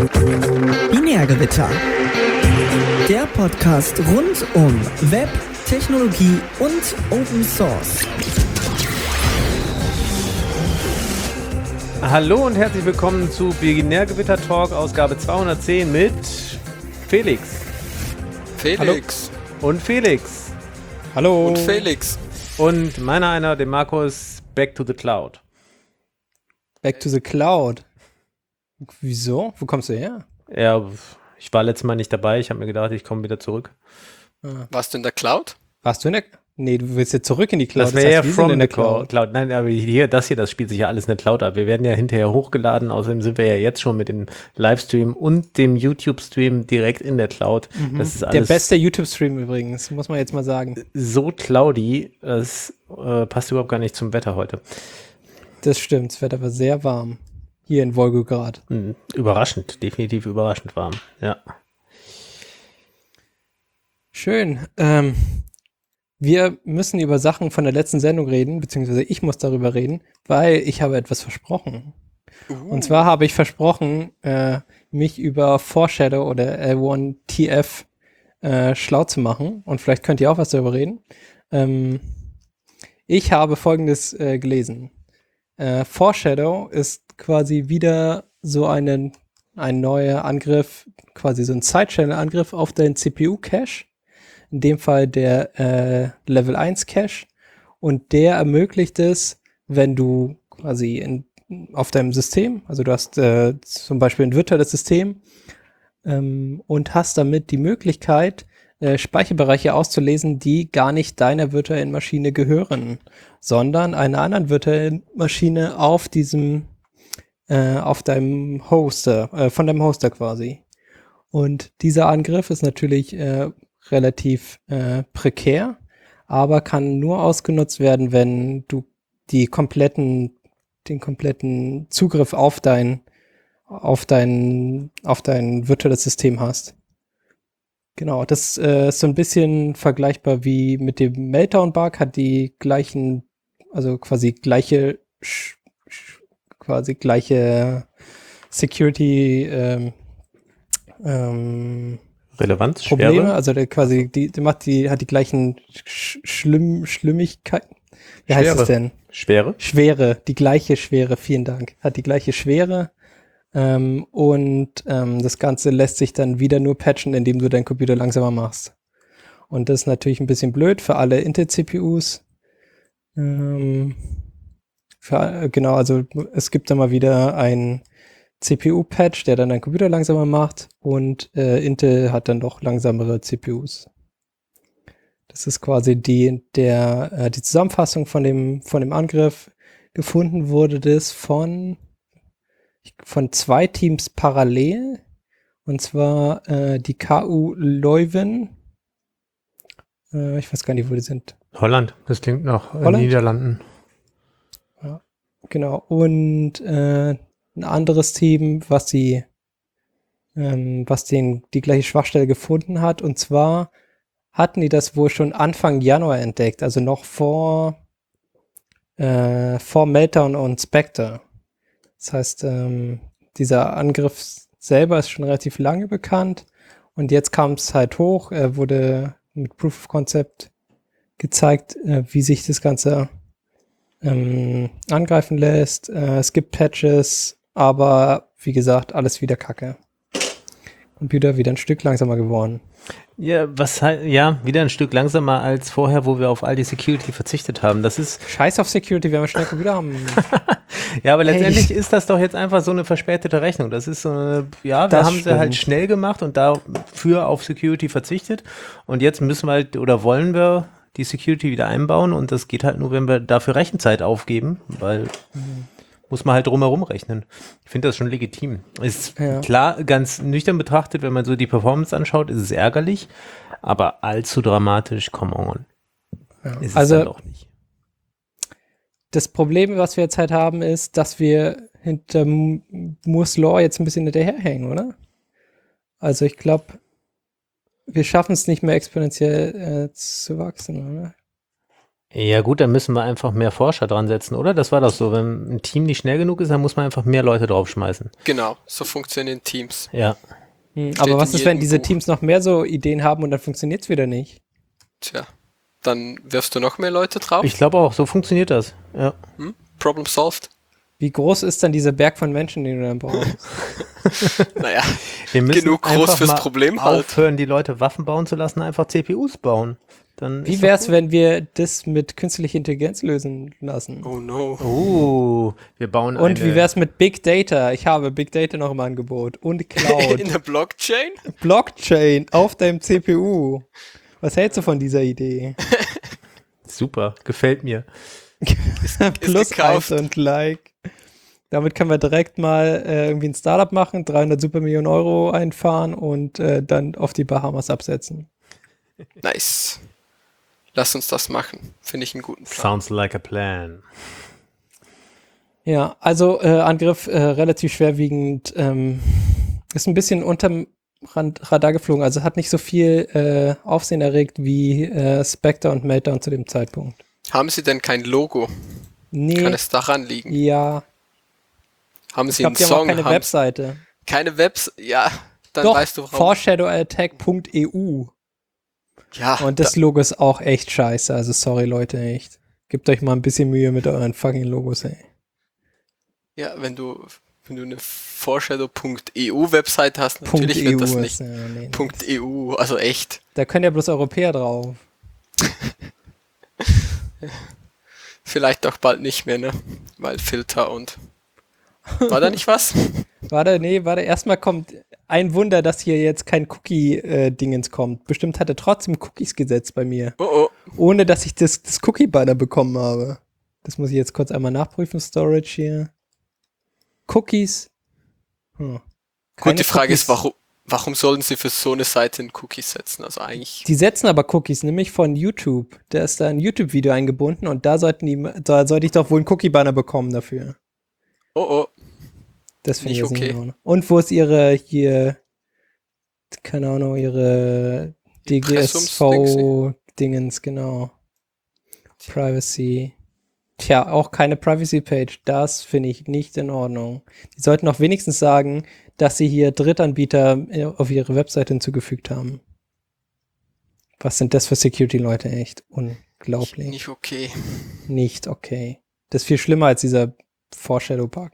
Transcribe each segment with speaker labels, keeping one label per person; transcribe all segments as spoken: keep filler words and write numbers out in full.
Speaker 1: Binärgewitter. Der Podcast rund um Web, Technologie und Open Source.
Speaker 2: Hallo und herzlich willkommen zu Binärgewitter Talk, Ausgabe zweihundertzehn mit Felix.
Speaker 3: Felix.
Speaker 2: Hallo. Und Felix.
Speaker 3: Hallo. Und Felix.
Speaker 2: Und meiner einer, dem Markus, Back to the Cloud.
Speaker 4: Back to the Cloud. Wieso? Wo kommst du her?
Speaker 2: Ja, ich war letztes Mal nicht dabei. Ich habe mir gedacht, ich komme wieder zurück.
Speaker 4: Ah.
Speaker 3: Warst du in der Cloud?
Speaker 4: Warst du in der Nee, du willst jetzt zurück in die Cloud.
Speaker 2: Das wäre ja
Speaker 4: heißt,
Speaker 2: from
Speaker 4: in
Speaker 2: the
Speaker 4: der Cloud.
Speaker 2: Cloud. Nein, aber hier, das hier, das spielt sich ja alles in der Cloud ab. Wir werden ja hinterher hochgeladen. Außerdem sind wir ja jetzt schon mit dem Livestream und dem YouTube-Stream direkt in der Cloud.
Speaker 4: Mhm.
Speaker 2: Das ist alles
Speaker 4: der beste YouTube-Stream übrigens, muss man jetzt mal sagen.
Speaker 2: So cloudy, das äh, passt überhaupt gar nicht zum Wetter heute.
Speaker 4: Das stimmt, das Wetter war sehr warm. Hier in Wolgograd.
Speaker 2: Mhm. Überraschend, definitiv überraschend warm, ja.
Speaker 4: Schön. Ähm, wir müssen über Sachen von der letzten Sendung reden, beziehungsweise ich muss darüber reden, weil ich habe etwas versprochen. Uh. Und zwar habe ich versprochen, äh, mich über Foreshadow oder L eins T F äh, schlau zu machen. Und vielleicht könnt ihr auch was darüber reden. Ähm, ich habe Folgendes äh, gelesen. Äh, Foreshadow ist quasi wieder so einen, ein neuer Angriff, quasi so ein Side-Channel-Angriff auf deinen C P U-Cache. In dem Fall der äh, Level eins Cache. Und der ermöglicht es, wenn du quasi in, auf deinem System, also du hast äh, zum Beispiel ein virtuelles System ähm, und hast damit die Möglichkeit, äh, Speicherbereiche auszulesen, die gar nicht deiner virtuellen Maschine gehören, sondern einer anderen virtuellen Maschine auf diesem, äh, auf deinem Hoster, äh, von deinem Hoster quasi. Und dieser Angriff ist natürlich äh, relativ äh, prekär, aber kann nur ausgenutzt werden, wenn du die kompletten, den kompletten Zugriff auf dein, auf dein, auf dein virtuelles System hast. Genau, das äh, ist so ein bisschen vergleichbar wie mit dem Meltdown-Bug, hat die gleichen, also quasi gleiche, sch, sch, quasi gleiche Security ähm, ähm,
Speaker 2: Relevanz,
Speaker 4: Probleme,
Speaker 2: Schwere?
Speaker 4: also der quasi, die, die macht die, hat die gleichen sch Schlimm, Schlimmigkeiten. Wie
Speaker 2: Schwere.
Speaker 4: heißt es denn?
Speaker 2: Schwere?
Speaker 4: Schwere, die gleiche Schwere, vielen Dank. Hat die gleiche Schwere. Ähm, und ähm, das Ganze lässt sich dann wieder nur patchen, indem du deinen Computer langsamer machst. Und das ist natürlich ein bisschen blöd für alle Intel-C P Us. Ähm, für, genau, also es gibt da mal wieder ein C P U-Patch, der dann deinen Computer langsamer macht, und äh, Intel hat dann doch langsamere C P Us. Das ist quasi die, der, äh, die Zusammenfassung von dem, von dem Angriff. Gefunden wurde das von von zwei Teams parallel, und zwar äh, die K U Leuven. Äh, ich weiß gar nicht, wo die sind.
Speaker 2: Holland, das klingt nach äh,
Speaker 4: Holland?
Speaker 2: Niederlanden.
Speaker 4: Ja, genau. Und äh, ein anderes Team, was sie, ähm, was den, die gleiche Schwachstelle gefunden hat, und zwar hatten die das wohl schon Anfang Januar entdeckt, also noch vor, äh, vor Meltdown und Spectre. Das heißt, ähm, dieser Angriff selber ist schon relativ lange bekannt, und jetzt kam es halt hoch, er wurde mit Proof of Concept gezeigt, äh, wie sich das Ganze ähm, angreifen lässt. Äh, es gibt Patches, aber wie gesagt, alles wieder Kacke. Computer wieder ein Stück langsamer geworden.
Speaker 2: Ja, was halt, ja, wieder ein Stück langsamer als vorher, wo wir auf all die Security verzichtet haben. Das ist.
Speaker 4: Scheiß auf Security, wenn wir schnell Computer haben.
Speaker 2: Ja, aber letztendlich
Speaker 4: Hey.
Speaker 2: ist das doch jetzt einfach so eine verspätete Rechnung. Das ist so eine, ja, wir
Speaker 4: Das
Speaker 2: haben sie
Speaker 4: stimmt.
Speaker 2: halt schnell gemacht und dafür auf Security verzichtet. Und jetzt müssen wir halt, oder wollen wir die Security wieder einbauen, und das geht halt nur, wenn wir dafür Rechenzeit aufgeben, weil mhm. muss man halt drumherum rechnen. Ich finde das schon legitim. Ist
Speaker 4: Ja.
Speaker 2: klar, ganz nüchtern betrachtet, wenn man so die Performance anschaut, ist es ärgerlich, aber allzu dramatisch, come on.
Speaker 4: Ja.
Speaker 2: Ist es
Speaker 4: Also
Speaker 2: dann doch nicht.
Speaker 4: Das Problem, was wir jetzt halt haben, ist, dass wir hinter Moore's Law jetzt ein bisschen hinterherhängen, oder? Also ich glaube, wir schaffen es nicht mehr exponentiell äh, zu wachsen, oder?
Speaker 2: Ja gut, dann müssen wir einfach mehr Forscher dran setzen, oder? Das war doch so. Wenn ein Team nicht schnell genug ist, dann muss man einfach mehr Leute draufschmeißen.
Speaker 3: Genau, so funktionieren Teams.
Speaker 2: Ja.
Speaker 4: Hm,
Speaker 3: Steht
Speaker 4: aber was
Speaker 3: in
Speaker 4: ist, wenn
Speaker 3: jedem
Speaker 4: diese
Speaker 3: Buch.
Speaker 4: Teams noch mehr so Ideen haben und dann funktioniert es wieder nicht?
Speaker 3: Tja, dann wirfst du noch mehr Leute drauf.
Speaker 2: Ich glaube auch, so funktioniert das. Ja.
Speaker 3: Hm? Problem solved.
Speaker 4: Wie groß ist dann dieser Berg von Menschen, den du dann brauchst?
Speaker 3: Naja,
Speaker 2: Wir müssen
Speaker 3: genug groß
Speaker 2: einfach
Speaker 3: fürs
Speaker 2: mal
Speaker 3: Problem halt.
Speaker 2: aufhören, die Leute Waffen bauen zu lassen, einfach C P Us bauen. Dann
Speaker 4: Wie
Speaker 2: ist
Speaker 4: wär's,
Speaker 2: doch gut.
Speaker 4: wenn wir das mit künstlicher Intelligenz lösen lassen?
Speaker 3: Oh no.
Speaker 2: Oh, wir bauen
Speaker 4: Und
Speaker 2: eine...
Speaker 4: wie wär's mit Big Data? Ich habe Big Data noch im Angebot. Und Cloud.
Speaker 3: In der Blockchain?
Speaker 4: Blockchain auf deinem C P U. Was hältst du von dieser Idee?
Speaker 2: Super, gefällt mir.
Speaker 4: Plus
Speaker 3: gekauft.
Speaker 4: eins und Like. Damit können wir direkt mal äh, irgendwie ein Startup machen, dreihundert Super Millionen Euro einfahren und äh, dann auf die Bahamas absetzen.
Speaker 3: Nice. Lass uns das machen. Finde ich einen guten Plan.
Speaker 2: Sounds like a plan.
Speaker 4: Ja, also äh, Angriff äh, relativ schwerwiegend. Ähm, ist ein bisschen unterm Rand, Radar geflogen. Also hat nicht so viel äh, Aufsehen erregt wie äh, Spectre und Meltdown zu dem Zeitpunkt.
Speaker 3: Haben Sie denn kein Logo?
Speaker 4: Nee,
Speaker 3: Kann es daran liegen?
Speaker 4: ja.
Speaker 3: Haben
Speaker 4: Ich
Speaker 3: Sie
Speaker 4: glaube,
Speaker 3: einen
Speaker 4: die haben auch
Speaker 3: Song?
Speaker 4: keine
Speaker 3: Haben
Speaker 4: Webseite.
Speaker 3: keine Webs... Ja, dann
Speaker 4: Doch,
Speaker 3: weißt du warum.
Speaker 4: foreshadowattack punkt e u.
Speaker 3: Ja,
Speaker 4: Und das Logo ist auch echt scheiße. Also sorry, Leute, echt. Gebt euch mal ein bisschen Mühe mit euren fucking Logos, ey.
Speaker 3: da, ja, wenn du, wenn du eine foreshadow punkt e u Website hast,
Speaker 4: Punkt
Speaker 3: natürlich
Speaker 4: .eu
Speaker 3: wird das
Speaker 4: ist,
Speaker 3: nicht.
Speaker 4: ja, nee, nee.
Speaker 3: Punkt .eu, also echt.
Speaker 4: Da können ja bloß Europäer drauf.
Speaker 3: Vielleicht auch bald nicht mehr, ne? Weil Filter und... War da nicht was?
Speaker 4: Warte, nee, warte, erstmal kommt ein Wunder, dass hier jetzt kein Cookie-Dingens kommt. Bestimmt hat er trotzdem Cookies gesetzt bei mir.
Speaker 3: Oh oh.
Speaker 4: Ohne, dass ich das, das Cookie-Banner bekommen habe. Das muss ich jetzt kurz einmal nachprüfen. Storage hier. Cookies. Hm. Keine
Speaker 3: Gut, die Frage
Speaker 4: Cookies.
Speaker 3: ist, warum, warum sollen sie für so eine Seite einen Cookie setzen? Also eigentlich...
Speaker 4: Die setzen aber Cookies, nämlich von YouTube. Da ist da ein YouTube-Video eingebunden und da sollten die, da sollte ich doch wohl einen Cookie-Banner bekommen dafür.
Speaker 3: Oh oh.
Speaker 4: Das finde ich
Speaker 3: Nicht
Speaker 4: jetzt nicht
Speaker 3: okay.
Speaker 4: in Ordnung. Und wo ist ihre hier, keine Ahnung, ihre D G S V-Dingens, genau. Privacy. Tja, auch keine Privacy-Page. Das finde ich nicht in Ordnung. Die sollten auch wenigstens sagen, dass sie hier Drittanbieter auf ihre Webseite hinzugefügt haben. Was sind das für Security-Leute? Echt unglaublich.
Speaker 3: Nicht okay.
Speaker 4: Nicht okay. Das ist viel schlimmer als dieser Foreshadow-Bug.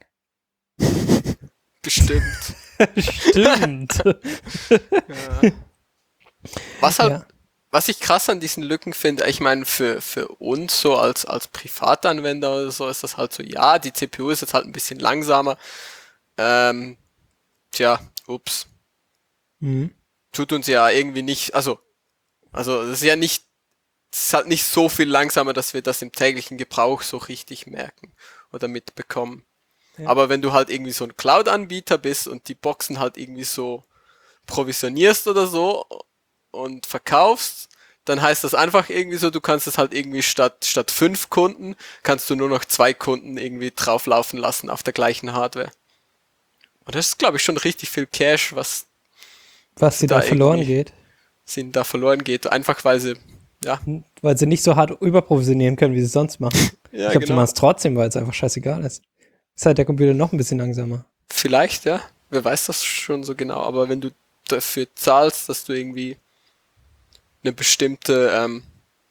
Speaker 3: Bestimmt.
Speaker 4: Stimmt.
Speaker 3: Ja. Was halt,
Speaker 4: Ja.
Speaker 3: was ich krass an diesen Lücken finde, ich meine, für, für uns so als, als Privatanwender oder so ist das halt so, ja, die C P U ist jetzt halt ein bisschen langsamer. Ähm, tja, ups.
Speaker 4: Mhm.
Speaker 3: Tut uns ja irgendwie nicht, also, also, das ist ja nicht, es ist halt nicht so viel langsamer, dass wir das im täglichen Gebrauch so richtig merken oder mitbekommen.
Speaker 4: Ja.
Speaker 3: Aber wenn du halt irgendwie so ein Cloud-Anbieter bist und die Boxen halt irgendwie so provisionierst oder so und verkaufst, dann heißt das einfach irgendwie so, du kannst es halt irgendwie statt, statt fünf Kunden, kannst du nur noch zwei Kunden irgendwie drauflaufen lassen auf der gleichen Hardware. Und das ist, glaube ich, schon richtig viel Cash, was
Speaker 4: Was sie da,
Speaker 3: Da
Speaker 4: verloren
Speaker 3: irgendwie-
Speaker 4: geht.
Speaker 3: ihnen da verloren geht. Einfach weil sie, ja,
Speaker 4: Weil sie nicht so hart überprovisionieren können, wie sie es sonst machen.
Speaker 3: ja
Speaker 4: ich glaube, sie
Speaker 3: genau.
Speaker 4: machen es trotzdem, weil es einfach scheißegal ist. Ist halt der Computer noch ein bisschen langsamer.
Speaker 3: Vielleicht, ja. Wer weiß das schon so genau. Aber wenn du dafür zahlst, dass du irgendwie eine bestimmte, ähm,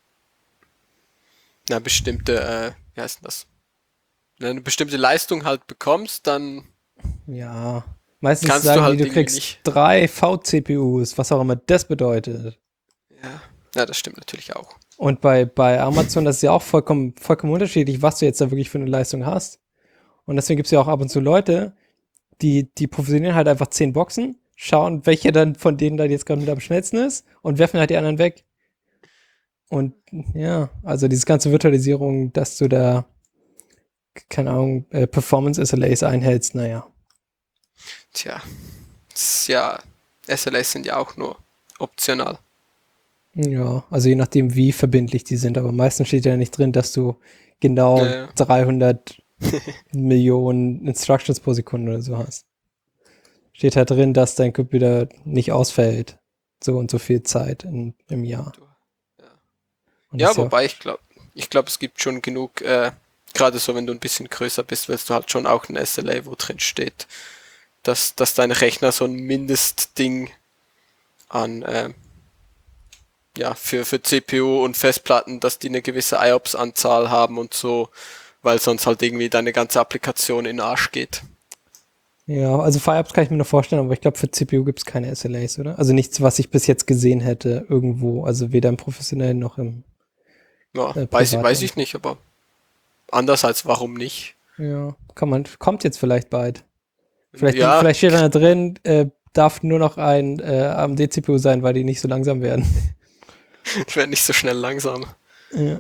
Speaker 3: eine bestimmte, äh, wie heißt denn das? Eine bestimmte Leistung halt bekommst, dann
Speaker 4: Ja. Meistens
Speaker 3: Kannst du
Speaker 4: sagen
Speaker 3: halt
Speaker 4: die, du
Speaker 3: irgendwie
Speaker 4: kriegst
Speaker 3: nicht.
Speaker 4: drei V-C P Us, was auch immer das bedeutet.
Speaker 3: ja, ja, das stimmt natürlich auch.
Speaker 4: Und bei, bei Amazon, das ist ja auch vollkommen, vollkommen unterschiedlich, was du jetzt da wirklich für eine Leistung hast. Und deswegen gibt es ja auch ab und zu Leute, die, die provisionieren halt einfach zehn Boxen, schauen, welche dann von denen dann jetzt gerade mit am schnellsten ist und werfen halt die anderen weg. Und ja, also diese ganze Virtualisierung, dass du da, keine Ahnung, äh, Performance-S L As einhältst, naja.
Speaker 3: Tja, das ist ja, S L As sind ja auch nur optional.
Speaker 4: Ja, also je nachdem, wie verbindlich die sind, aber meistens steht ja nicht drin, dass du genau
Speaker 3: Ja, ja.
Speaker 4: dreihundert Millionen Instructions pro Sekunde oder so hast. Steht halt drin, dass dein Computer nicht ausfällt. So und so viel Zeit in, im Jahr. Und
Speaker 3: Ja,
Speaker 4: das ist
Speaker 3: wobei ich glaube, ich glaube, es gibt schon genug, äh, gerade so, wenn du ein bisschen größer bist, willst du halt schon auch ein S L A, wo drin steht, dass, dass dein Rechner so ein Mindestding an, äh, ja, für, für C P U und Festplatten, dass die eine gewisse I O P S-Anzahl haben und so, weil sonst halt irgendwie deine ganze Applikation in den Arsch geht.
Speaker 4: Ja, also für I O P S kann ich mir noch vorstellen, aber ich glaube, für C P U gibt es keine S L As, oder? Also nichts, was ich bis jetzt gesehen hätte irgendwo, also weder im professionellen noch im
Speaker 3: Ja,
Speaker 4: äh,
Speaker 3: weiß, ich-
Speaker 4: privaten.
Speaker 3: weiß ich nicht, aber andererseits, warum nicht?
Speaker 4: Ja, kann man, kommt jetzt vielleicht bald. Vielleicht,
Speaker 3: Ja.
Speaker 4: vielleicht steht da drin, äh, darf nur noch ein äh, A M D-C P U sein, weil die nicht so langsam werden.
Speaker 3: Ich werde nicht so schnell langsam.
Speaker 4: Ja.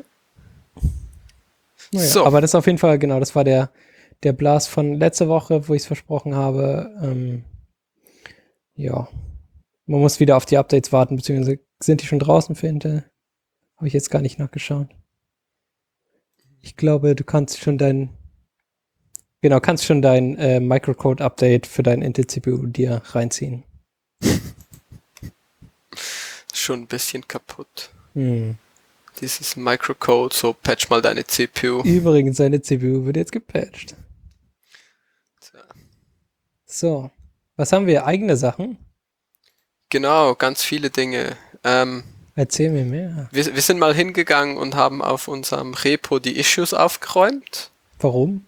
Speaker 4: Naja,
Speaker 3: So.
Speaker 4: aber das ist auf jeden Fall, genau, das war der, der Blast von letzter Woche, wo ich es versprochen habe. Ähm, ja, man muss wieder auf die Updates warten, beziehungsweise sind die schon draußen für Intel? Habe ich jetzt gar nicht nachgeschaut. Ich glaube, du kannst schon dein, genau, kannst schon dein äh, Microcode-Update für dein Intel-C P U dir reinziehen.
Speaker 3: Schon ein bisschen kaputt.
Speaker 4: Hm.
Speaker 3: Dieses Microcode, so patch mal deine C P U.
Speaker 4: Übrigens, seine C P U wird jetzt gepatcht.
Speaker 3: Tja.
Speaker 4: So, was haben wir? Eigene Sachen?
Speaker 3: Genau, ganz viele Dinge. Ähm,
Speaker 4: Erzähl mir mehr.
Speaker 3: wir, wir sind mal hingegangen und haben auf unserem Repo die Issues aufgeräumt.
Speaker 4: Warum?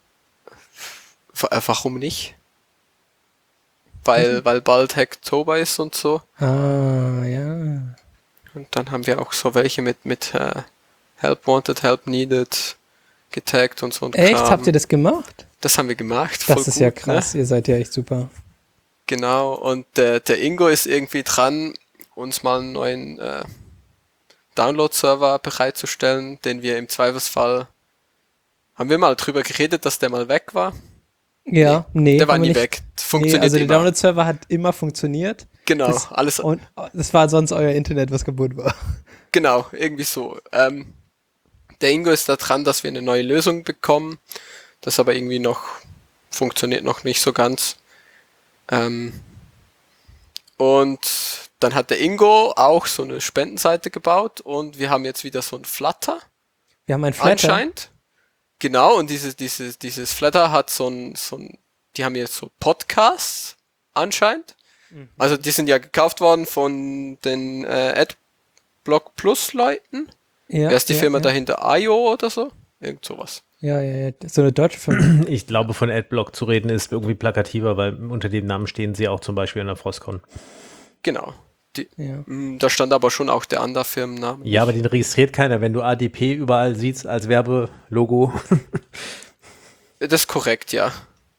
Speaker 3: W äh, warum nicht? Weil, weil bald Hacktober ist und so.
Speaker 4: Ah, ja.
Speaker 3: Und dann haben wir auch so welche mit, mit äh, Help Wanted, Help Needed getaggt und so. Und
Speaker 4: Echt?
Speaker 3: Kram.
Speaker 4: Habt ihr das gemacht?
Speaker 3: Das haben wir gemacht.
Speaker 4: Das
Speaker 3: voll
Speaker 4: ist
Speaker 3: gut,
Speaker 4: ja krass.
Speaker 3: Ne?
Speaker 4: Ihr seid ja echt super.
Speaker 3: Genau, und der, der Ingo ist irgendwie dran, uns mal einen neuen äh, Download-Server bereitzustellen, den wir im Zweifelsfall... Haben wir mal drüber geredet, dass der mal weg war?
Speaker 4: Ja, nee.
Speaker 3: Der war
Speaker 4: haben wir
Speaker 3: nie
Speaker 4: nicht.
Speaker 3: weg.
Speaker 4: Nee,
Speaker 3: Funktioniert
Speaker 4: also der
Speaker 3: immer.
Speaker 4: Download-Server hat immer funktioniert.
Speaker 3: Genau,
Speaker 4: das,
Speaker 3: alles...
Speaker 4: Und das war sonst euer Internet, was kaputt war.
Speaker 3: Genau, irgendwie so. Ähm, der Ingo ist da dran, dass wir eine neue Lösung bekommen. Das aber irgendwie noch funktioniert noch nicht so ganz. Ähm, und dann hat der Ingo auch so eine Spendenseite gebaut und wir haben jetzt wieder so ein Flutter.
Speaker 4: Wir haben ein Flatter.
Speaker 3: Anscheinend. Genau, und dieses, dieses, dieses Flutter hat so ein, so ein, die haben jetzt so Podcasts anscheinend.
Speaker 4: Mhm.
Speaker 3: Also die sind ja gekauft worden von den äh, Adblock Plus Leuten.
Speaker 4: Ja,
Speaker 3: Wer ist die
Speaker 4: ja,
Speaker 3: Firma
Speaker 4: ja.
Speaker 3: dahinter? I O oder so? Irgend sowas.
Speaker 4: Ja, ja, ja. So eine deutsche Firma.
Speaker 2: Ich glaube, von Adblock zu reden ist irgendwie plakativer, weil unter dem Namen stehen sie auch zum Beispiel in der Frostcon.
Speaker 3: Genau. Die,
Speaker 4: Ja.
Speaker 3: mh, da stand aber schon auch der andere Firmenname.
Speaker 2: Ja, aber den registriert keiner, wenn du A D P überall siehst als Werbelogo.
Speaker 3: Das ist korrekt, ja.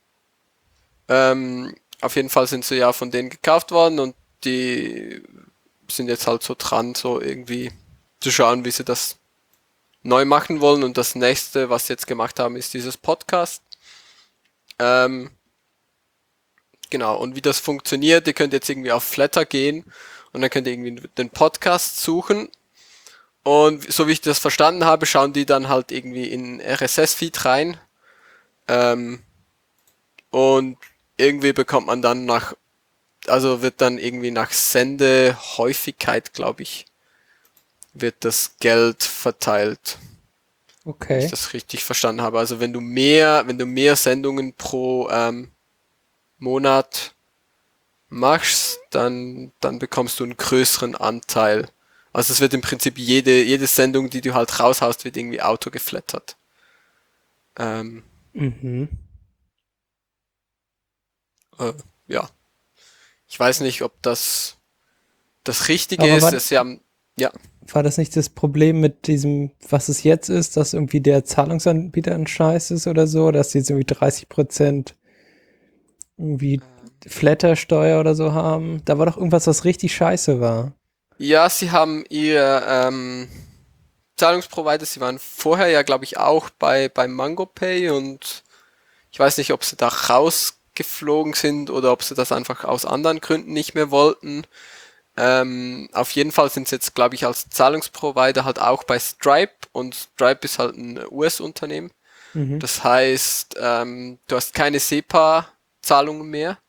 Speaker 3: Ähm, auf jeden Fall sind sie ja von denen gekauft worden und die sind jetzt halt so dran, so irgendwie zu schauen, wie sie das neu machen wollen. Und das nächste, was sie jetzt gemacht haben, ist dieses Podcast. Ähm, genau, und wie das funktioniert, ihr könnt jetzt irgendwie auf Flatter gehen und dann könnt ihr irgendwie den Podcast suchen. Und so wie ich das verstanden habe, schauen die dann halt irgendwie in R S S-Feed rein. Ähm, und irgendwie bekommt man dann nach, also wird dann irgendwie nach Sendehäufigkeit, glaube ich, wird das Geld verteilt. Wenn
Speaker 4: Okay.
Speaker 3: ich das richtig verstanden habe. Also wenn du mehr, wenn du mehr Sendungen pro ähm, Monat machst, dann, dann bekommst du einen größeren Anteil. Also es wird im Prinzip jede, jede Sendung, die du halt raushaust, wird irgendwie auto geflattert. Ähm,
Speaker 4: Mhm.
Speaker 3: äh, ja. Ich weiß nicht, ob das das Richtige
Speaker 4: Aber
Speaker 3: ist.
Speaker 4: war-
Speaker 3: Es, ja, ja,
Speaker 4: War das nicht das Problem mit diesem, was es jetzt ist, dass irgendwie der Zahlungsanbieter ein Scheiß ist oder so, dass die jetzt irgendwie dreißig Prozent irgendwie Flattersteuer oder so haben? Da war doch irgendwas, was richtig scheiße war.
Speaker 3: ja, sie haben ihr ähm, Zahlungsprovider, sie waren vorher ja, glaube ich, auch bei, bei MangoPay und ich weiß nicht, ob sie da rausgeflogen sind oder ob sie das einfach aus anderen Gründen nicht mehr wollten. Ähm, auf jeden Fall sind sie jetzt, glaube ich, als Zahlungsprovider halt auch bei Stripe und Stripe ist halt ein U S-Unternehmen.
Speaker 4: Mhm.
Speaker 3: Das heißt, ähm, du hast keine SEPA-Zahlungen mehr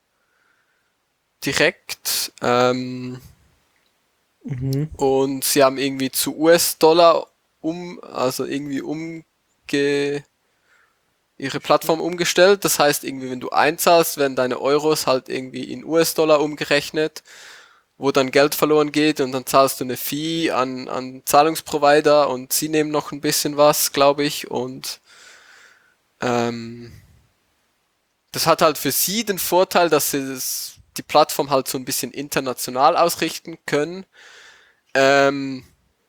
Speaker 3: direkt. Ähm,
Speaker 4: Mhm.
Speaker 3: und sie haben irgendwie zu U S-Dollar um, also irgendwie umge, ihre Plattform umgestellt. Das heißt, irgendwie, wenn du einzahlst, werden deine Euros halt irgendwie in U S-Dollar umgerechnet, wo dann Geld verloren geht und dann zahlst du eine Fee an, an Zahlungsprovider und sie nehmen noch ein bisschen was, glaube ich, und ähm, das hat halt für sie den Vorteil, dass sie das, die Plattform halt so ein bisschen international ausrichten können. Ähm,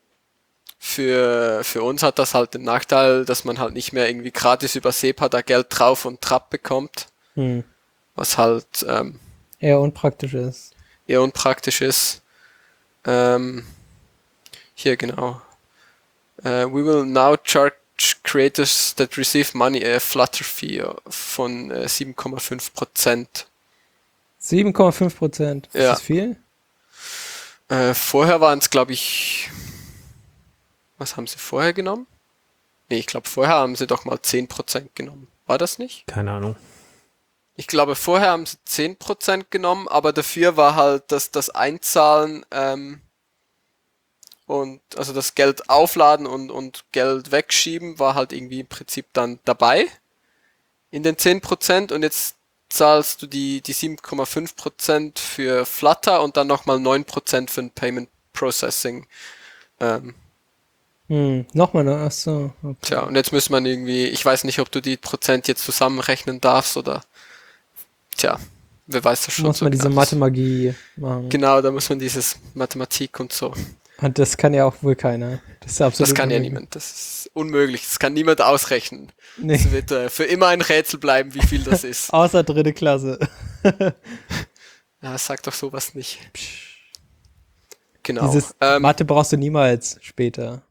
Speaker 3: für, für uns hat das halt den Nachteil, dass man halt nicht mehr irgendwie gratis über SEPA da Geld drauf und Trab bekommt,
Speaker 4: Hm.
Speaker 3: was halt ähm,
Speaker 4: Eher unpraktisch ist.
Speaker 3: eher unpraktisch ist. Ähm, hier genau. Uh, we will now charge creators that receive money a Flutter fee von äh, sieben Komma fünf Prozent.
Speaker 4: sieben Komma fünf Prozent. Ist
Speaker 3: Ja.
Speaker 4: das viel?
Speaker 3: Äh, vorher waren es, glaube ich, was haben sie vorher genommen? Nee, ich glaube, vorher haben sie doch mal zehn Prozent genommen. War das nicht?
Speaker 2: Keine Ahnung.
Speaker 3: Ich glaube, vorher haben sie zehn Prozent genommen, aber dafür war halt das, das Einzahlen ähm, und also das Geld aufladen und, und Geld wegschieben war halt irgendwie im Prinzip dann dabei in den zehn Prozent und jetzt zahlst du die, die sieben Komma fünf Prozent für Flutter und dann nochmal neun Prozent für ein Payment Processing. Ähm,
Speaker 4: Hm. Nochmal, ne? Ach so. Okay.
Speaker 3: tja, und jetzt muss man irgendwie, ich weiß nicht, ob du die Prozent jetzt zusammenrechnen darfst oder, tja, wer weiß das schon.
Speaker 4: Muss
Speaker 3: so
Speaker 4: man diese
Speaker 3: genau.
Speaker 4: Mathe-Magie machen.
Speaker 3: Genau, da muss man dieses Mathematik und so.
Speaker 4: Und das kann ja auch wohl keiner. Das ist absolut
Speaker 3: Das kann ja
Speaker 4: unmöglich.
Speaker 3: niemand. Das ist unmöglich. Das kann niemand ausrechnen.
Speaker 4: Nee.
Speaker 3: Es wird äh, für immer ein Rätsel bleiben, wie viel das ist.
Speaker 4: Außer dritte Klasse.
Speaker 3: Ja, sag doch sowas nicht. Genau.
Speaker 4: Dieses
Speaker 3: ähm,
Speaker 4: Mathe brauchst du niemals später.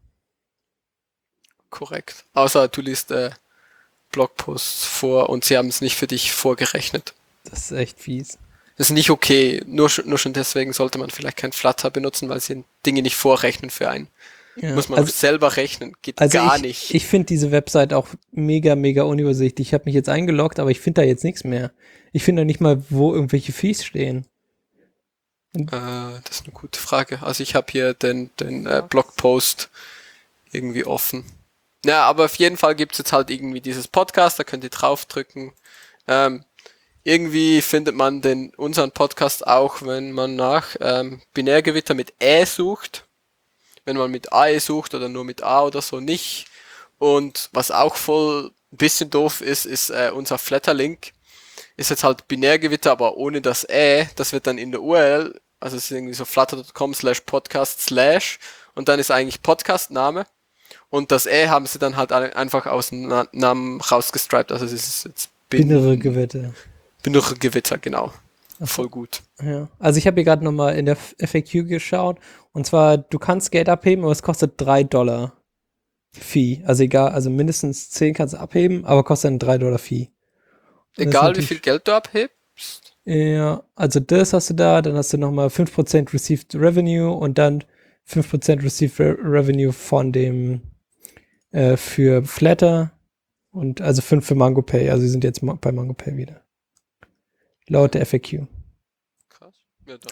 Speaker 3: korrekt. Außer du liest äh, Blogposts vor und sie haben es nicht für dich vorgerechnet.
Speaker 4: Das ist echt fies.
Speaker 3: Das ist nicht okay. Nur, schon- nur schon deswegen sollte man vielleicht kein Flutter benutzen, weil sie Dinge nicht vorrechnen für einen.
Speaker 4: Ja.
Speaker 3: Muss man
Speaker 4: also,
Speaker 3: auch selber rechnen. Geht
Speaker 4: also
Speaker 3: gar
Speaker 4: ich,
Speaker 3: nicht.
Speaker 4: ich finde diese Website auch mega, mega unübersichtlich. Ich habe mich jetzt eingeloggt, aber ich finde da jetzt nichts mehr. Ich finde da nicht mal, wo irgendwelche Fees stehen.
Speaker 3: Äh, das ist eine gute Frage. Also ich habe hier den, den äh, Blogpost irgendwie offen. Ja, aber auf jeden Fall gibt's jetzt halt irgendwie dieses Podcast, da könnt ihr draufdrücken. Ähm, irgendwie findet man den unseren Podcast auch, wenn man nach ähm, Binärgewitter mit Ä sucht. Wenn man mit A E sucht oder nur mit A oder so nicht. Und was auch voll ein bisschen doof ist, ist äh, unser Flatter-Link. Ist jetzt halt Binärgewitter, aber ohne das Ä. Das wird dann in der U R L, also es ist irgendwie so flutter punkt com slash podcast slash und dann ist eigentlich Podcast-Name. Und das Ä haben sie dann halt alle- einfach aus dem Na- Namen rausgestript. Also es ist jetzt Bin-
Speaker 4: Innere Gewette.
Speaker 3: Binärgewitter, genau. Voll gut.
Speaker 4: Ja. Also ich habe hier gerade nochmal in der F A Q geschaut. Und zwar, du kannst Geld abheben, aber es kostet drei Dollar Fee. Also egal, also mindestens zehn kannst du abheben, aber kostet dann drei Dollar Fee. Und das ist
Speaker 3: Egal wie
Speaker 4: natürlich-
Speaker 3: viel Geld du abhebst.
Speaker 4: Ja, also das hast du da, dann hast du nochmal fünf Prozent Received Revenue und dann fünf Prozent Received Re Revenue von dem äh, für Flatter und also fünf für MangoPay. Also sie sind jetzt ma- bei MangoPay wieder. Laut der F A Q.
Speaker 3: Krass. Ja, dann.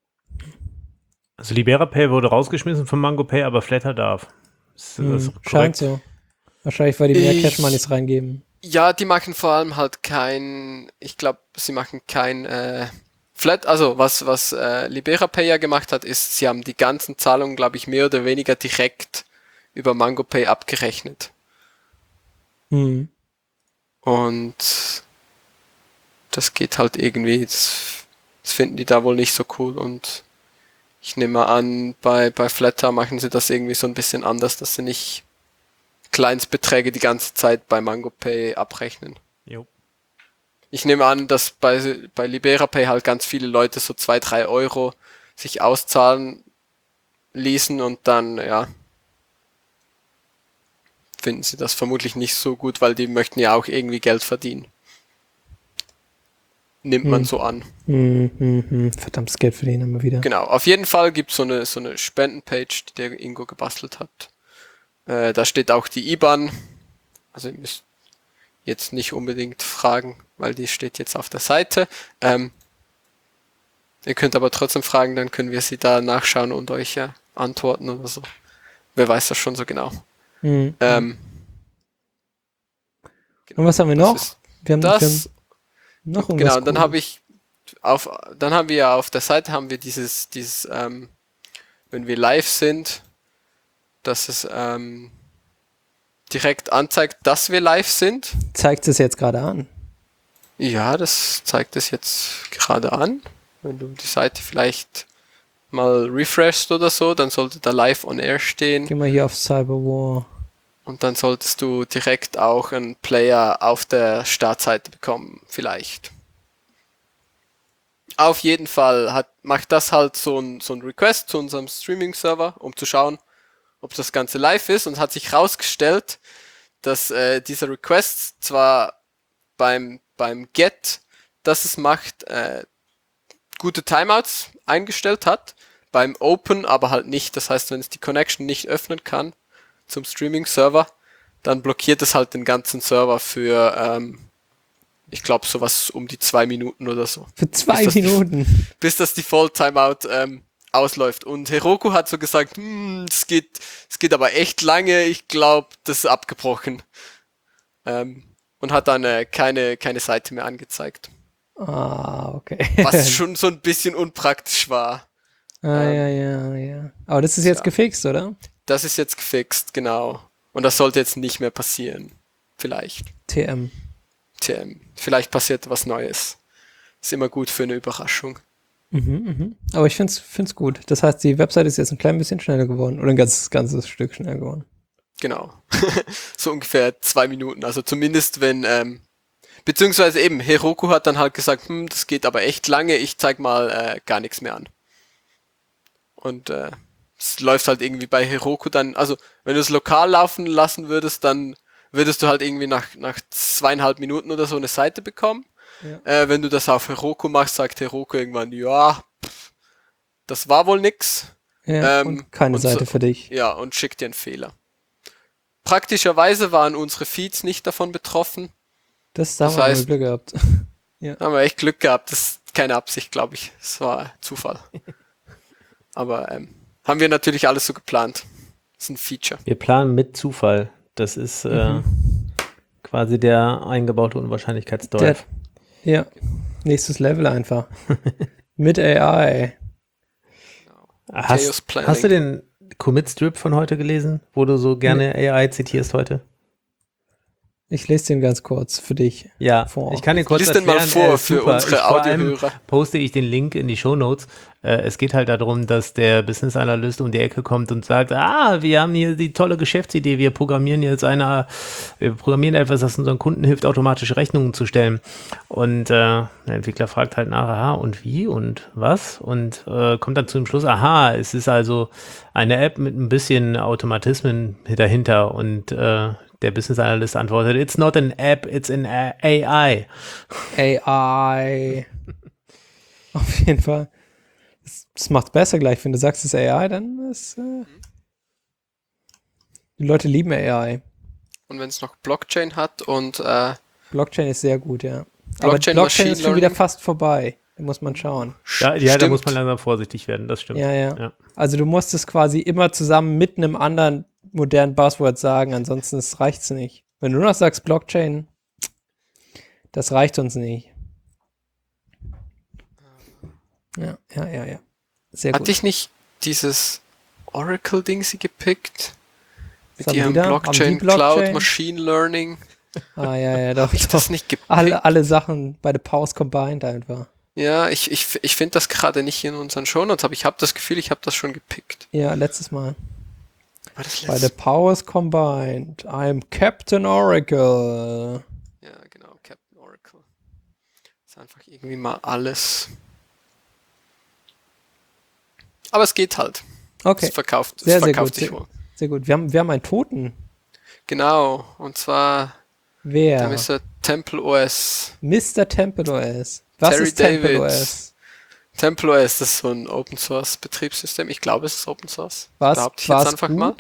Speaker 2: Also LiberaPay wurde rausgeschmissen von MangoPay, aber Flatter darf. Ist das
Speaker 4: Hm,
Speaker 2: korrekt?
Speaker 4: scheint so. Wahrscheinlich, weil die mehr
Speaker 3: Ich-
Speaker 4: Cash Moneys reingeben.
Speaker 3: Ja, die machen vor allem halt kein, ich glaube, sie machen kein äh, Flat, also was, was äh, LiberaPay ja gemacht hat, ist, sie haben die ganzen Zahlungen, glaube ich, mehr oder weniger direkt über MangoPay abgerechnet.
Speaker 4: Hm.
Speaker 3: Und das geht halt irgendwie, das, das finden die da wohl nicht so cool und ich nehme an, bei, bei Flatter machen sie das irgendwie so ein bisschen anders, dass sie nicht Kleinstbeträge die ganze Zeit bei MangoPay abrechnen.
Speaker 2: Jo.
Speaker 3: Ich nehme an, dass bei, bei LiberaPay halt ganz viele Leute so zwei, drei Euro sich auszahlen ließen und dann, ja, finden sie das vermutlich nicht so gut, weil die möchten ja auch irgendwie Geld verdienen. Nimmt man
Speaker 4: Hm.
Speaker 3: so an.
Speaker 4: Hm, hm, hm. Verdammtes Geld verdienen immer wieder.
Speaker 3: Genau, auf jeden Fall gibt es so eine, so eine Spendenpage, die der Ingo gebastelt hat. Äh, da steht auch die I B A N. Also ihr müsst jetzt nicht unbedingt fragen, weil die steht jetzt auf der Seite. Ähm, ihr könnt aber trotzdem fragen, dann können wir sie da nachschauen und euch ja antworten oder so. Wer weiß das schon so genau.
Speaker 4: Mhm.
Speaker 3: Ähm,
Speaker 4: Und was haben wir
Speaker 3: das
Speaker 4: noch?
Speaker 3: ist
Speaker 4: Wir haben, wir haben
Speaker 3: das,
Speaker 4: noch
Speaker 3: genau,
Speaker 4: irgendwas
Speaker 3: und dann
Speaker 4: Cooles.
Speaker 3: habe ich auf, dann haben wir ja auf der Seite haben wir dieses, dieses, ähm, wenn wir live sind, dass es ähm, direkt anzeigt, dass wir live sind.
Speaker 4: Zeigt es jetzt gerade an.
Speaker 3: Ja, das zeigt es jetzt gerade an. Wenn du die Seite vielleicht mal refreshst oder so, dann sollte da live on air stehen
Speaker 4: Geh mal hier auf Cyberwar.
Speaker 3: und dann solltest du direkt auch einen Player auf der Startseite bekommen, vielleicht. Auf jeden Fall hat, macht das halt so ein, so ein Request zu unserem Streaming-Server, um zu schauen, ob das Ganze live ist, und hat sich herausgestellt, dass äh, dieser Request zwar beim, beim Get, das es macht, äh, gute Timeouts eingestellt hat, beim Open aber halt nicht. Das heißt, wenn es die Connection nicht öffnen kann zum Streaming-Server, dann blockiert es halt den ganzen Server für, ähm, ich glaube, sowas um die zwei Minuten oder so.
Speaker 4: Für zwei
Speaker 3: Ist das die-
Speaker 4: Minuten.
Speaker 3: Bis das Default-Timeout ähm, ausläuft. Und Heroku hat so gesagt, hm, es geht, es geht aber echt lange, ich glaube, das ist abgebrochen. Ähm, und hat dann äh, keine, keine Seite mehr angezeigt.
Speaker 4: Ah, okay.
Speaker 3: Was schon so ein bisschen unpraktisch war.
Speaker 4: ah,
Speaker 3: ähm,
Speaker 4: ja, ja, ja. Aber das ist jetzt
Speaker 3: ja.
Speaker 4: gefixt, oder?
Speaker 3: Das ist jetzt gefixt, genau. Und das sollte jetzt nicht mehr passieren. Vielleicht.
Speaker 4: T M.
Speaker 3: Tja, vielleicht passiert was Neues. Ist immer gut für eine Überraschung.
Speaker 4: Mhm, mhm. Aber ich finde es gut. Das heißt, die Website ist jetzt ein klein bisschen schneller geworden. Oder ein ganzes, ganzes Stück schneller geworden.
Speaker 3: Genau. So ungefähr zwei Minuten. Also zumindest wenn, ähm, beziehungsweise eben, Heroku hat dann halt gesagt, hm, das geht aber echt lange, ich zeig mal äh, gar nichts mehr an. Und äh, es läuft halt irgendwie bei Heroku dann, also wenn du es lokal laufen lassen würdest, dann würdest du halt irgendwie nach, nach zweieinhalb Minuten oder so eine Seite bekommen.
Speaker 4: Ja.
Speaker 3: Äh, wenn du das auf Heroku machst, sagt Heroku irgendwann, ja, pff, das war wohl nix.
Speaker 4: Ja,
Speaker 3: Ähm,
Speaker 4: und keine
Speaker 3: und so-
Speaker 4: Seite für dich.
Speaker 3: Ja, und schickt dir einen Fehler. Praktischerweise waren unsere Feeds nicht davon betroffen.
Speaker 4: Das, da
Speaker 3: Das
Speaker 4: haben wir
Speaker 3: heißt-
Speaker 4: Glück gehabt.
Speaker 3: Haben wir echt Glück gehabt. Das ist keine Absicht, glaube ich. Es war Zufall. Aber ähm, haben wir natürlich alles so geplant. Das ist ein Feature.
Speaker 2: Wir planen mit Zufall. Das ist äh,
Speaker 4: Mhm.
Speaker 2: quasi der eingebaute Unwahrscheinlichkeitsdrive.
Speaker 4: Der, ja, nächstes Level einfach. Mit A I.
Speaker 3: Chaos
Speaker 2: Hast,
Speaker 3: Planning.
Speaker 2: hast du den Commit-Strip von heute gelesen, wo du so gerne A I zitierst heute?
Speaker 4: Ich lese den ganz kurz für dich.
Speaker 2: Ja,
Speaker 4: vor.
Speaker 2: ich kann den kurz
Speaker 3: Lies den
Speaker 2: erklären.
Speaker 3: mal vor
Speaker 2: er ist
Speaker 3: für
Speaker 2: super.
Speaker 3: unsere
Speaker 2: ich, vor allem
Speaker 3: Audiohörer.
Speaker 2: poste ich den Link in die Shownotes. Äh, es geht halt darum, dass der Business Analyst um die Ecke kommt und sagt, ah, wir haben hier die tolle Geschäftsidee, wir programmieren jetzt eine, wir programmieren etwas, das unseren Kunden hilft, automatische Rechnungen zu stellen. Und äh, der Entwickler fragt halt nach, aha, und wie und was? Und äh, kommt dann zu dem Schluss, aha, es ist also eine App mit ein bisschen Automatismen dahinter. Und äh, der Business Analyst antwortet, it's not an app, it's an A I.
Speaker 4: A I. Auf jeden Fall. Das, das macht besser gleich. Wenn du sagst, es ist A I, dann ist. Äh, die Leute lieben A I.
Speaker 3: Und wenn es noch Blockchain hat und äh,
Speaker 4: Blockchain ist sehr gut, ja.
Speaker 3: Blockchain,
Speaker 4: Aber Blockchain
Speaker 3: Machine
Speaker 4: ist schon wieder
Speaker 3: Learning.
Speaker 4: fast vorbei. Da muss man schauen.
Speaker 2: Ja, ja da
Speaker 3: stimmt.
Speaker 2: muss man langsam vorsichtig werden, das stimmt.
Speaker 4: Ja, ja,
Speaker 2: Ja.
Speaker 4: Also du musst es quasi immer zusammen mit einem anderen modernen Buzzword sagen, ansonsten reicht es nicht. Wenn du nur noch sagst Blockchain, das reicht uns nicht. Ja, ja, ja, ja. Sehr
Speaker 3: Hatte
Speaker 4: gut.
Speaker 3: ich nicht dieses Oracle-Ding sie gepickt? Mit
Speaker 4: Was haben
Speaker 3: ihrem
Speaker 4: die da? Haben die
Speaker 3: Blockchain,
Speaker 4: Blockchain?
Speaker 3: Cloud, Machine Learning.
Speaker 4: Ah, ja, ja, doch.
Speaker 3: Habe ich
Speaker 4: doch.
Speaker 3: das nicht gepickt?
Speaker 4: Alle, alle Sachen bei der Pause combined einfach.
Speaker 3: Ja, ich, ich, ich finde das gerade nicht in unseren Shownotes, aber ich habe das Gefühl, ich habe das schon gepickt.
Speaker 4: Ja, letztes Mal.
Speaker 3: War das
Speaker 4: Bei the
Speaker 3: letztes?
Speaker 4: powers combined. I'm Captain Oracle.
Speaker 3: Ja, genau, Captain Oracle. Ist einfach irgendwie mal alles. Aber es geht halt.
Speaker 4: Okay,
Speaker 3: Es verkauft, es
Speaker 4: Sehr, sehr
Speaker 3: verkauft
Speaker 4: gut,
Speaker 3: sich
Speaker 4: sehr-
Speaker 3: wohl.
Speaker 4: sehr gut. Wir haben, wir haben einen Toten.
Speaker 3: Genau, und zwar
Speaker 4: Wer?
Speaker 3: der Mister Temple O S.
Speaker 4: Mister Temple O S. Was
Speaker 3: Terry
Speaker 4: ist Temple
Speaker 3: David.
Speaker 4: O S?
Speaker 3: Temple O S, das ist so ein Open Source Betriebssystem. Ich glaube, es ist Open Source.
Speaker 4: Was
Speaker 3: Behaupte ich
Speaker 4: war's
Speaker 3: jetzt einfach
Speaker 4: gut?
Speaker 3: mal.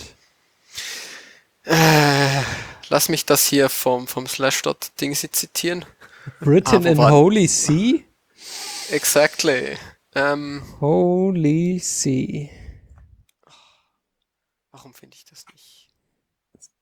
Speaker 3: Äh, lass mich das hier vom, vom Slashdot-Ding zitieren.
Speaker 4: Britain
Speaker 3: Ah, wo
Speaker 4: in
Speaker 3: war-
Speaker 4: Holy See?
Speaker 3: Exactly. Ähm,
Speaker 4: Holy See.
Speaker 3: warum finde ich das nicht?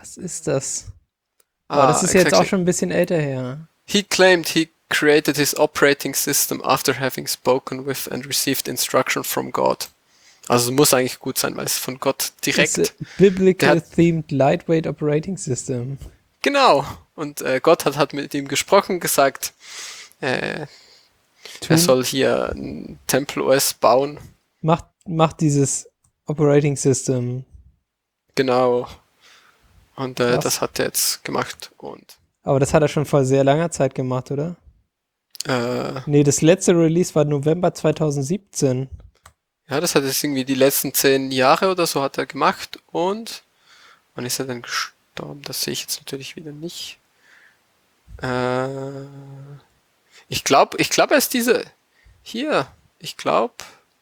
Speaker 4: Was ist das?
Speaker 3: Ah,
Speaker 4: Aber das ist jetzt
Speaker 3: exactly.
Speaker 4: auch schon ein bisschen älter her.
Speaker 3: He claimed he created his operating system after having spoken with and received instruction from God. Also es muss eigentlich gut sein, weil es von Gott direkt...
Speaker 4: It's a biblical
Speaker 3: Der hat-
Speaker 4: themed lightweight operating system.
Speaker 3: Genau. Und äh, Gott hat, hat mit ihm gesprochen, gesagt, äh, er soll hier ein Temple-O S bauen.
Speaker 4: Macht, macht dieses Operating System.
Speaker 3: Genau. Und äh,
Speaker 4: Krass.
Speaker 3: das hat er jetzt gemacht. Und
Speaker 4: Aber das hat er schon vor sehr langer Zeit gemacht, oder?
Speaker 3: äh,
Speaker 4: Nee, das letzte Release war November zweitausendsiebzehn.
Speaker 3: ja, das hat jetzt irgendwie die letzten zehn Jahre oder so hat er gemacht. Und wann ist er denn gestorben? Das sehe ich jetzt natürlich wieder nicht. Äh, ich glaube, ich glaube, er ist diese hier. Ich glaube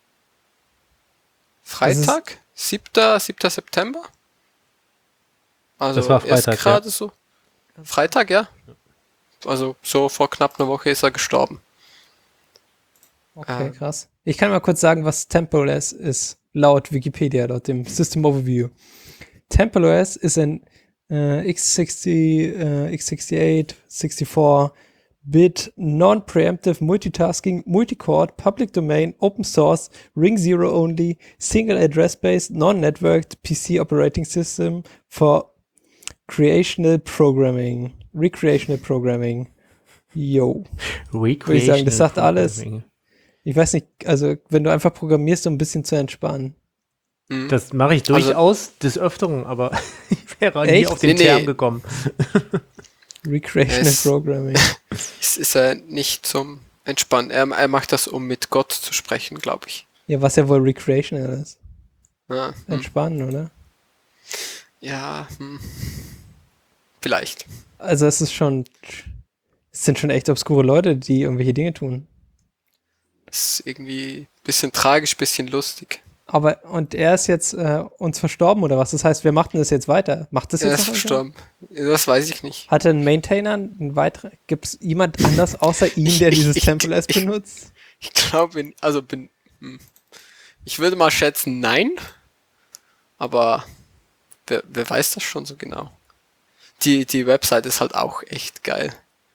Speaker 3: Freitag, siebter September. Also
Speaker 2: Das war
Speaker 3: erst
Speaker 2: Freitag,
Speaker 3: gerade so. Freitag, ja. Also so vor knapp einer Woche ist er gestorben.
Speaker 4: Okay,
Speaker 3: Ähm.
Speaker 4: krass. Ich kann mal kurz sagen, was TempleOS ist, laut Wikipedia, laut dem System Overview. TempleOS ist ein äh, x sechzig, äh, x sechsundachtzig, sechsundvierzig Bit Non-Preemptive Multitasking Multicore Public Domain Open Source Ring Zero Only Single Address Based Non-Networked P C Operating System for Creational Programming. Recreational Programming. Yo.
Speaker 2: Recreational
Speaker 4: ich sagen, das sagt alles.
Speaker 2: Programming.
Speaker 4: Ich weiß nicht, also wenn du einfach programmierst, um ein bisschen zu entspannen.
Speaker 3: Mhm.
Speaker 2: Das mache ich
Speaker 3: Also-
Speaker 2: durchaus des Öfteren, aber ich wäre nie
Speaker 4: Echt?
Speaker 2: auf den
Speaker 3: Nee, nee.
Speaker 2: Term gekommen.
Speaker 4: Recreational
Speaker 3: Es-
Speaker 4: Programming.
Speaker 3: Es ist er nicht zum Entspannen. Er, er macht das, um mit Gott zu sprechen, glaube ich.
Speaker 4: Ja, was ja wohl Recreational ist.
Speaker 3: Ja, hm.
Speaker 4: Entspannen, oder?
Speaker 3: ja hm. Vielleicht.
Speaker 4: Also es ist schon, es sind schon echt obskure Leute, die irgendwelche Dinge tun.
Speaker 3: Ist irgendwie ein bisschen tragisch, bisschen lustig.
Speaker 4: Aber, und er ist jetzt äh, uns verstorben, oder was? Das heißt, wer macht denn das jetzt weiter? Macht das
Speaker 3: Er
Speaker 4: jetzt
Speaker 3: ist
Speaker 4: noch
Speaker 3: verstorben. Das weiß ich nicht.
Speaker 4: Hat er einen Maintainer, einen weiteren? Gibt es jemand anders außer ihm, der dieses
Speaker 3: Ich-
Speaker 4: TempleOS
Speaker 3: ich-
Speaker 4: benutzt?
Speaker 3: Ich glaube, also bin, hm. ich würde mal schätzen, nein. Aber wer, wer weiß das schon so genau? Die, die Website ist halt auch echt geil.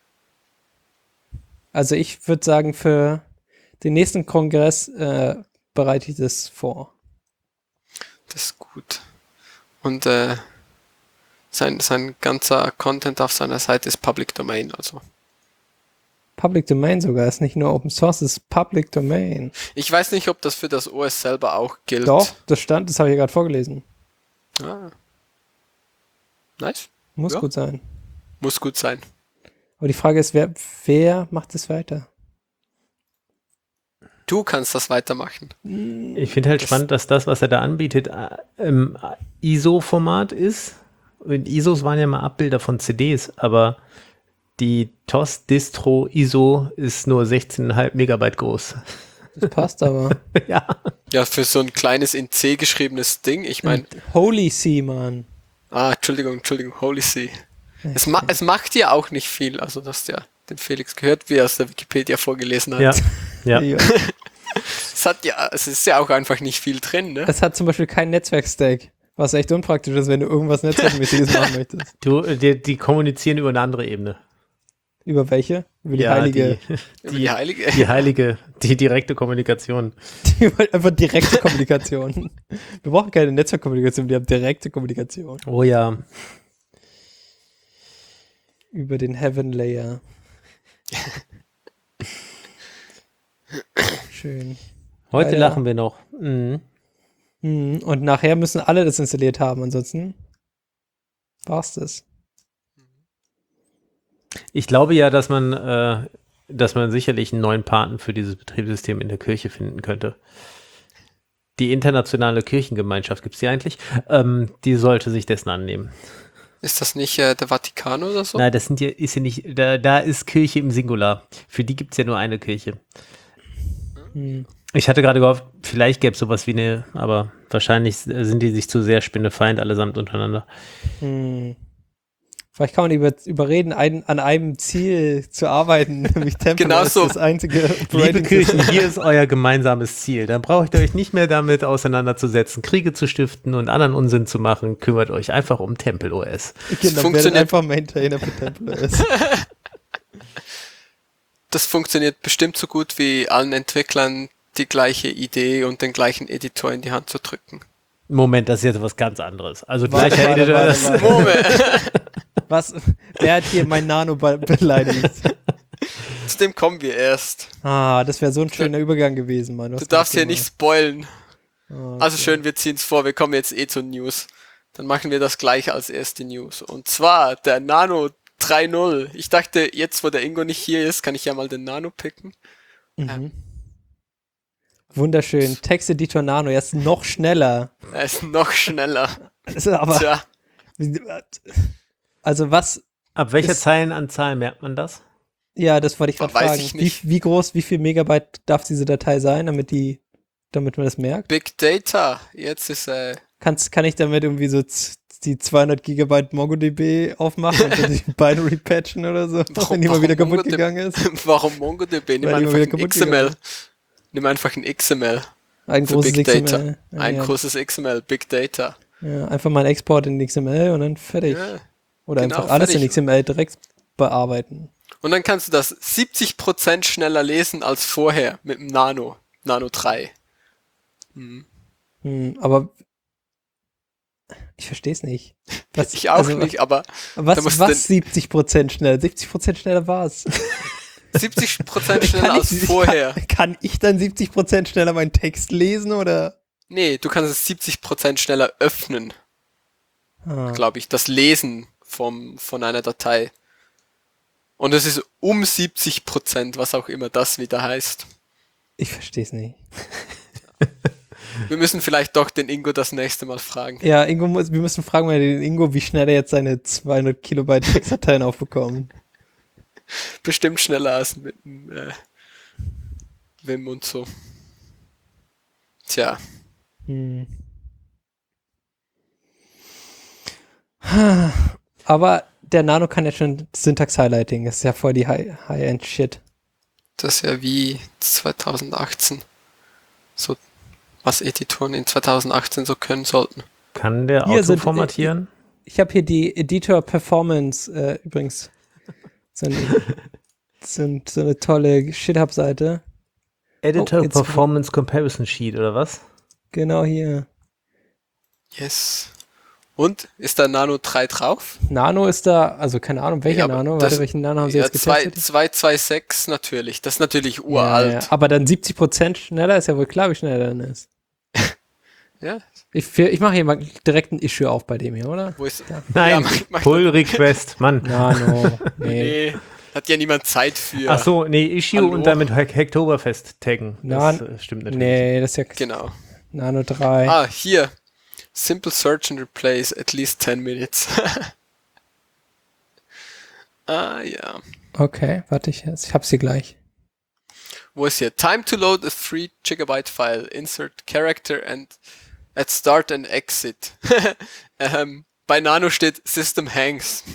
Speaker 4: Also ich würde sagen, für den nächsten Kongress äh, bereite ich das vor.
Speaker 3: Das ist gut. Und äh, sein, sein ganzer Content auf seiner Seite ist Public Domain, also.
Speaker 4: Public Domain sogar, ist nicht nur Open Source, ist Public Domain.
Speaker 3: Ich weiß nicht, ob das für das O S selber auch gilt.
Speaker 4: Doch, das stand, das habe ich gerade vorgelesen.
Speaker 3: Ah. Nice.
Speaker 4: Muss
Speaker 3: Ja.
Speaker 4: gut sein.
Speaker 3: Muss gut sein.
Speaker 4: Aber die Frage ist, wer, wer macht es weiter?
Speaker 3: Du kannst das weitermachen.
Speaker 2: Ich finde halt
Speaker 3: Das-
Speaker 2: spannend, dass das, was er da anbietet, äh, im I S O-Format ist. Und I S Os waren ja mal Abbilder von C Ds, aber die T O S-Distro I S O ist nur sechzehn Komma fünf Megabyte groß.
Speaker 4: Das passt aber.
Speaker 2: Ja.
Speaker 3: Ja, für so ein kleines in C geschriebenes Ding. Ich meine,
Speaker 4: Holy See, Mann.
Speaker 3: ah, Entschuldigung, Entschuldigung, Holy See. Es, ma es macht ja auch nicht viel. Also, dass der den Felix gehört, wie er aus der Wikipedia vorgelesen hat.
Speaker 2: Ja. Ja.
Speaker 4: Ja.
Speaker 3: Es hat ja, es ist ja auch einfach nicht viel drin, ne?
Speaker 4: Es hat zum Beispiel kein Netzwerk-Stack, was echt unpraktisch ist, wenn du irgendwas Netzwerkmäßiges machen möchtest.
Speaker 2: Du, die, die kommunizieren über eine andere Ebene.
Speaker 4: Über welche? Über die
Speaker 2: ja,
Speaker 4: heilige,
Speaker 2: Die,
Speaker 3: Über
Speaker 2: die,
Speaker 3: die Heilige.
Speaker 2: die heilige, die direkte Kommunikation.
Speaker 4: die, einfach direkte Kommunikation. Wir brauchen keine Netzwerkkommunikation, wir haben direkte Kommunikation.
Speaker 2: Oh ja.
Speaker 4: Über den Heaven Layer. Schön.
Speaker 2: Heute
Speaker 4: Alter.
Speaker 2: lachen wir noch. Mhm.
Speaker 4: Hm, Und nachher müssen alle das installiert haben, ansonsten war's das.
Speaker 2: Ich glaube ja, dass man, äh, dass man sicherlich einen neuen Paten für dieses Betriebssystem in der Kirche finden könnte. Die internationale Kirchengemeinschaft, gibt es die eigentlich? Ähm, die sollte sich dessen annehmen.
Speaker 3: Ist das nicht äh, der Vatikan oder so?
Speaker 2: Nein, das sind ja, ist ja nicht, da, da ist Kirche im Singular. Für die gibt es ja nur eine Kirche.
Speaker 4: Hm.
Speaker 2: Ich hatte gerade gehofft, vielleicht gäbe es sowas wie eine, aber wahrscheinlich sind die sich zu sehr Spinnefeind allesamt untereinander.
Speaker 4: Hm. Vielleicht kann man über, überreden, ein, an einem Ziel zu arbeiten, nämlich Temple
Speaker 3: Genau
Speaker 4: ist
Speaker 3: so.
Speaker 4: das einzige
Speaker 2: Liebe Kirchen, hier ist euer gemeinsames Ziel. Dann braucht ihr euch nicht mehr damit auseinanderzusetzen, Kriege zu stiften und anderen Unsinn zu machen. Kümmert euch einfach um Temple O S.
Speaker 4: Genau,
Speaker 3: funktioniert-
Speaker 4: einfach Maintainer für Temple O S.
Speaker 3: Das funktioniert bestimmt so gut wie allen Entwicklern die gleiche Idee und den gleichen Editor in die Hand zu drücken.
Speaker 2: Moment, das ist jetzt was ganz anderes. Also
Speaker 4: Warte,
Speaker 2: gleicher
Speaker 4: warte,
Speaker 2: Editor,
Speaker 4: warte,
Speaker 2: das-
Speaker 4: warte.
Speaker 3: Moment,
Speaker 4: Was? Wer hat hier mein Nano be beleidigt?
Speaker 3: zu dem kommen wir erst.
Speaker 4: Ah, das wäre so ein schöner Übergang gewesen, Mann. Was
Speaker 3: Du darfst
Speaker 4: hast
Speaker 3: hier nicht spoilen.
Speaker 4: gemacht?
Speaker 3: Also schön, wir ziehen es vor, wir kommen jetzt eh zu News. Dann machen wir das gleich als erste News. Und zwar der Nano drei Punkt null. Ich dachte, jetzt wo der Ingo nicht hier ist, kann ich ja mal den Nano picken.
Speaker 4: Mhm. Wunderschön. Texteditor Nano, jetzt noch schneller.
Speaker 3: Er ist noch schneller.
Speaker 4: Das ist aber,
Speaker 3: Tja,
Speaker 4: also was,
Speaker 2: Ab welcher
Speaker 4: Ist-
Speaker 2: Zeilenanzahl merkt man das?
Speaker 4: ja, das wollte ich gerade
Speaker 3: Weiß
Speaker 4: fragen.
Speaker 3: ich
Speaker 4: Wie,
Speaker 3: nicht.
Speaker 4: wie groß, wie viel Megabyte darf diese Datei sein, damit die, damit man das merkt?
Speaker 3: Big Data. Jetzt ist äh,
Speaker 4: Kannst, kann ich damit irgendwie so z- die zweihundert Gigabyte MongoDB aufmachen und dann die Binary patchen oder so,
Speaker 3: Warum-
Speaker 4: wenn die mal wieder
Speaker 3: warum
Speaker 4: kaputt
Speaker 3: MongoDB?
Speaker 4: gegangen ist?
Speaker 3: warum MongoDB? Nimm
Speaker 4: Weil die mal
Speaker 3: einfach
Speaker 4: wieder
Speaker 3: ein
Speaker 4: kaputt
Speaker 3: X M L.
Speaker 4: gegangen
Speaker 3: Nimm einfach ein X M L.
Speaker 4: Ein
Speaker 3: Für
Speaker 4: großes
Speaker 3: Big
Speaker 4: X M
Speaker 3: Data.
Speaker 4: L. Ja,
Speaker 3: Ein
Speaker 4: ja.
Speaker 3: großes X M L, Big Data.
Speaker 4: Ja, einfach mal einen Export in X M L und dann fertig.
Speaker 3: Ja.
Speaker 4: Oder
Speaker 3: genau,
Speaker 4: einfach alles
Speaker 3: fertig.
Speaker 4: in X M L direkt bearbeiten.
Speaker 3: Und dann kannst du das siebzig Prozent schneller lesen als vorher mit dem Nano. Nano drei. Hm.
Speaker 4: Hm, aber ich verstehe es nicht. Was,
Speaker 3: Ich auch
Speaker 4: also,
Speaker 3: nicht, aber
Speaker 4: Was,
Speaker 3: Da musst
Speaker 4: was
Speaker 3: du-
Speaker 4: siebzig Prozent schneller? siebzig Prozent schneller war's.
Speaker 3: siebzig Prozent schneller als
Speaker 4: ich,
Speaker 3: vorher.
Speaker 4: Kann, kann ich dann siebzig Prozent schneller meinen Text lesen oder?
Speaker 3: Nee, du kannst es siebzig Prozent schneller öffnen,
Speaker 4: Ah,
Speaker 3: glaube ich. Das Lesen vom, von einer Datei. Und es ist um siebzig Prozent, was auch immer das wieder heißt.
Speaker 4: ich verstehe es nicht.
Speaker 3: Wir müssen vielleicht doch den Ingo das nächste Mal fragen.
Speaker 4: Ja, Ingo muss, wir müssen fragen mal den Ingo, wie schnell er jetzt seine zweihundert Kilobyte Textdateien aufbekommt.
Speaker 3: Bestimmt schneller als mit dem äh, Wim und so. Tja,
Speaker 4: Hm. Aber der Nano kann ja schon Syntax-Highlighting. Das ist ja voll die High- High-End-Shit.
Speaker 3: das ist ja wie zweitausendachtzehn. So, was Editoren in zweitausendachtzehn so können sollten.
Speaker 2: Kann der
Speaker 4: Hier sind-
Speaker 2: autoformatieren?
Speaker 4: Ich habe hier die Editor Performance äh, übrigens. So eine, so, ein- so eine tolle GitHub-Seite.
Speaker 2: Editor
Speaker 4: oh, jetzt-
Speaker 2: Performance Comparison Sheet oder was?
Speaker 4: Genau hier.
Speaker 3: Yes. Und? Ist da Nano drei drauf?
Speaker 4: Nano ist da, also keine Ahnung, welcher
Speaker 3: Ja, aber
Speaker 4: Nano?
Speaker 3: das-
Speaker 4: Warte, welchen Nano haben sie
Speaker 3: Ja,
Speaker 4: jetzt
Speaker 3: zwei-
Speaker 4: getestet?
Speaker 3: zwei zwei sechs natürlich. Das ist natürlich
Speaker 4: Ja,
Speaker 3: uralt.
Speaker 4: ja. Aber dann siebzig Prozent schneller ist ja wohl klar, wie schnell er dann ist.
Speaker 3: Ja,
Speaker 4: Ich, für- ich mache hier mal direkt ein Issue auf bei dem hier, oder?
Speaker 3: wo ist.
Speaker 2: Nein,
Speaker 3: Ja, mach- mach-
Speaker 2: Pull Request, Mann.
Speaker 4: Nano. Nee.
Speaker 3: Nee, hat ja niemand Zeit für.
Speaker 2: Ach so, nee, Issue
Speaker 3: Hallo?
Speaker 2: und damit Hack- Hacktoberfest taggen. Das
Speaker 4: Nein.
Speaker 2: äh, stimmt natürlich.
Speaker 4: Nee, das ist ja
Speaker 3: Genau.
Speaker 4: Nano drei.
Speaker 3: Ah, hier. Simple search and replace at least ten minutes. ah, ja.
Speaker 4: Okay, warte, ich, ich hab's hier gleich.
Speaker 3: Wo ist hier? Time to load a three gigabyte file. Insert character and at start and exit. ähm, bei Nano steht System hangs.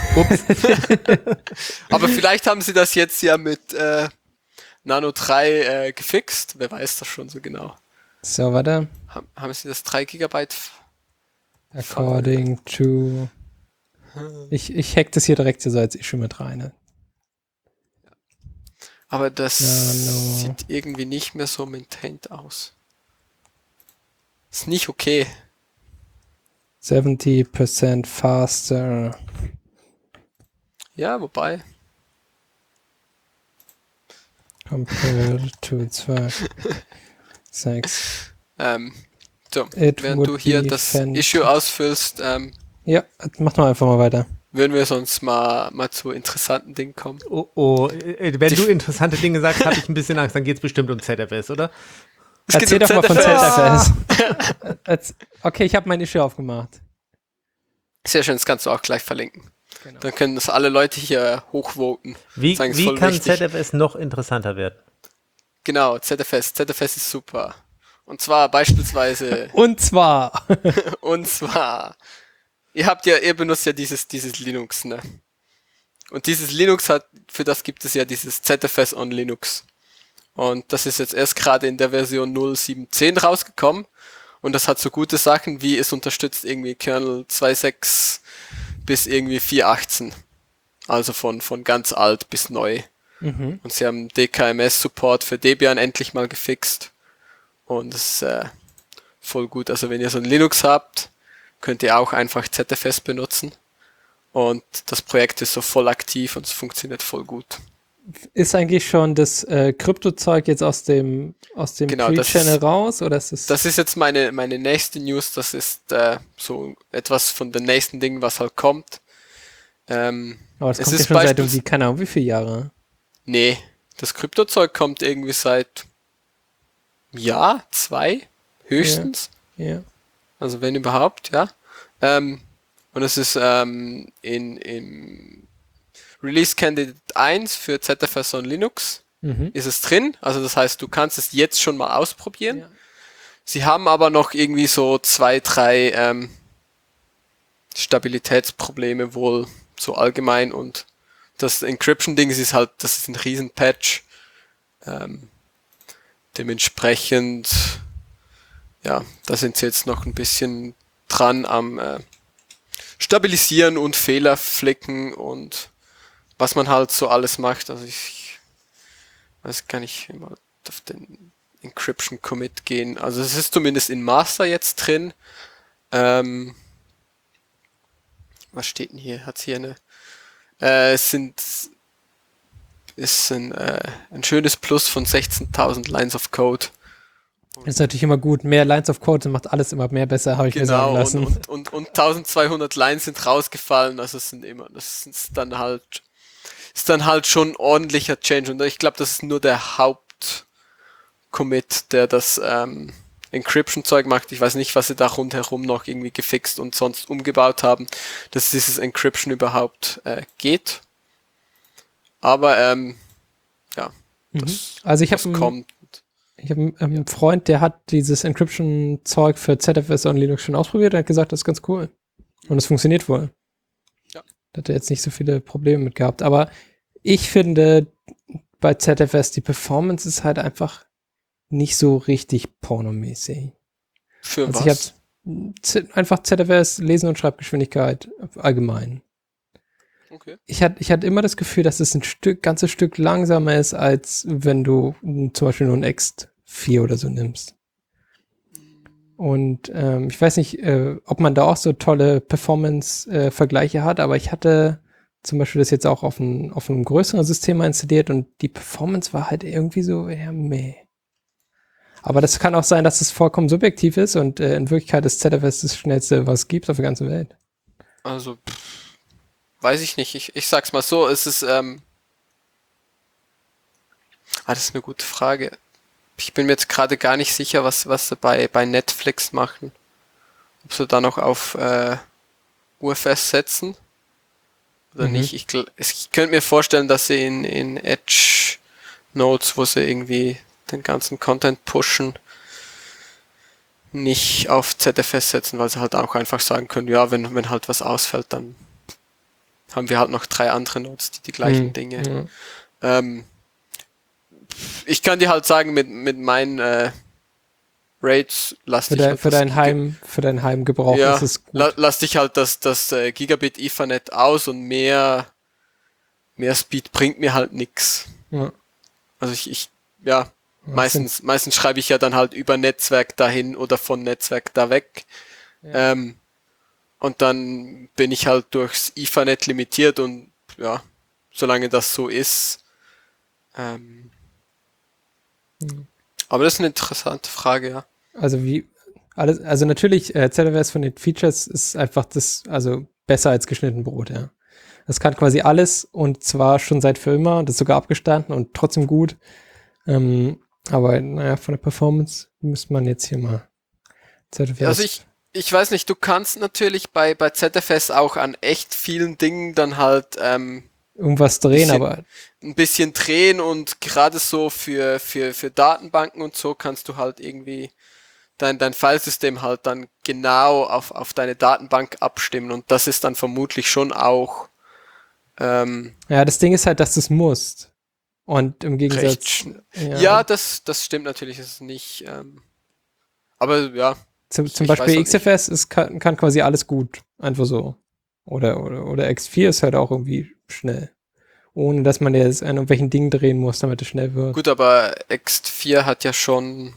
Speaker 3: Aber vielleicht haben sie das jetzt ja mit äh, Nano drei äh, gefixt. Wer weiß das schon so genau.
Speaker 4: So, warte.
Speaker 3: Haben, haben sie das drei Gigabyte?
Speaker 4: According to. Ich, ich hack das hier direkt so als Issue mit rein. Ne?
Speaker 3: Aber das
Speaker 4: Nano.
Speaker 3: sieht irgendwie nicht mehr so maintained aus. Ist nicht okay.
Speaker 4: siebzig Prozent faster.
Speaker 3: Ja, wobei.
Speaker 4: Compared to zwei sechs.
Speaker 3: Ähm, so,
Speaker 4: It
Speaker 3: während
Speaker 4: would
Speaker 3: du hier
Speaker 4: be
Speaker 3: das
Speaker 4: fan-
Speaker 3: Issue ausfüllst, ähm,
Speaker 4: Ja, mach doch einfach mal weiter.
Speaker 3: würden wir sonst mal, mal zu interessanten Dingen kommen.
Speaker 2: Oh, oh, äh, wenn du interessante Dinge sagst, habe ich ein bisschen Angst. Dann geht es bestimmt um Z F S, oder?
Speaker 3: Es geht
Speaker 4: Erzähl
Speaker 3: um
Speaker 4: doch mal von
Speaker 3: Z
Speaker 4: Z
Speaker 3: F S.
Speaker 4: F S. Erz- Okay, ich habe mein Issue aufgemacht.
Speaker 3: Sehr schön, das kannst du auch gleich verlinken.
Speaker 4: Genau.
Speaker 3: Dann können das alle Leute hier hochvoten.
Speaker 2: Wie,
Speaker 3: Sagen, ist
Speaker 2: wie
Speaker 3: voll
Speaker 2: kann
Speaker 3: wichtig.
Speaker 2: Z F S noch interessanter werden?
Speaker 3: Genau, Z F S. Z F S ist super. Und zwar beispielsweise,
Speaker 4: Und zwar,
Speaker 3: und zwar, ihr habt ja, ihr benutzt ja dieses, dieses Linux, ne? Und dieses Linux hat, für das gibt es ja dieses Z F S on Linux. Und das ist jetzt erst gerade in der Version null Punkt sieben Punkt zehn rausgekommen. Und das hat so gute Sachen, wie es unterstützt irgendwie Kernel zwei Punkt sechs bis irgendwie vier Punkt achtzehn. Also von, von ganz alt bis neu.
Speaker 4: Mhm.
Speaker 3: Und sie haben D K M S-Support für Debian endlich mal gefixt. Und das ist äh, voll gut. Also wenn ihr so ein Linux habt, könnt ihr auch einfach Z F S benutzen. Und das Projekt ist so voll aktiv und es funktioniert voll gut.
Speaker 4: Ist eigentlich schon das äh, Krypto-Zeug jetzt aus dem aus dem
Speaker 3: Genau, das
Speaker 4: Pre-Channel
Speaker 3: ist-
Speaker 4: raus? Oder ist es
Speaker 3: Das ist jetzt meine, meine nächste News. Das ist äh, so etwas von den nächsten Dingen, was halt kommt. Ähm,
Speaker 4: aber das
Speaker 3: es
Speaker 4: kommt ja
Speaker 3: ist
Speaker 4: schon seit
Speaker 3: beispiels-
Speaker 4: irgendwie, keine Ahnung, wie viele Jahre?
Speaker 3: nee, das Kryptozeug kommt irgendwie seit Jahr, zwei, höchstens.
Speaker 4: Ja.
Speaker 3: Also wenn überhaupt, ja. Ähm, und es ist ähm, in, in Release Candidate eins für Z F S on Linux
Speaker 4: Mhm.
Speaker 3: ist es drin. Also das heißt, du kannst es jetzt schon mal ausprobieren.
Speaker 4: Ja.
Speaker 3: Sie haben aber noch irgendwie so zwei, drei ähm, Stabilitätsprobleme wohl so allgemein und das Encryption-Ding ist halt, das ist ein Riesen-Patch. Ähm, dementsprechend, ja, da sind sie jetzt noch ein bisschen dran am äh, Stabilisieren und Fehler flicken und was man halt so alles macht. Also ich weiß gar nicht, immer auf den Encryption Commit gehen. Also es ist zumindest in Master jetzt drin. Ähm, was steht denn hier? Hat hier eine äh, es sind ist ein, äh, ein schönes Plus von sechzehntausend Lines of Code.
Speaker 4: Das ist natürlich immer gut. Mehr Lines of Code macht alles immer mehr besser, habe ich mir sagen
Speaker 3: Genau,
Speaker 4: lassen.
Speaker 3: und, und, und, und tausendzweihundert Lines sind rausgefallen, also es sind immer, das ist dann halt, ist dann halt schon ordentlicher Change und ich glaube, das ist nur der Haupt-Commit, der das ähm, Encryption-Zeug macht. Ich weiß nicht, was sie da rundherum noch irgendwie gefixt und sonst umgebaut haben, dass dieses Encryption überhaupt äh, geht. Aber ähm, ja, das,
Speaker 4: Also ich
Speaker 3: das
Speaker 4: habe
Speaker 3: kommt.
Speaker 4: Ich habe einen Freund, der hat dieses Encryption-Zeug für Z F S on Linux schon ausprobiert und hat gesagt, das ist ganz cool. Und es funktioniert wohl.
Speaker 3: Ja.
Speaker 4: Da hat er jetzt nicht so viele Probleme mit gehabt. Aber ich finde, bei Z F S, die Performance ist halt einfach nicht so richtig pornomäßig.
Speaker 3: Für
Speaker 4: Also
Speaker 3: was?
Speaker 4: ich habe Z- einfach Z F S, Lesen- und Schreibgeschwindigkeit allgemein.
Speaker 3: Okay.
Speaker 4: Ich hatte ich hatte immer das Gefühl, dass es ein Stück, ganzes Stück langsamer ist, als wenn du m, zum Beispiel nur ein X vier oder so nimmst. Und ähm, ich weiß nicht, äh, ob man da auch so tolle Performance-Vergleiche hat, aber ich hatte zum Beispiel das jetzt auch auf, ein, auf einem größeren System mal installiert und die Performance war halt irgendwie so eher meh. Aber das kann auch sein, dass es vollkommen subjektiv ist und äh, in Wirklichkeit ist Z F S das schnellste, was es gibt auf der ganzen Welt.
Speaker 3: Also, pff, weiß ich nicht. Ich, ich sag's mal so, es ist, ähm, ah, das ist eine gute Frage. Ich bin mir jetzt gerade gar nicht sicher, was, was sie bei, bei Netflix machen. Ob sie da noch auf äh, U F S setzen oder
Speaker 4: Mhm.
Speaker 3: nicht. Ich, gl- es- ich könnte mir vorstellen, dass sie in, in Edge Notes, wo sie irgendwie den ganzen Content pushen, nicht auf Z F S setzen, weil sie halt auch einfach sagen können, ja, wenn, wenn halt was ausfällt, dann haben wir halt noch drei andere Nodes, die die gleichen
Speaker 4: Hm,
Speaker 3: Dinge.
Speaker 4: ja.
Speaker 3: Ähm, ich kann dir halt sagen, mit, mit meinen äh, Rates lass
Speaker 4: Für,
Speaker 3: dich
Speaker 4: dein,
Speaker 3: halt
Speaker 4: für
Speaker 3: das
Speaker 4: dein
Speaker 3: Giga-
Speaker 4: Heim, für deinen Heimgebrauch
Speaker 3: ja,
Speaker 4: ist es gut.
Speaker 3: la, lass dich halt das, das äh, Gigabit Ethernet aus und mehr, mehr Speed bringt mir halt nix.
Speaker 4: Ja.
Speaker 3: Also ich, ich ja,
Speaker 4: Ja,
Speaker 3: meistens, meistens schreibe ich ja dann halt über Netzwerk dahin oder von Netzwerk da weg.
Speaker 4: Ja.
Speaker 3: Ähm, und dann bin ich halt durchs Ethernet limitiert und ja, solange das so ist. Ähm,
Speaker 4: Hm.
Speaker 3: aber das ist eine interessante Frage, ja.
Speaker 4: Also wie alles, also natürlich, äh, Z F S von den Features ist einfach das, also besser als geschnitten Brot, ja. Das kann quasi alles und zwar schon seit für immer und ist sogar abgestanden und trotzdem gut. Ähm, aber naja, von der Performance müsste man jetzt hier mal Z F S.
Speaker 3: Also ich, ich weiß nicht, du kannst natürlich bei, bei Z F S auch an echt vielen Dingen dann halt ähm,
Speaker 4: irgendwas drehen,
Speaker 3: bisschen-
Speaker 4: aber
Speaker 3: ein bisschen drehen und gerade so für, für, für Datenbanken und so kannst du halt irgendwie dein, dein Filesystem halt dann genau auf, auf deine Datenbank abstimmen und das ist dann vermutlich schon auch ähm,
Speaker 4: Ja, das Ding ist halt, dass du es musst. Und im
Speaker 3: recht
Speaker 4: Gegensatz...
Speaker 3: schn-
Speaker 4: Ja,
Speaker 3: Ja, das, das stimmt natürlich, ist es nicht. Ähm, aber ja,
Speaker 4: zum,
Speaker 3: ich
Speaker 4: zum
Speaker 3: weiß
Speaker 4: Beispiel
Speaker 3: halt
Speaker 4: X F S ist, kann, kann quasi alles gut. Einfach so. Oder, oder, oder X vier ist halt auch irgendwie schnell. Ohne dass man jetzt an irgendwelchen Dingen drehen muss, damit es schnell wird.
Speaker 3: gut, aber X vier hat ja schon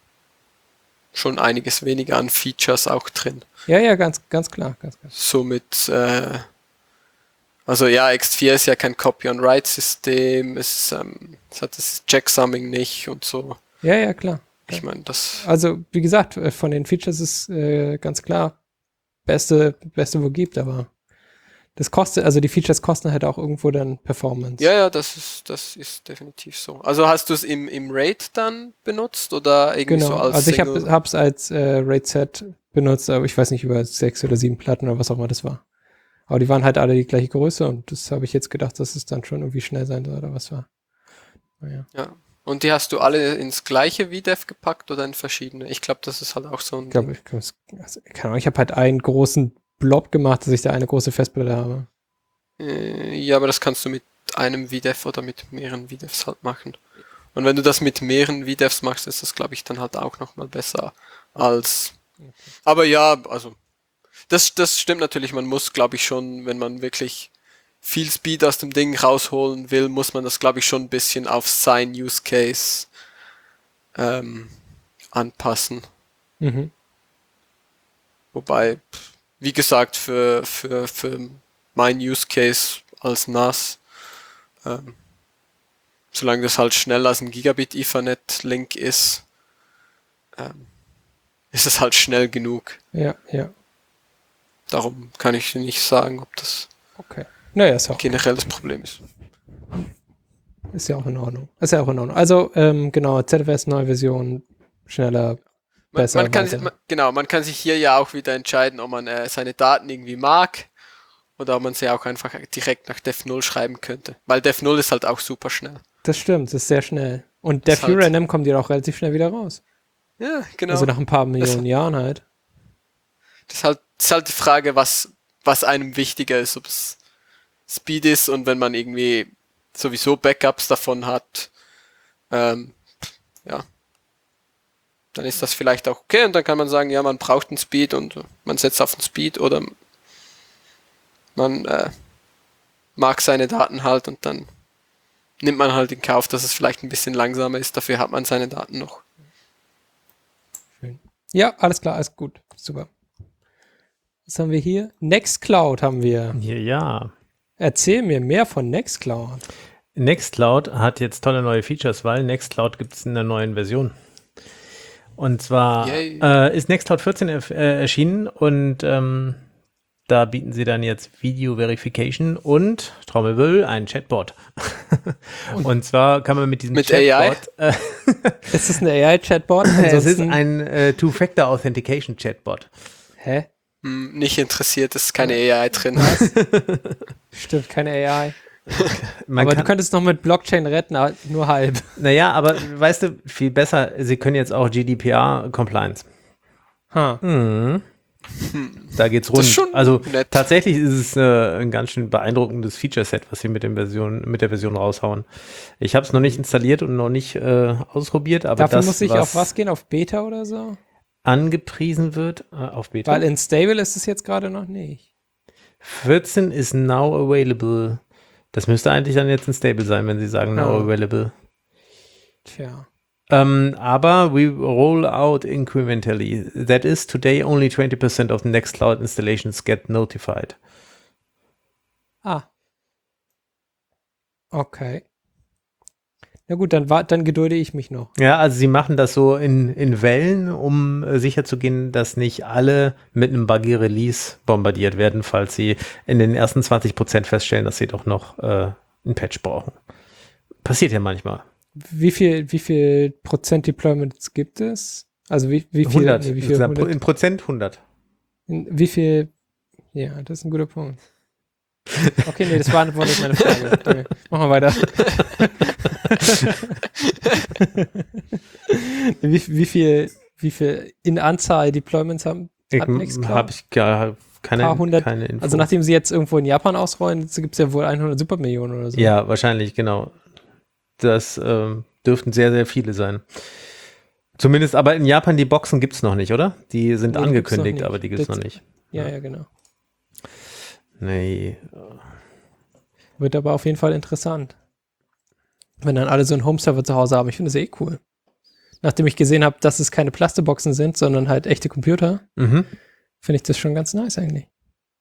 Speaker 3: schon einiges weniger an Features auch drin.
Speaker 4: Ja, ja, ganz, ganz klar. Ganz klar.
Speaker 3: Somit, äh, also ja, X vier ist ja kein Copy-on-Write-System, es, ähm, es hat das Checksumming nicht und so.
Speaker 4: Ja, ja, klar.
Speaker 3: Ich meine, das...
Speaker 4: Also, wie gesagt, äh, von den Features ist äh, ganz klar beste, beste, wo gibt, aber das kostet, also die Features kosten halt auch irgendwo dann Performance.
Speaker 3: Ja, ja, das ist, das ist definitiv so. Also hast du es im, im RAID dann benutzt oder irgendwie
Speaker 4: Genau,
Speaker 3: so als
Speaker 4: also ich
Speaker 3: Single?
Speaker 4: habe es als äh, RAID-Set benutzt, aber ich weiß nicht, über sechs oder sieben Platten oder was auch immer das war. Aber die waren halt alle die gleiche Größe und das habe ich jetzt gedacht, dass es dann schon irgendwie schnell sein soll oder was war. Naja.
Speaker 3: Ja. Und die hast du alle ins gleiche V D E F gepackt oder in verschiedene? Ich glaube, das ist halt auch so ein
Speaker 4: Ich glaube, ich, glaub, es- also, keine Ahnung, ich habe halt einen großen Blob gemacht, dass ich da eine große Festplatte habe.
Speaker 3: Äh, ja, aber das kannst du mit einem V D E F oder mit mehreren V D E Fs halt machen. Und wenn du das mit mehreren V D E Fs machst, ist das, glaube ich, dann halt auch nochmal besser als... Aber ja, also, das, das stimmt natürlich. Man muss, glaube ich, schon, wenn man wirklich viel Speed aus dem Ding rausholen will, muss man das, glaube ich, schon ein bisschen auf sein Use Case ähm, anpassen.
Speaker 4: Mhm.
Speaker 3: Wobei, wie gesagt, für, für, für mein Use Case als N A S, ähm, solange das halt schnell als ein Gigabit Ethernet-Link ist, ähm, ist es halt schnell genug.
Speaker 4: Ja, ja.
Speaker 3: Darum kann ich nicht sagen, ob das
Speaker 4: Okay. Naja, ist ja auch,
Speaker 3: generell das Problem ist.
Speaker 4: ist ja auch in Ordnung. Ist ja auch in Ordnung. Also, ähm, genau, Z F S, neue Version, schneller,
Speaker 3: Man,
Speaker 4: besser,
Speaker 3: man kann,
Speaker 4: weiter.
Speaker 3: man, genau, man kann sich hier ja auch wieder entscheiden, ob man äh, seine Daten irgendwie mag oder ob man sie auch einfach direkt nach Def null schreiben könnte. Weil Def null ist halt auch super schnell.
Speaker 4: Das stimmt, das ist sehr schnell. Und
Speaker 3: Ist
Speaker 4: der
Speaker 3: halt-
Speaker 4: F U R N M kommt ja auch relativ schnell wieder raus.
Speaker 3: Ja, genau.
Speaker 4: Also nach ein paar Millionen Jahren halt.
Speaker 3: Das ist halt, das ist halt die Frage, was, was einem wichtiger ist, ob es Speed ist und wenn man irgendwie sowieso Backups davon hat, ähm, ja, dann ist das vielleicht auch okay und dann kann man sagen, ja, man braucht einen Speed und man setzt auf den Speed oder man äh, mag seine Daten halt und dann nimmt man halt in Kauf, dass es vielleicht ein bisschen langsamer ist, dafür hat man seine Daten noch.
Speaker 4: Schön. Ja, alles klar, alles gut. Super. Was haben wir hier? Nextcloud haben wir.
Speaker 2: Ja, ja.
Speaker 4: Erzähl mir mehr von Nextcloud.
Speaker 2: Nextcloud hat jetzt tolle neue Features, weil Nextcloud gibt es in der neuen Version. Und zwar
Speaker 3: Yay.
Speaker 2: äh, ist Nextcloud vierzehn erf- äh, erschienen und ähm, da bieten sie dann jetzt Video Verification und Trommelwirbel ein Chatbot. und zwar kann man mit diesem
Speaker 3: Mit
Speaker 2: Chatbot, äh,
Speaker 4: Ist das ein A I-Chatbot?
Speaker 2: es ist ein äh, Two-Factor Authentication Chatbot.
Speaker 4: Hä?
Speaker 3: Hm, nicht interessiert, es ist keine A I drin.
Speaker 4: Stimmt, keine A I.
Speaker 2: Man
Speaker 4: aber
Speaker 2: kann,
Speaker 4: du könntest noch mit Blockchain retten, aber nur halb.
Speaker 2: naja, aber weißt du, viel besser, sie können jetzt auch G D P R-Compliance.
Speaker 4: Ha.
Speaker 2: Mhm. Da geht's
Speaker 3: Das
Speaker 2: rund.
Speaker 3: ist schon
Speaker 2: Also
Speaker 3: nett.
Speaker 2: tatsächlich ist es äh, ein ganz schön beeindruckendes Feature-Set, was sie mit, dem Version, mit der Version raushauen. Ich habe es noch nicht installiert und noch nicht äh, ausprobiert, aber
Speaker 4: Dafür
Speaker 2: das,
Speaker 4: muss ich
Speaker 2: was
Speaker 4: auf was gehen? Auf Beta oder so?
Speaker 2: angepriesen wird, äh, auf Beta.
Speaker 4: Weil in Stable ist es jetzt gerade noch nicht.
Speaker 2: vierzehn is now available. Das müsste eigentlich dann jetzt ein Stable sein, wenn sie sagen now
Speaker 4: Ja.
Speaker 2: available.
Speaker 4: Tja.
Speaker 2: Um, aber we roll out incrementally. That is, today only twenty percent of the Nextcloud installations get notified.
Speaker 4: Ah. Okay. Na gut, dann, wa- dann gedulde ich mich noch.
Speaker 2: Ja, also sie machen das so in, in Wellen, um äh, sicherzugehen, dass nicht alle mit einem buggy Release bombardiert werden, falls sie in den ersten zwanzig Prozent feststellen, dass sie doch noch äh, ein Patch brauchen. Passiert ja manchmal.
Speaker 4: Wie viel, wie viel Prozent Deployments gibt es? Also wie, wie viel?
Speaker 2: hundert.
Speaker 4: nee, wie viel
Speaker 2: Insgesamt
Speaker 4: hundert?
Speaker 2: in Prozent hundert.
Speaker 4: In, wie viel? Ja, das ist ein guter Punkt. Okay, nee, das war, war nicht meine Frage. Okay, machen wir weiter. wie, wie viel, wie viel in Anzahl Deployments haben?
Speaker 2: Ich,
Speaker 4: hat Nextcloud?
Speaker 2: habe ich gar keine,
Speaker 4: Paar hundert,
Speaker 2: keine Info.
Speaker 4: Also nachdem sie jetzt irgendwo in Japan ausrollen, gibt es ja wohl hundert Supermillionen oder so.
Speaker 2: Ja, wahrscheinlich, genau. Das ähm, dürften sehr, sehr viele sein. Zumindest, aber in Japan, die Boxen gibt es noch nicht, oder? Die sind
Speaker 4: Nee, die gibt's noch
Speaker 2: angekündigt,
Speaker 4: nicht.
Speaker 2: aber die gibt es
Speaker 4: Das-
Speaker 2: noch nicht.
Speaker 4: Ja,
Speaker 2: Ja.
Speaker 4: ja, genau.
Speaker 2: Nee.
Speaker 4: Wird aber auf jeden Fall interessant. Wenn dann alle so einen Home-Server zu Hause haben. Ich finde das eh cool. Nachdem ich gesehen habe, dass es keine Plastikboxen sind, sondern halt echte Computer,
Speaker 2: Mhm.
Speaker 4: finde ich das schon ganz nice eigentlich.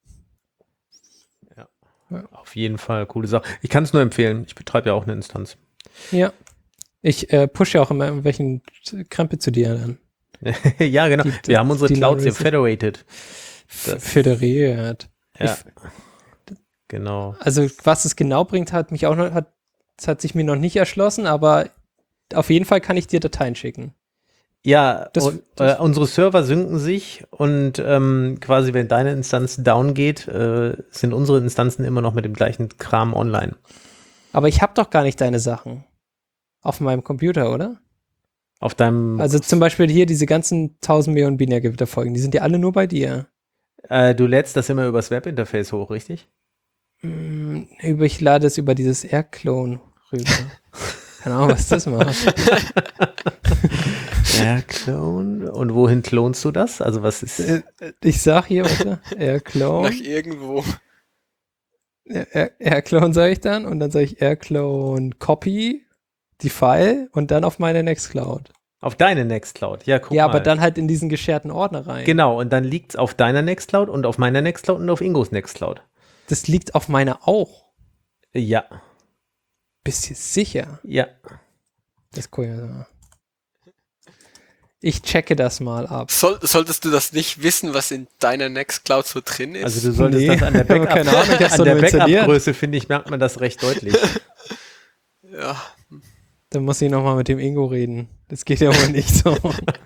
Speaker 2: Auf jeden Fall, coole Sache. Ich kann es nur empfehlen. Ich betreibe ja auch eine Instanz.
Speaker 4: Ja. Ich äh, pushe ja auch immer irgendwelchen Krempel zu dir dann.
Speaker 2: Ja, genau.
Speaker 4: Die-
Speaker 2: Wir haben unsere
Speaker 4: die
Speaker 2: Clouds hier
Speaker 4: Non-Resist-
Speaker 2: federated.
Speaker 4: F- Föderiert.
Speaker 2: Ja,
Speaker 4: Ich,
Speaker 2: genau.
Speaker 4: also was es genau bringt, hat mich auch noch, hat, das hat sich mir noch nicht erschlossen, aber auf jeden Fall kann ich dir Dateien schicken.
Speaker 2: Ja,
Speaker 4: Das-
Speaker 2: und,
Speaker 4: das-
Speaker 2: äh, unsere Server synken sich und ähm, quasi, wenn deine Instanz down geht, äh, sind unsere Instanzen immer noch mit dem gleichen Kram online.
Speaker 4: Aber ich habe doch gar nicht deine Sachen auf meinem Computer, oder?
Speaker 2: Auf deinem,
Speaker 4: Also zum Beispiel hier diese ganzen tausend Millionen Binärgewitterfolgen, die sind ja alle nur bei dir.
Speaker 2: äh, du lädst das immer übers Webinterface hoch, richtig?
Speaker 4: Mm, über, ich lade es über dieses Airclone rüber. Keine Ahnung, was das macht.
Speaker 2: Ja, Clone. Und wohin klonst du das? Also was ist?
Speaker 4: Äh, Ich sag hier, warte,
Speaker 3: Nach
Speaker 4: Airclone.
Speaker 3: irgendwo.
Speaker 4: Air- Airclone sage ich dann und dann sage ich Airclone Copy, die File und dann auf meine Nextcloud.
Speaker 2: Auf deine Nextcloud. Ja, guck
Speaker 4: Ja,
Speaker 2: mal.
Speaker 4: aber dann halt in diesen gescherten Ordner rein.
Speaker 2: Genau, und dann liegt es auf deiner Nextcloud und auf meiner Nextcloud und auf Ingos Nextcloud.
Speaker 4: Das liegt auf meiner auch.
Speaker 2: Ja,
Speaker 4: Bist du sicher?
Speaker 2: ja.
Speaker 4: Das ist cool. Ich checke das mal ab.
Speaker 3: Soll, solltest du das nicht wissen, was in deiner Nextcloud so drin ist?
Speaker 2: Also du solltest
Speaker 4: Nee,
Speaker 2: das an der
Speaker 4: aber
Speaker 2: Backup,
Speaker 4: keine Ahnung, ich hab's
Speaker 2: an
Speaker 4: doch
Speaker 2: der
Speaker 4: nur installiert.
Speaker 2: Backup-Größe, finde ich, merkt man das recht deutlich.
Speaker 3: ja.
Speaker 4: Dann muss ich nochmal mit dem Ingo reden. Das geht ja wohl nicht so.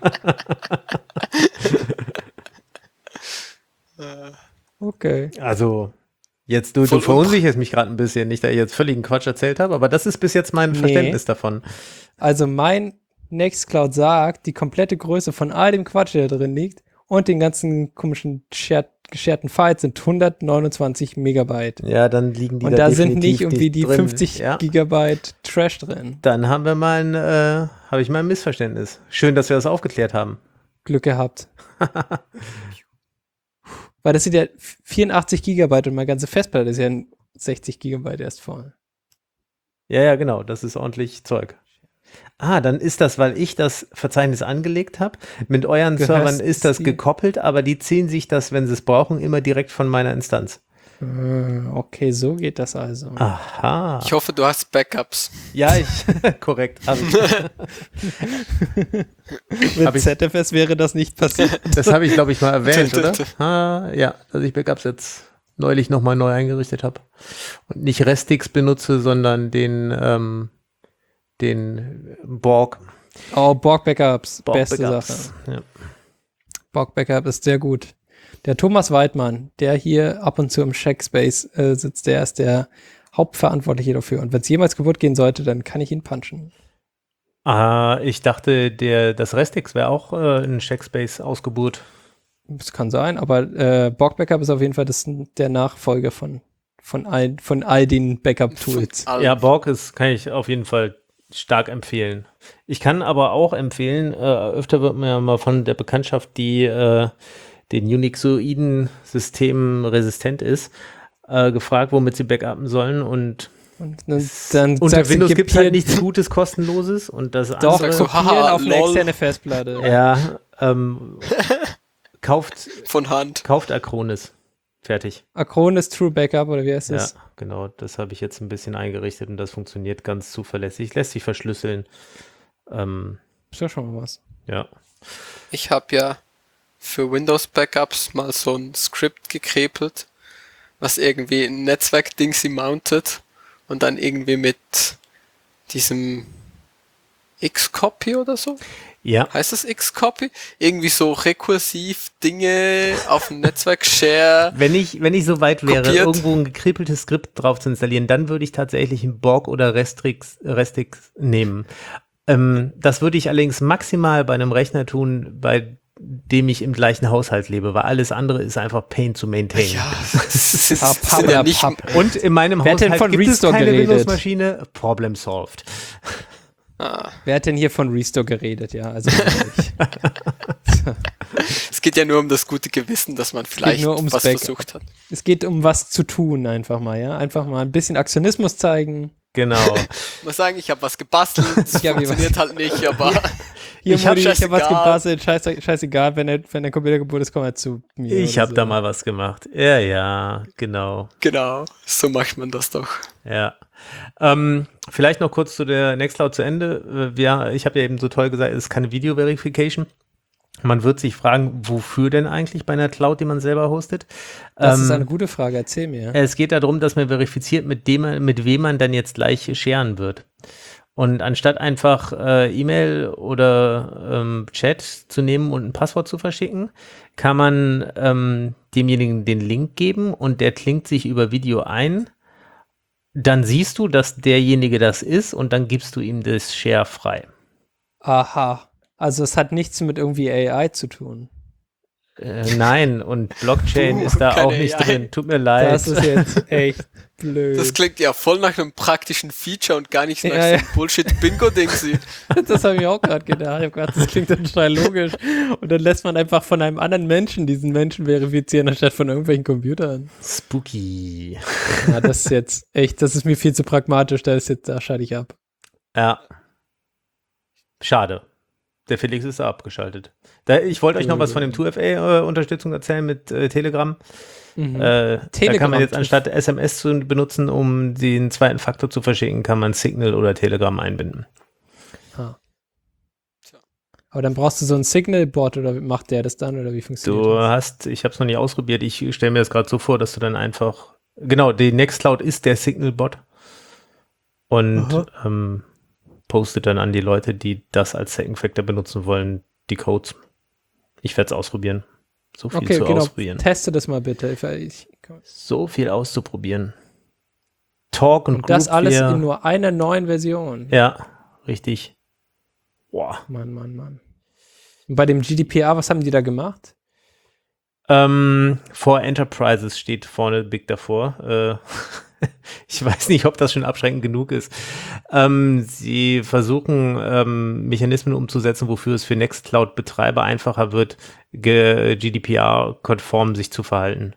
Speaker 4: Okay.
Speaker 2: Also, jetzt, du, du
Speaker 3: Voll
Speaker 2: verunsicherst mich gerade ein bisschen, nicht, dass ich jetzt völligen Quatsch erzählt habe, aber das ist bis jetzt mein
Speaker 4: Nee.
Speaker 2: Verständnis davon.
Speaker 4: Also mein Nextcloud sagt, die komplette Größe von all dem Quatsch, der da drin liegt und den ganzen komischen shared, gescherten Files sind hundertneunundzwanzig Megabyte.
Speaker 2: Ja, dann liegen die
Speaker 4: Und da sind
Speaker 2: definitiv
Speaker 4: nicht irgendwie die
Speaker 2: drin.
Speaker 4: fünfzig
Speaker 2: Ja.
Speaker 4: Gigabyte Trash drin.
Speaker 2: Dann haben wir mal ein, äh, habe ich mal ein Missverständnis. Schön, dass wir das aufgeklärt haben.
Speaker 4: Glück gehabt. Weil das sind ja vierundachtzig Gigabyte und meine ganze Festplatte ist ja sechzig Gigabyte erst voll.
Speaker 2: Ja, ja, genau, das ist ordentlich Zeug. Ah, dann ist das, weil ich das Verzeichnis angelegt habe. Mit euren
Speaker 4: Gehörst
Speaker 2: Servern ist das
Speaker 4: die-
Speaker 2: gekoppelt, aber die ziehen sich das, wenn sie es brauchen, immer direkt von meiner Instanz.
Speaker 4: Äh, Okay, so geht das also.
Speaker 2: Aha.
Speaker 3: Ich hoffe, du hast Backups.
Speaker 2: Ja, ich, korrekt. Hab ich.
Speaker 4: Mit
Speaker 2: hab ich-
Speaker 4: Z F S wäre das nicht passiert.
Speaker 2: Das habe ich, glaube ich, mal erwähnt, oder? Ah, ja, dass ich Backups jetzt neulich nochmal neu eingerichtet habe. Und nicht Restix benutze, sondern den, ähm, den Borg.
Speaker 4: Oh, Borg Backups,
Speaker 2: Borg
Speaker 4: beste
Speaker 2: Backups.
Speaker 4: Sache.
Speaker 2: Ja.
Speaker 4: Borg Backup ist sehr gut. Der Thomas Weidmann, der hier ab und zu im Checkspace äh, sitzt, der ist der Hauptverantwortliche dafür. Und wenn es jemals kaputt gehen sollte, dann kann ich ihn punchen.
Speaker 2: Ah, ich dachte, der, das Restix wäre auch äh, in Checkspace ausgebucht.
Speaker 4: Das kann sein, aber äh, Borg Backup ist auf jeden Fall das, der Nachfolger von, von, all, von all den Backup-Tools.
Speaker 3: Von allem.
Speaker 2: Ja, Borg ist, kann ich auf jeden Fall stark empfehlen. Ich kann aber auch empfehlen, äh, öfter wird mir ja mal von der Bekanntschaft, die äh, den Unixoiden-Systemen resistent ist, äh, gefragt, womit sie backuppen sollen, und
Speaker 4: Und dann, dann
Speaker 2: unter
Speaker 4: sagst du,
Speaker 2: Windows
Speaker 4: gib
Speaker 2: gibt es
Speaker 4: hier-
Speaker 2: halt nichts Gutes, kostenloses, und das
Speaker 4: Doch,
Speaker 3: Sagst
Speaker 2: andere,
Speaker 3: du, haha,
Speaker 4: kopieren auf eine
Speaker 3: lol.
Speaker 4: externe Festplatte.
Speaker 2: ja, ähm, kauft,
Speaker 3: Von Hand.
Speaker 2: kauft Acronis. Fertig.
Speaker 4: Acronis True Backup, oder wie heißt
Speaker 2: Ja,
Speaker 4: das?
Speaker 2: genau, das habe ich jetzt ein bisschen eingerichtet und das funktioniert ganz zuverlässig. Lässt sich verschlüsseln. Ähm,
Speaker 4: Ist ja schon mal was.
Speaker 2: ja.
Speaker 3: Ich habe ja für Windows Backups mal so ein Skript gekrepelt, was irgendwie ein Netzwerk-Ding sie mountet und dann irgendwie mit diesem Xcopy oder so,
Speaker 2: Ja.
Speaker 3: heißt das Xcopy? Irgendwie so rekursiv Dinge auf dem Netzwerk-Share.
Speaker 2: Wenn ich, wenn ich so weit wäre,
Speaker 3: Kopiert.
Speaker 2: irgendwo ein gekrippeltes Skript drauf zu installieren, dann würde ich tatsächlich einen Borg oder Restrix, Restix nehmen. Ähm, das würde ich allerdings maximal bei einem Rechner tun, bei dem ich im gleichen Haushalt lebe, weil alles andere ist einfach Pain zu maintain.
Speaker 3: Ja, das ist,
Speaker 4: Papp,
Speaker 3: das sind ja
Speaker 4: Papp,
Speaker 3: nicht,
Speaker 4: Papp.
Speaker 2: Und in meinem
Speaker 4: Wer hat denn
Speaker 2: Haushalt
Speaker 4: von
Speaker 2: gibt es
Speaker 4: Restore
Speaker 2: keine
Speaker 4: geredet?
Speaker 2: Windows-Maschine. Problem solved.
Speaker 3: ah,
Speaker 4: Wer hat denn hier von Restore geredet? Ja, also ich.
Speaker 3: es geht ja nur um das gute Gewissen, dass man vielleicht
Speaker 4: nur ums
Speaker 3: was
Speaker 4: Backup.
Speaker 3: versucht hat.
Speaker 4: Es geht um was zu tun einfach mal, ja. Einfach mal ein bisschen Aktionismus zeigen.
Speaker 2: Genau.
Speaker 3: Ich muss sagen, ich habe was gebastelt, es
Speaker 4: Ja, wie
Speaker 3: funktioniert halt nicht, aber
Speaker 4: Hier,
Speaker 3: Ich hab
Speaker 4: Modi, ich hab was
Speaker 3: scheißegal.
Speaker 4: gebastelt, scheiße, scheißegal, wenn der, wenn der Computer kaputt ist, komm halt zu mir.
Speaker 2: Ich
Speaker 4: oder
Speaker 2: habe
Speaker 4: so.
Speaker 2: da mal was gemacht. Ja, ja, genau.
Speaker 3: genau, so macht man das doch.
Speaker 2: Ja. Ähm, vielleicht noch kurz zu der Nextcloud zu Ende. Äh, Wir, ich habe ja eben so toll gesagt, es ist keine Video-Verification. Man wird sich fragen, wofür denn eigentlich bei einer Cloud, die man selber hostet?
Speaker 4: Das
Speaker 2: Ähm,
Speaker 4: ist eine gute Frage, erzähl mir.
Speaker 2: Es geht darum, dass man verifiziert, mit dem, man- mit wem man dann jetzt gleich scheren wird. Und anstatt einfach äh, E-Mail oder ähm, Chat zu nehmen und ein Passwort zu verschicken, kann man ähm, demjenigen den Link geben und der klingt sich über Video ein. Dann siehst du, dass derjenige das ist und dann gibst du ihm das Share frei.
Speaker 4: Aha. Also es hat nichts mit irgendwie A I zu tun.
Speaker 2: Äh, nein, und Blockchain
Speaker 3: Puh,
Speaker 2: ist da
Speaker 3: keine
Speaker 2: auch nicht
Speaker 3: A I.
Speaker 2: drin. Tut mir leid.
Speaker 4: Das ist jetzt echt blöd.
Speaker 3: Das klingt ja voll nach einem praktischen Feature und gar nicht nach
Speaker 4: Ja,
Speaker 3: so
Speaker 4: ja.
Speaker 3: einem Bullshit-Bingo-Ding.
Speaker 4: Das habe ich auch gerade gedacht. Ich habe gedacht, das klingt total logisch. Und dann lässt man einfach von einem anderen Menschen diesen Menschen verifizieren, anstatt von irgendwelchen Computern.
Speaker 2: Spooky.
Speaker 4: Ja, das ist jetzt echt, das ist mir viel zu pragmatisch. Da ist jetzt, da schalte ich ab.
Speaker 2: Ja. Schade. Der Felix ist da abgeschaltet. Da, ich wollte euch noch was von dem zwei F A-Unterstützung erzählen mit äh, Telegram.
Speaker 4: Mhm.
Speaker 2: Äh, da
Speaker 4: Telegram.
Speaker 2: kann man jetzt anstatt S M S zu benutzen, um den zweiten Faktor zu verschicken, kann man Signal oder Telegram einbinden.
Speaker 4: Ah.
Speaker 3: Tja.
Speaker 4: Aber dann brauchst du so ein Signal-Bot oder macht der das dann oder wie funktioniert
Speaker 2: Du
Speaker 4: das?
Speaker 2: hast, ich habe es noch nicht ausprobiert, ich stelle mir das gerade so vor, dass du dann einfach, genau, die Nextcloud ist der Signal-Bot und
Speaker 4: Aha.
Speaker 2: ähm, postet dann an die Leute, die das als Second Factor benutzen wollen, die Codes. Ich werde es ausprobieren. So viel
Speaker 4: Okay,
Speaker 2: zu
Speaker 4: genau.
Speaker 2: ausprobieren.
Speaker 4: Teste das mal bitte. Ich, ich,
Speaker 2: So viel auszuprobieren. Talk und,
Speaker 4: und das
Speaker 2: Group
Speaker 4: alles
Speaker 2: wär-
Speaker 4: in nur einer neuen Version.
Speaker 2: Ja, richtig. Boah.
Speaker 4: Mann, Mann, Mann. Und bei dem G D P R, was haben die da gemacht?
Speaker 2: Ähm, For Enterprises steht vorne big davor. Äh, ich weiß nicht, ob das schon abschreckend genug ist. Ähm, sie versuchen, ähm, Mechanismen umzusetzen, wofür es für Nextcloud-Betreiber einfacher wird, G D P R-konform sich zu verhalten.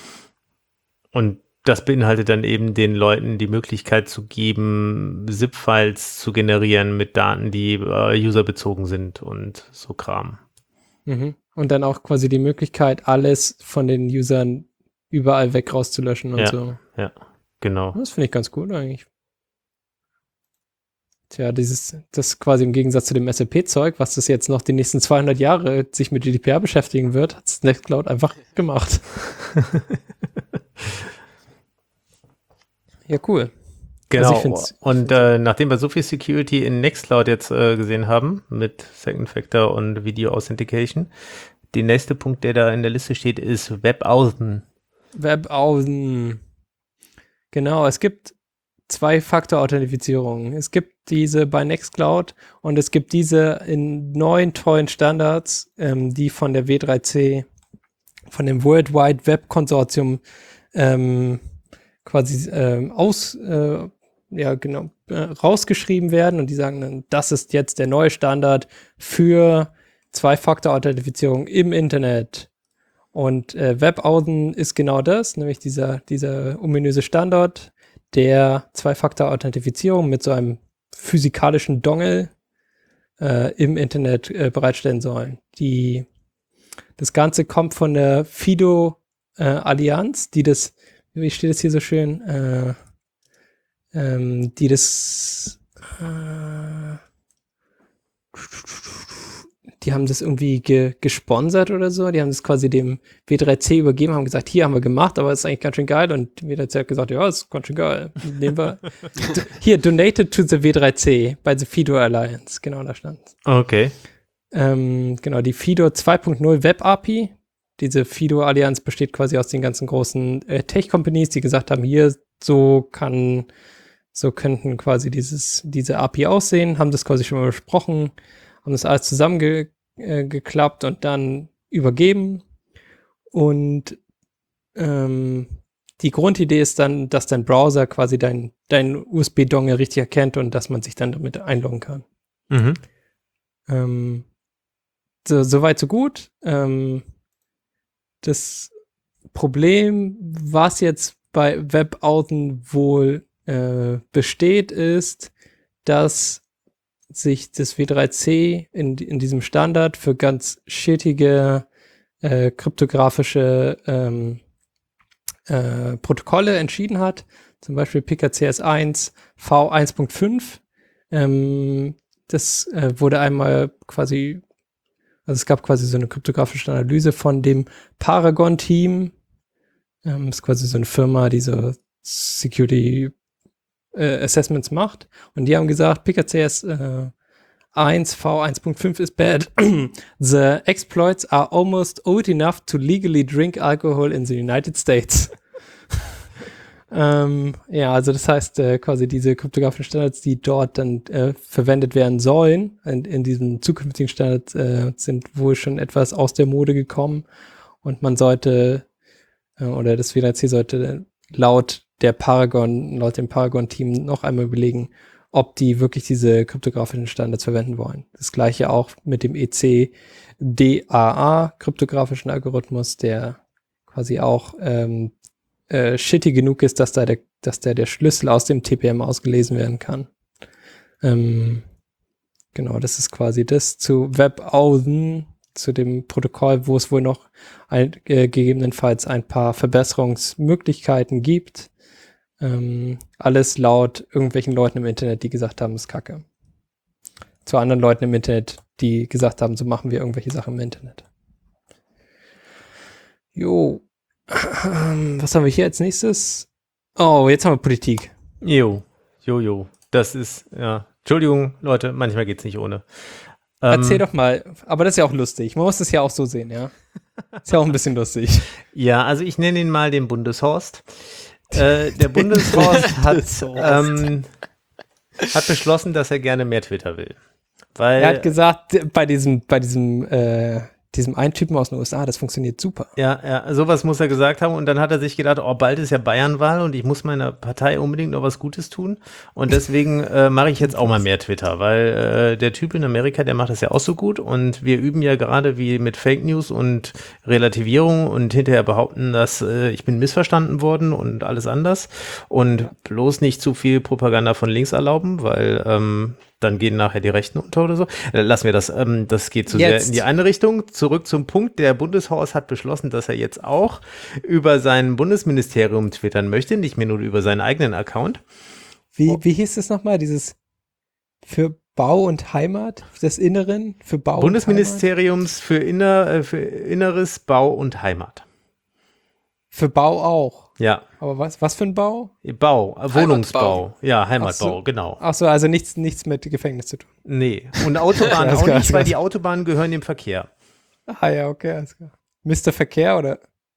Speaker 2: Und das beinhaltet dann eben den Leuten die Möglichkeit zu geben, ZIP-Files zu generieren mit Daten, die äh, userbezogen sind und so Kram.
Speaker 4: Mhm. Und dann auch quasi die Möglichkeit, alles von den Usern überall weg rauszulöschen und
Speaker 2: Ja.
Speaker 4: so.
Speaker 2: Genau.
Speaker 4: Das finde ich ganz cool eigentlich. Tja, dieses, das quasi im Gegensatz zu dem S A P-Zeug, was das jetzt noch die nächsten zweihundert Jahre sich mit G D P R beschäftigen wird, hat es Nextcloud einfach gemacht. Ja, cool.
Speaker 2: Genau.
Speaker 4: Also ich find's- ich
Speaker 2: und äh, nachdem wir so viel Security in Nextcloud jetzt äh, gesehen haben, mit Second Factor und Video Authentication, der nächste Punkt, der da in der Liste steht, ist WebAuthn.
Speaker 4: WebAuthn. Genau, es gibt Zwei-Faktor-Authentifizierung. Es gibt diese bei Nextcloud und es gibt diese in neuen tollen Standards, ähm, die von der W drei C, von dem World Wide Web Konsortium ähm, quasi ähm, aus, äh, ja genau, äh, rausgeschrieben werden und die sagen dann, das ist jetzt der neue Standard für Zwei-Faktor-Authentifizierung im Internet. Und äh, WebAuthn ist genau das, nämlich dieser, dieser ominöse Standard der Zwei-Faktor-Authentifizierung mit so einem physikalischen Dongle äh, im Internet äh, bereitstellen sollen. Die, das Ganze kommt von der FIDO-Allianz, die das, wie steht es hier so schön, äh, ähm, die das äh, die haben das irgendwie ge gesponsert oder so. Die haben das quasi dem W drei C übergeben, haben gesagt, hier haben wir gemacht, aber ist eigentlich ganz schön geil. Und W drei C hat gesagt, ja, ist ganz schön geil. Nehmen wir. Hier, donated to the W drei C bei the FIDO Alliance. Genau, da stand.
Speaker 2: Okay.
Speaker 4: Ähm, genau, die FIDO zwei Punkt null Web A P I. Diese FIDO Allianz besteht quasi aus den ganzen großen äh, Tech-Companies, die gesagt haben, hier, so kann so könnten quasi dieses, diese A P I aussehen, haben das quasi schon mal besprochen, haben das alles zusammengeklappt äh, und dann übergeben. Und ähm, die Grundidee ist dann, dass dein Browser quasi dein, dein U S B-Dongle richtig erkennt und dass man sich dann damit einloggen kann.
Speaker 2: Mhm.
Speaker 4: Ähm, so, so weit, so gut. Ähm, das Problem, was jetzt bei WebAuthn wohl äh, besteht, ist, dass sich das W drei C in, in diesem Standard für ganz shittige äh, kryptografische ähm, äh, Protokolle entschieden hat. Zum Beispiel P K C S eins V eins Punkt fünf. Ähm, das äh, wurde einmal quasi, also es gab quasi so eine kryptografische Analyse von dem Paragon-Team. Ähm, ist quasi so eine Firma, die so Security äh, Assessments macht. Und die haben gesagt, P K C S äh, eins V eins Punkt fünf is bad. The exploits are almost old enough to legally drink alcohol in the United States. ähm, ja, also das heißt äh, quasi diese kryptografischen Standards, die dort dann äh, verwendet werden sollen, in, in diesem zukünftigen Standard äh, sind wohl schon etwas aus der Mode gekommen und man sollte äh, oder das W drei C sollte laut der Paragon, laut dem Paragon-Team noch einmal überlegen, ob die wirklich diese kryptografischen Standards verwenden wollen. Das gleiche auch mit dem E C D A A kryptografischen Algorithmus, der quasi auch ähm, äh, shitty genug ist, dass da der, dass der, der Schlüssel aus dem T P M ausgelesen werden kann. Ähm, genau, das ist quasi das zu WebAuthn, zu dem Protokoll, wo es wohl noch ein, äh, gegebenenfalls ein paar Verbesserungsmöglichkeiten gibt. Ähm, alles laut irgendwelchen Leuten im Internet, die gesagt haben, das ist Kacke. Zu anderen Leuten im Internet, die gesagt haben, so machen wir irgendwelche Sachen im Internet. Jo. Was haben wir hier als nächstes? Oh, jetzt haben wir Politik.
Speaker 2: Jo, jo, jo. Das ist, ja. Entschuldigung, Leute, manchmal geht's nicht ohne. Ähm,
Speaker 4: Erzähl doch mal, aber das ist ja auch lustig. Man muss das ja auch so sehen, ja. Ist ja auch ein bisschen lustig.
Speaker 2: Ja, also ich nenne ihn mal den Bundeshorst. Äh, der Bundeshorst hat, ähm, hat beschlossen, dass er gerne mehr Twitter will. Weil,
Speaker 4: Er hat gesagt, bei diesem, bei diesem, äh, diesem einen Typen aus den U S A, das funktioniert super.
Speaker 2: Ja, ja, sowas muss er gesagt haben und dann hat er sich gedacht, oh, bald ist ja Bayernwahl und ich muss meiner Partei unbedingt noch was Gutes tun und deswegen äh, mache ich jetzt auch mal mehr Twitter, weil äh, der Typ in Amerika, der macht das ja auch so gut und wir üben ja gerade wie mit Fake News und Relativierung und hinterher behaupten, dass äh, ich bin missverstanden worden und alles anders und bloß nicht zu viel Propaganda von links erlauben, weil ähm, dann gehen nachher die Rechten unter oder so. Lassen wir das, ähm, das geht zu sehr in die eine Richtung. Zurück zum Punkt, der Bundeshorst hat beschlossen, dass er jetzt auch über sein Bundesministerium twittern möchte, nicht mehr nur über seinen eigenen Account.
Speaker 4: Wie, wie hieß es nochmal, dieses für Bau und Heimat, des Inneren, für Bau
Speaker 2: Bundesministeriums für, Inner, äh, für Inneres, Bau und Heimat.
Speaker 4: Für Bau auch.
Speaker 2: Ja.
Speaker 4: Aber was, was für ein Bau?
Speaker 2: Bau, äh, Wohnungsbau.
Speaker 3: Heimatbau.
Speaker 2: Ja, Heimatbau,
Speaker 4: Ach so.
Speaker 2: genau.
Speaker 4: Ach so, also nichts, nichts mit Gefängnis zu tun.
Speaker 2: Nee. Und Autobahnen
Speaker 4: Alles
Speaker 2: auch
Speaker 4: klar,
Speaker 2: nicht,
Speaker 4: alles
Speaker 2: weil
Speaker 4: klar.
Speaker 2: die Autobahnen gehören dem Verkehr.
Speaker 4: Ah ja, okay, alles klar. Mister Verkehr oder?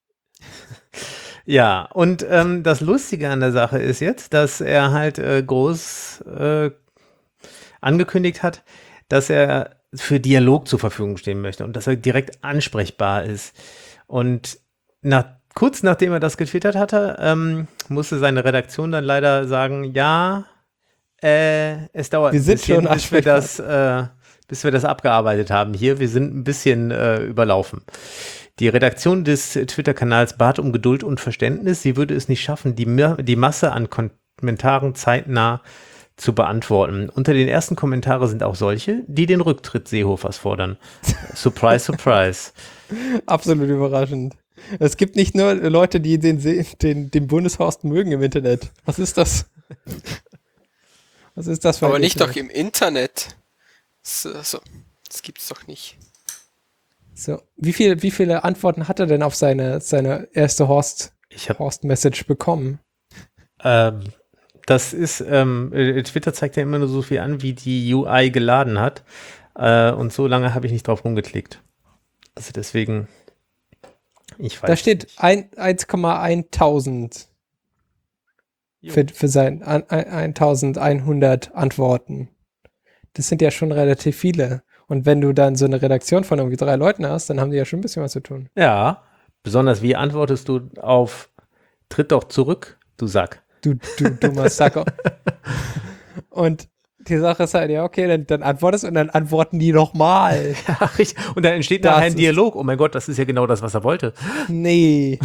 Speaker 2: Ja, und ähm, das Lustige an der Sache ist jetzt, dass er halt äh, groß äh, angekündigt hat, dass er für Dialog zur Verfügung stehen möchte und dass er direkt ansprechbar ist. Und nach, kurz nachdem er das getwittert hatte, ähm, musste seine Redaktion dann leider sagen, ja, äh, es dauert
Speaker 4: Wir
Speaker 2: ein
Speaker 4: sind
Speaker 2: bisschen,
Speaker 4: schon
Speaker 2: bis wir das, äh, bis wir das abgearbeitet haben hier. Wir sind ein bisschen äh, überlaufen. Die Redaktion des Twitter-Kanals bat um Geduld und Verständnis. Sie würde es nicht schaffen, die, die Masse an Kommentaren zeitnah zu beantworten. Unter den ersten Kommentaren sind auch solche, die den Rücktritt Seehofers fordern. Surprise, surprise.
Speaker 4: Absolut überraschend. Es gibt nicht nur Leute, die den, Se- den, den Bundeshorst mögen im Internet. Was ist das? Was ist das für ein
Speaker 3: Aber nicht
Speaker 4: Internet?
Speaker 3: doch im Internet. So, so. Das gibt's doch nicht.
Speaker 4: So, wie, viel, wie viele Antworten hat er denn auf seine, seine erste Horst,
Speaker 2: Ich habe
Speaker 4: Horst-Message bekommen?
Speaker 2: ähm, das ist, ähm, äh, Twitter zeigt ja immer nur so viel an, wie die U I geladen hat. Äh, und so lange habe ich nicht drauf rumgeklickt. Also deswegen, ich weiß
Speaker 4: Da steht
Speaker 2: nicht.
Speaker 4: ein- eins Komma tausend für, für sein an, ein, eintausendeinhundert Antworten. Das sind ja schon relativ viele. Und wenn du dann so eine Redaktion von irgendwie drei Leuten hast, dann haben die ja schon ein bisschen was zu tun.
Speaker 2: Ja, besonders wie antwortest du auf Tritt doch zurück, du Sack.
Speaker 4: Du, du dummer Sacker. Und die Sache ist halt, ja, okay, dann, dann antwortest und dann antworten die nochmal.
Speaker 2: Ja, richtig. Und dann entsteht
Speaker 4: Das
Speaker 2: nachher ein
Speaker 4: ist-
Speaker 2: Dialog. Oh mein Gott, das ist ja genau das, was er wollte.
Speaker 4: Nee.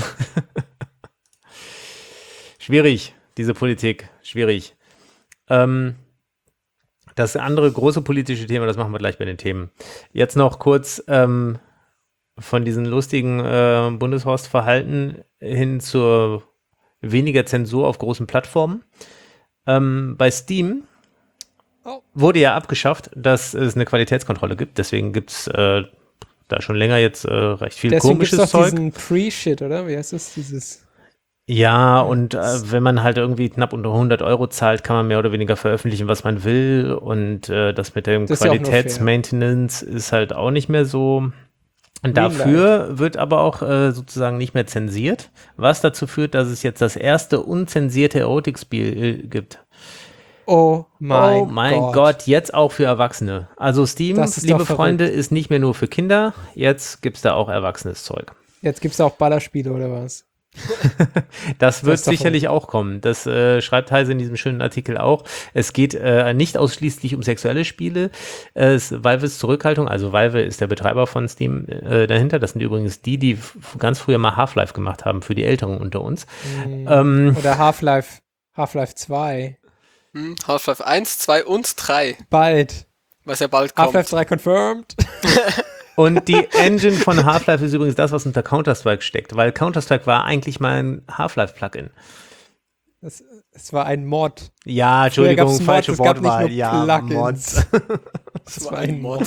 Speaker 2: Schwierig, diese Politik. Schwierig. Ähm, das andere große politische Thema, das machen wir gleich bei den Themen. Jetzt noch kurz ähm, von diesen lustigen äh, Bundeshorst-Verhalten hin zur weniger Zensur auf großen Plattformen. Ähm, bei Steam
Speaker 4: Oh.
Speaker 2: wurde ja abgeschafft, dass es eine Qualitätskontrolle gibt. Deswegen gibt es äh, da schon länger jetzt äh, recht viel
Speaker 4: Deswegen gibt's
Speaker 2: komisches
Speaker 4: doch
Speaker 2: Zeug.
Speaker 4: diesen Pre-Shit, oder? Wie heißt das? Dieses.
Speaker 2: Ja, und äh, wenn man halt irgendwie knapp unter hundert Euro zahlt, kann man mehr oder weniger veröffentlichen, was man will. Und äh, das mit dem
Speaker 4: Das ist ja auch nur
Speaker 2: Qualitätsmaintenance ist halt auch nicht mehr so. Und
Speaker 4: Greenlight.
Speaker 2: dafür wird aber auch äh, sozusagen nicht mehr zensiert, was dazu führt, dass es jetzt das erste unzensierte Erotikspiel äh, gibt.
Speaker 4: Oh mein,
Speaker 2: oh mein
Speaker 4: Gott.
Speaker 2: Gott. Jetzt auch für Erwachsene. Also Steam,
Speaker 4: Das ist
Speaker 2: liebe
Speaker 4: doch verrückt.
Speaker 2: Freunde, ist nicht mehr nur für Kinder, jetzt gibt's da auch erwachsenes Zeug.
Speaker 4: Jetzt gibt's auch Ballerspiele oder was?
Speaker 2: Das wird
Speaker 4: ist doch
Speaker 2: sicherlich auch kommen. Das äh, schreibt Heise in diesem schönen Artikel auch. Es geht äh, nicht ausschließlich um sexuelle Spiele. Äh, es, Valves Zurückhaltung, also Valve ist der Betreiber von Steam äh, dahinter. Das sind übrigens die, die f- ganz früher mal Half-Life gemacht haben für die Älteren unter uns.
Speaker 4: Mhm.
Speaker 2: Ähm,
Speaker 4: Oder Half-Life, Half-Life zwei.
Speaker 3: Hm, Half-Life eins, zwei und drei,
Speaker 4: Bald.
Speaker 3: was ja bald kommt.
Speaker 4: Half-Life drei confirmed.
Speaker 2: und die Engine von Half-Life ist übrigens das, was unter Counter-Strike steckt, weil Counter-Strike war eigentlich mal ein Half-Life-Plugin.
Speaker 4: Es, es war ein Mod.
Speaker 2: Ja,
Speaker 4: Früher
Speaker 2: Entschuldigung,
Speaker 4: gab's Mods,
Speaker 2: falsche
Speaker 4: es gab nicht
Speaker 2: Wortwahl.
Speaker 4: nur
Speaker 2: Ja,
Speaker 4: Plugins.
Speaker 2: Mods.
Speaker 4: Es war ein Mod.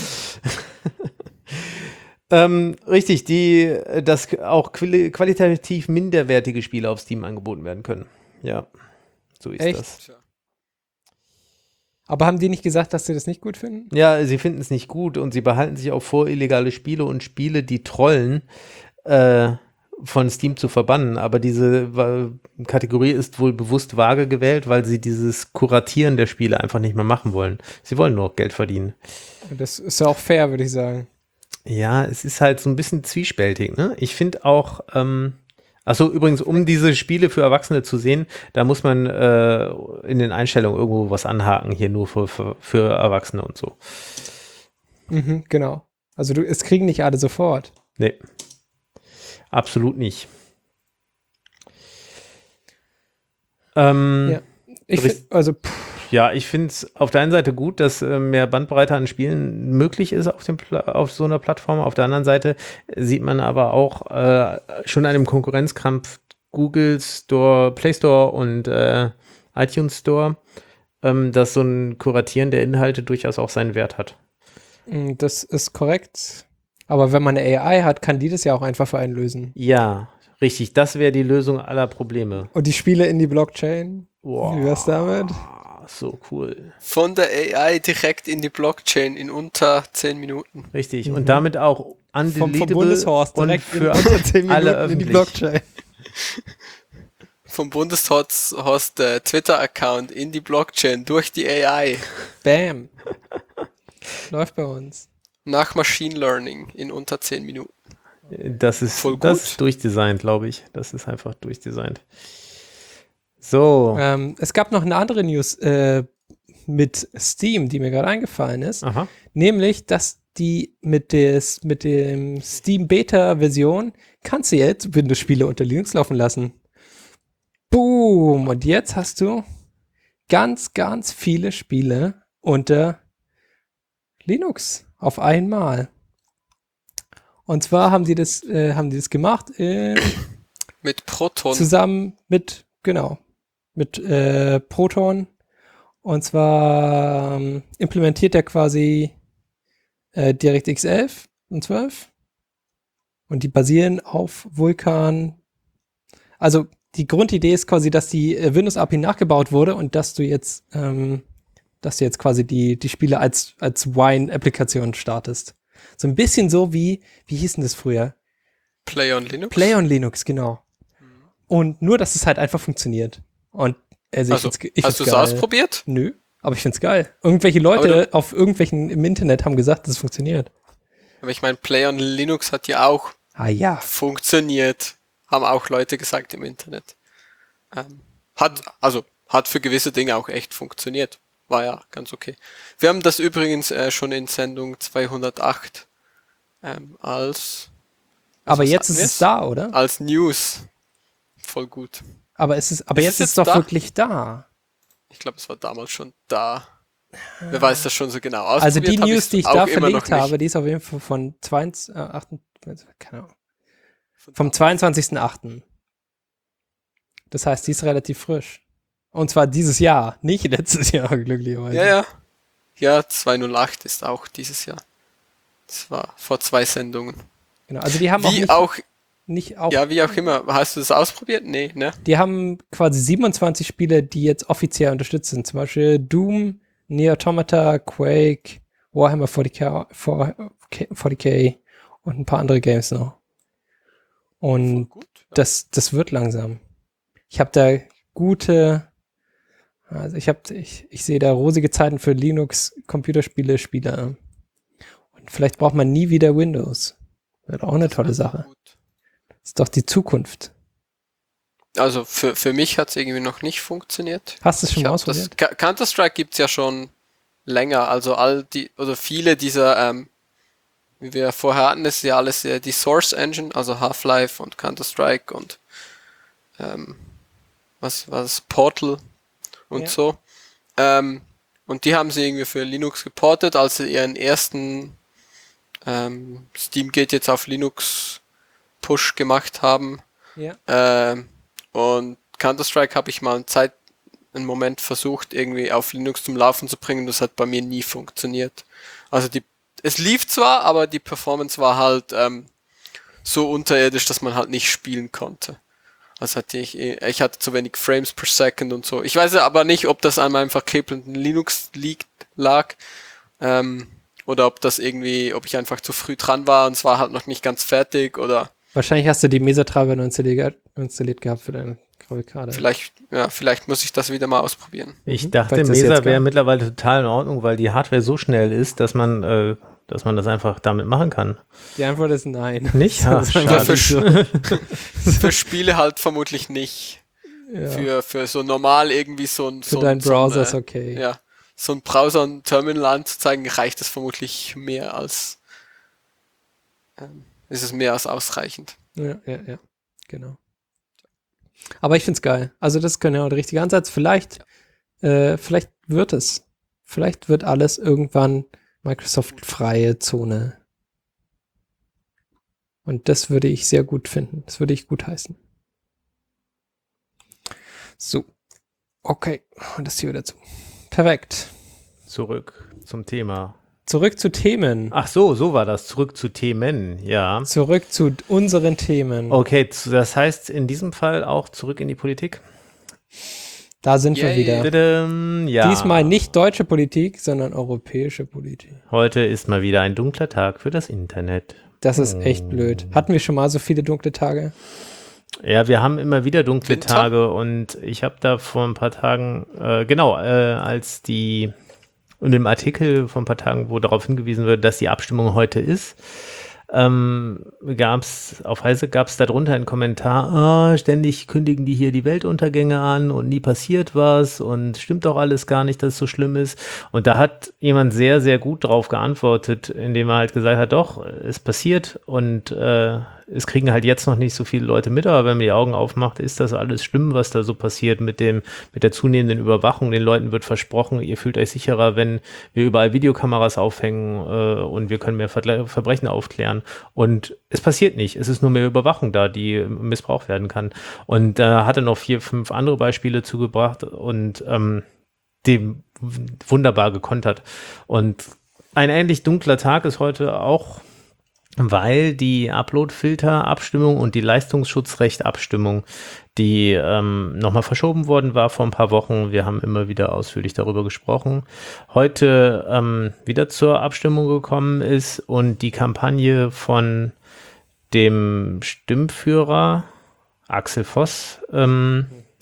Speaker 2: Ähm, richtig, die, dass auch quali qualitativ minderwertige Spiele auf Steam angeboten werden können. Ja, so ist
Speaker 4: Echt?
Speaker 2: das.
Speaker 3: Tja.
Speaker 4: Aber haben die nicht gesagt, dass sie das nicht gut finden?
Speaker 2: Ja, sie finden es nicht gut und sie behalten sich auch vor, illegale Spiele und Spiele, die trollen, äh, von Steam zu verbannen. Aber diese wa- Kategorie ist wohl bewusst vage gewählt, weil sie dieses Kuratieren der Spiele einfach nicht mehr machen wollen. Sie wollen nur noch Geld verdienen.
Speaker 4: Das ist ja auch fair, würde ich sagen.
Speaker 2: Ja, es ist halt so ein bisschen zwiespältig, ne? Ich finde auch, ähm, achso, übrigens, um diese Spiele für Erwachsene zu sehen, da muss man äh, in den Einstellungen irgendwo was anhaken, hier nur für, für, für Erwachsene und so.
Speaker 4: Mhm, genau. Also du, es kriegen nicht alle sofort.
Speaker 2: Nee. Absolut nicht. Ähm,
Speaker 4: Ja. Ich
Speaker 2: Richt-
Speaker 4: find, also pff,
Speaker 2: Ja, ich finde es auf der einen Seite gut, dass äh, mehr Bandbreite an Spielen möglich ist auf, dem Pla auf so einer Plattform. Auf der anderen Seite sieht man aber auch äh, schon an dem Konkurrenzkampf Google Store, Play Store und äh, iTunes Store, ähm, dass so ein Kuratieren der Inhalte durchaus auch seinen Wert hat.
Speaker 4: mh, das ist korrekt. Aber wenn man eine A I hat, kann die das ja auch einfach für einen lösen.
Speaker 2: Ja, richtig. Das wäre die Lösung aller Probleme.
Speaker 4: Und die Spiele in die Blockchain?
Speaker 2: Wow.
Speaker 4: Wie wär's damit?
Speaker 2: So cool.
Speaker 3: Von der A I direkt in die Blockchain in unter zehn Minuten.
Speaker 2: Richtig.
Speaker 4: Mhm.
Speaker 2: Und damit auch
Speaker 4: Vom, vom
Speaker 2: undeletable
Speaker 4: Bundeshorst
Speaker 2: und
Speaker 4: direkt
Speaker 2: für
Speaker 4: in unter zehn
Speaker 2: alle
Speaker 4: Minuten in die
Speaker 2: öffentlich.
Speaker 4: Blockchain.
Speaker 3: Vom Bundeshorst äh, Twitter-Account in die Blockchain durch die A I.
Speaker 4: Bam. Läuft bei uns.
Speaker 3: Nach Machine Learning in unter zehn Minuten.
Speaker 2: Das ist,
Speaker 3: Voll
Speaker 2: das
Speaker 3: gut.
Speaker 2: ist durchdesignt, glaube ich. Das ist einfach durchdesignt. So.
Speaker 4: Ähm, es gab noch eine andere News äh, mit Steam, die mir gerade eingefallen ist.
Speaker 2: Aha.
Speaker 4: Nämlich, dass die mit, des, mit dem Steam Beta-Version kannst du jetzt Windows-Spiele unter Linux laufen lassen. Boom! Und jetzt hast du ganz, ganz viele Spiele unter Linux auf einmal. Und zwar haben die das, äh, haben die das gemacht äh,
Speaker 3: Mit Proton.
Speaker 4: zusammen mit, genau, mit äh, Proton. Und zwar ähm, implementiert er quasi äh, DirectX elf und zwölf. Und die basieren auf Vulkan. Also die Grundidee ist quasi, dass die äh, Windows-A P I nachgebaut wurde und dass du jetzt, ähm, dass du jetzt quasi die, die Spiele als, als Wine-Applikation startest. So ein bisschen so wie, wie hieß denn das früher?
Speaker 3: Play on Linux.
Speaker 4: Play on Linux, genau. Und nur, dass es halt einfach funktioniert. Und Also,
Speaker 3: Also,
Speaker 4: ich find's, ich
Speaker 3: hast du
Speaker 4: find's
Speaker 3: es
Speaker 4: geil.
Speaker 3: ausprobiert?
Speaker 4: Nö, aber ich find's geil. Irgendwelche Leute auf irgendwelchen im Internet haben gesagt, dass es funktioniert.
Speaker 3: Aber ich meine, Play on Linux hat ja auch
Speaker 4: Ah ja.
Speaker 3: funktioniert. Haben auch Leute gesagt im Internet. Ähm, hat, also, hat für gewisse Dinge auch echt funktioniert. War ja ganz okay. Wir haben das übrigens äh, schon in Sendung zweihundertacht ähm, als
Speaker 4: Aber
Speaker 3: was
Speaker 4: jetzt
Speaker 3: hatten
Speaker 4: ist
Speaker 3: wir's?
Speaker 4: es da, oder?
Speaker 3: als News. Voll gut.
Speaker 4: Aber es ist, aber
Speaker 3: Ist
Speaker 4: jetzt
Speaker 3: es
Speaker 4: ist es
Speaker 3: jetzt
Speaker 4: doch
Speaker 3: da?
Speaker 4: wirklich da.
Speaker 3: Ich glaube, es war damals schon da. Wer weiß das schon so genau.
Speaker 4: Also die
Speaker 3: Ausprobiert hab
Speaker 4: News,
Speaker 3: ich's
Speaker 4: die ich
Speaker 3: auch
Speaker 4: da
Speaker 3: immer noch
Speaker 4: verlinkt
Speaker 3: nicht.
Speaker 4: habe, die ist auf jeden Fall von zweiundzwanzig, äh, achtundzwanzig, keine Ahnung, vom zweiundzwanzigsten achten Das heißt, die ist relativ frisch. Und zwar dieses Jahr, nicht letztes Jahr, glücklicherweise.
Speaker 3: Ja, ja. Ja, zweihundertacht ist auch dieses Jahr. Das war vor zwei Sendungen.
Speaker 4: Genau. Also die haben auch
Speaker 3: Wie
Speaker 4: nicht,
Speaker 3: auch,
Speaker 4: nicht auch,
Speaker 3: ja, wie auch immer. Hast du das ausprobiert? Nee, ne?
Speaker 4: die haben quasi siebenundzwanzig Spiele, die jetzt offiziell unterstützt sind. Zum Beispiel Doom, Nier Automata, Quake, Warhammer forty K, forty K und ein paar andere Games noch. Und
Speaker 3: Gut.
Speaker 4: das, das wird langsam. Ich habe da gute, also ich habe, ich, ich sehe da rosige Zeiten für Linux-Computerspiele-Spieler. Und vielleicht braucht man nie wieder Windows. Wäre auch eine tolle Sache.
Speaker 3: Gut.
Speaker 4: Das ist doch die Zukunft.
Speaker 3: Also für, für mich hat es irgendwie noch nicht funktioniert.
Speaker 4: Hast du es schon
Speaker 3: Ich
Speaker 4: mal
Speaker 3: hab das,
Speaker 4: ausprobiert?
Speaker 3: Ka- Counter-Strike gibt's ja schon länger. Also all die, oder viele dieser, ähm, wie wir vorher hatten, ist ja alles äh, die Source Engine, also Half-Life und Counter-Strike und ähm, was was Portal und
Speaker 4: Ja.
Speaker 3: so. Ähm, und die haben sie irgendwie für Linux geportet, als sie ihren ersten ähm, Steam geht jetzt auf Linux Push gemacht haben.
Speaker 4: Ja.
Speaker 3: Ähm, und Counter-Strike habe ich mal eine Zeit, einen Moment versucht, irgendwie auf Linux zum Laufen zu bringen. Das hat bei mir nie funktioniert. Also die, es lief zwar, aber die Performance war halt ähm, so unterirdisch, dass man halt nicht spielen konnte. Also hatte ich, ich hatte zu wenig Frames per Second und so. Ich weiß aber nicht, ob das an meinem verkabelten Linux liegt, lag, ähm, oder ob das irgendwie, ob ich einfach zu früh dran war und es war halt noch nicht ganz fertig oder
Speaker 4: Wahrscheinlich hast du die Mesa-Treiber nur installiert, installiert gehabt für deine Grafikkarte.
Speaker 3: vielleicht, ja, vielleicht muss ich das wieder mal ausprobieren.
Speaker 2: Ich
Speaker 4: Mhm.
Speaker 2: dachte,
Speaker 4: Falls das
Speaker 2: Mesa
Speaker 4: jetzt
Speaker 2: wäre
Speaker 4: gab.
Speaker 2: mittlerweile total in Ordnung, weil die Hardware so schnell ist, dass man, äh, dass man das einfach damit machen kann.
Speaker 4: Die Antwort ist nein.
Speaker 2: Nicht?
Speaker 4: Das ist
Speaker 2: Ja,
Speaker 4: einfach
Speaker 3: für,
Speaker 4: nicht so.
Speaker 3: für Spiele halt vermutlich nicht.
Speaker 4: Ja.
Speaker 3: Für, für so normal irgendwie so ein,
Speaker 4: Für
Speaker 3: so ein,
Speaker 4: deinen
Speaker 3: so
Speaker 4: Browser
Speaker 3: ein,
Speaker 4: ist
Speaker 3: äh,
Speaker 4: okay.
Speaker 3: ja, so ein Browser und Terminal anzuzeigen, reicht es vermutlich mehr als, ähm, ist es mehr als ausreichend.
Speaker 4: Ja, ja, ja, genau. Aber ich find's geil. Also das ist genau der richtige Ansatz. Vielleicht, äh, vielleicht wird es. Vielleicht wird alles irgendwann Microsoft-freie Zone. Und das würde ich sehr gut finden. Das würde ich gut heißen. So. Okay. Und das hier wieder zu. Perfekt.
Speaker 2: Zurück zum Thema.
Speaker 4: Zurück zu Themen.
Speaker 2: Ach so, so war das. Zurück zu Themen, ja.
Speaker 4: Zurück zu unseren Themen.
Speaker 2: Okay, z- das heißt in diesem Fall auch zurück in die Politik?
Speaker 4: Da sind wir
Speaker 3: Yay.
Speaker 4: wieder.
Speaker 2: Tadam, ja.
Speaker 4: Diesmal nicht deutsche Politik, sondern europäische Politik.
Speaker 2: Heute ist mal wieder ein dunkler Tag für das Internet.
Speaker 4: Das ist echt blöd. Hatten wir schon mal so viele dunkle Tage?
Speaker 2: Ja, wir haben immer wieder dunkle
Speaker 3: Winter?
Speaker 2: Tage und ich habe da vor ein paar Tagen, äh, genau, äh, als die, in dem Artikel vor ein paar Tagen, wo darauf hingewiesen wird, dass die Abstimmung heute ist, ähm, gab's, auf Heise gab es darunter einen Kommentar, ah, ständig kündigen die hier die Weltuntergänge an und nie passiert was und stimmt doch alles gar nicht, dass es so schlimm ist. Und da hat jemand sehr, sehr gut drauf geantwortet, indem er halt gesagt hat, doch, es passiert und äh, es kriegen halt jetzt noch nicht so viele Leute mit, aber wenn man die Augen aufmacht, ist das alles schlimm, was da so passiert mit dem, mit der zunehmenden Überwachung. Den Leuten wird versprochen, ihr fühlt euch sicherer, wenn wir überall Videokameras aufhängen äh, und wir können mehr Vergle- Verbrechen aufklären. Und es passiert nicht. Es ist nur mehr Überwachung da, die missbraucht werden kann. Und da hat er noch vier, fünf andere Beispiele zugebracht und ähm, dem wunderbar gekontert. Und ein ähnlich dunkler Tag ist heute auch, weil die Upload-Filter-Abstimmung und die Leistungsschutzrecht-Abstimmung, die ähm, nochmal verschoben worden war vor ein paar Wochen. Wir haben immer wieder ausführlich darüber gesprochen. Heute ähm, wieder zur Abstimmung gekommen ist und die Kampagne von dem Stimmführer Axel Voss ähm,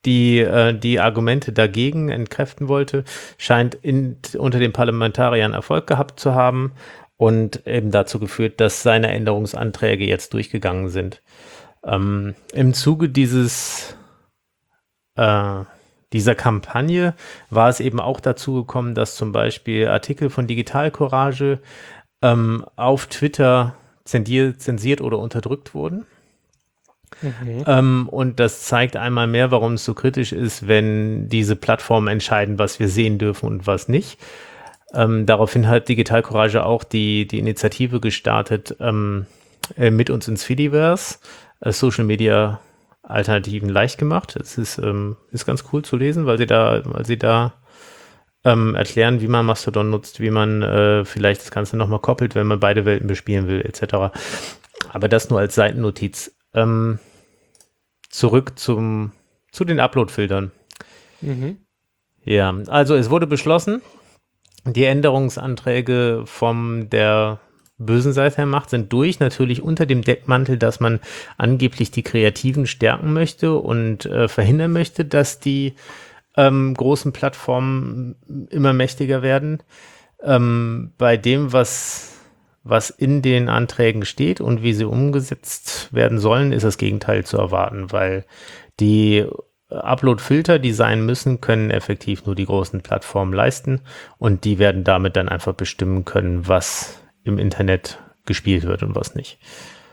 Speaker 2: die äh, die Argumente dagegen entkräften wollte, scheint in, unter den Parlamentariern Erfolg gehabt zu haben und eben dazu geführt, dass seine Änderungsanträge jetzt durchgegangen sind. Ähm, im Zuge dieses äh, dieser Kampagne war es eben auch dazu gekommen, dass zum Beispiel Artikel von Digital Courage ähm, auf Twitter zensiert, zensiert oder unterdrückt wurden. Mhm. Ähm, und das zeigt einmal mehr, warum es so kritisch ist, wenn diese Plattformen entscheiden, was wir sehen dürfen und was nicht. Ähm, daraufhin hat Digital Courage auch die, die Initiative gestartet, ähm, äh, mit uns ins Fediverse, äh, Social Media Alternativen leicht gemacht. Es ist, ähm, ist ganz cool zu lesen, weil sie da, weil sie da ähm, erklären, wie man Mastodon nutzt, wie man äh, vielleicht das Ganze nochmal koppelt, wenn man beide Welten bespielen will, et cetera. Aber das nur als Seitennotiz. Ähm, zurück zum, zu den Upload-Filtern. Mhm. Ja, also es wurde beschlossen, die Änderungsanträge von der bösen Seite der Macht sind durch, natürlich unter dem Deckmantel, dass man angeblich die Kreativen stärken möchte und äh, verhindern möchte, dass die ähm, großen Plattformen immer mächtiger werden. Ähm, bei dem, was, was in den Anträgen steht und wie sie umgesetzt werden sollen, ist das Gegenteil zu erwarten, weil die Upload-Filter, die sein müssen, können effektiv nur die großen Plattformen leisten und die werden damit dann einfach bestimmen können, was im Internet gespielt wird und was nicht.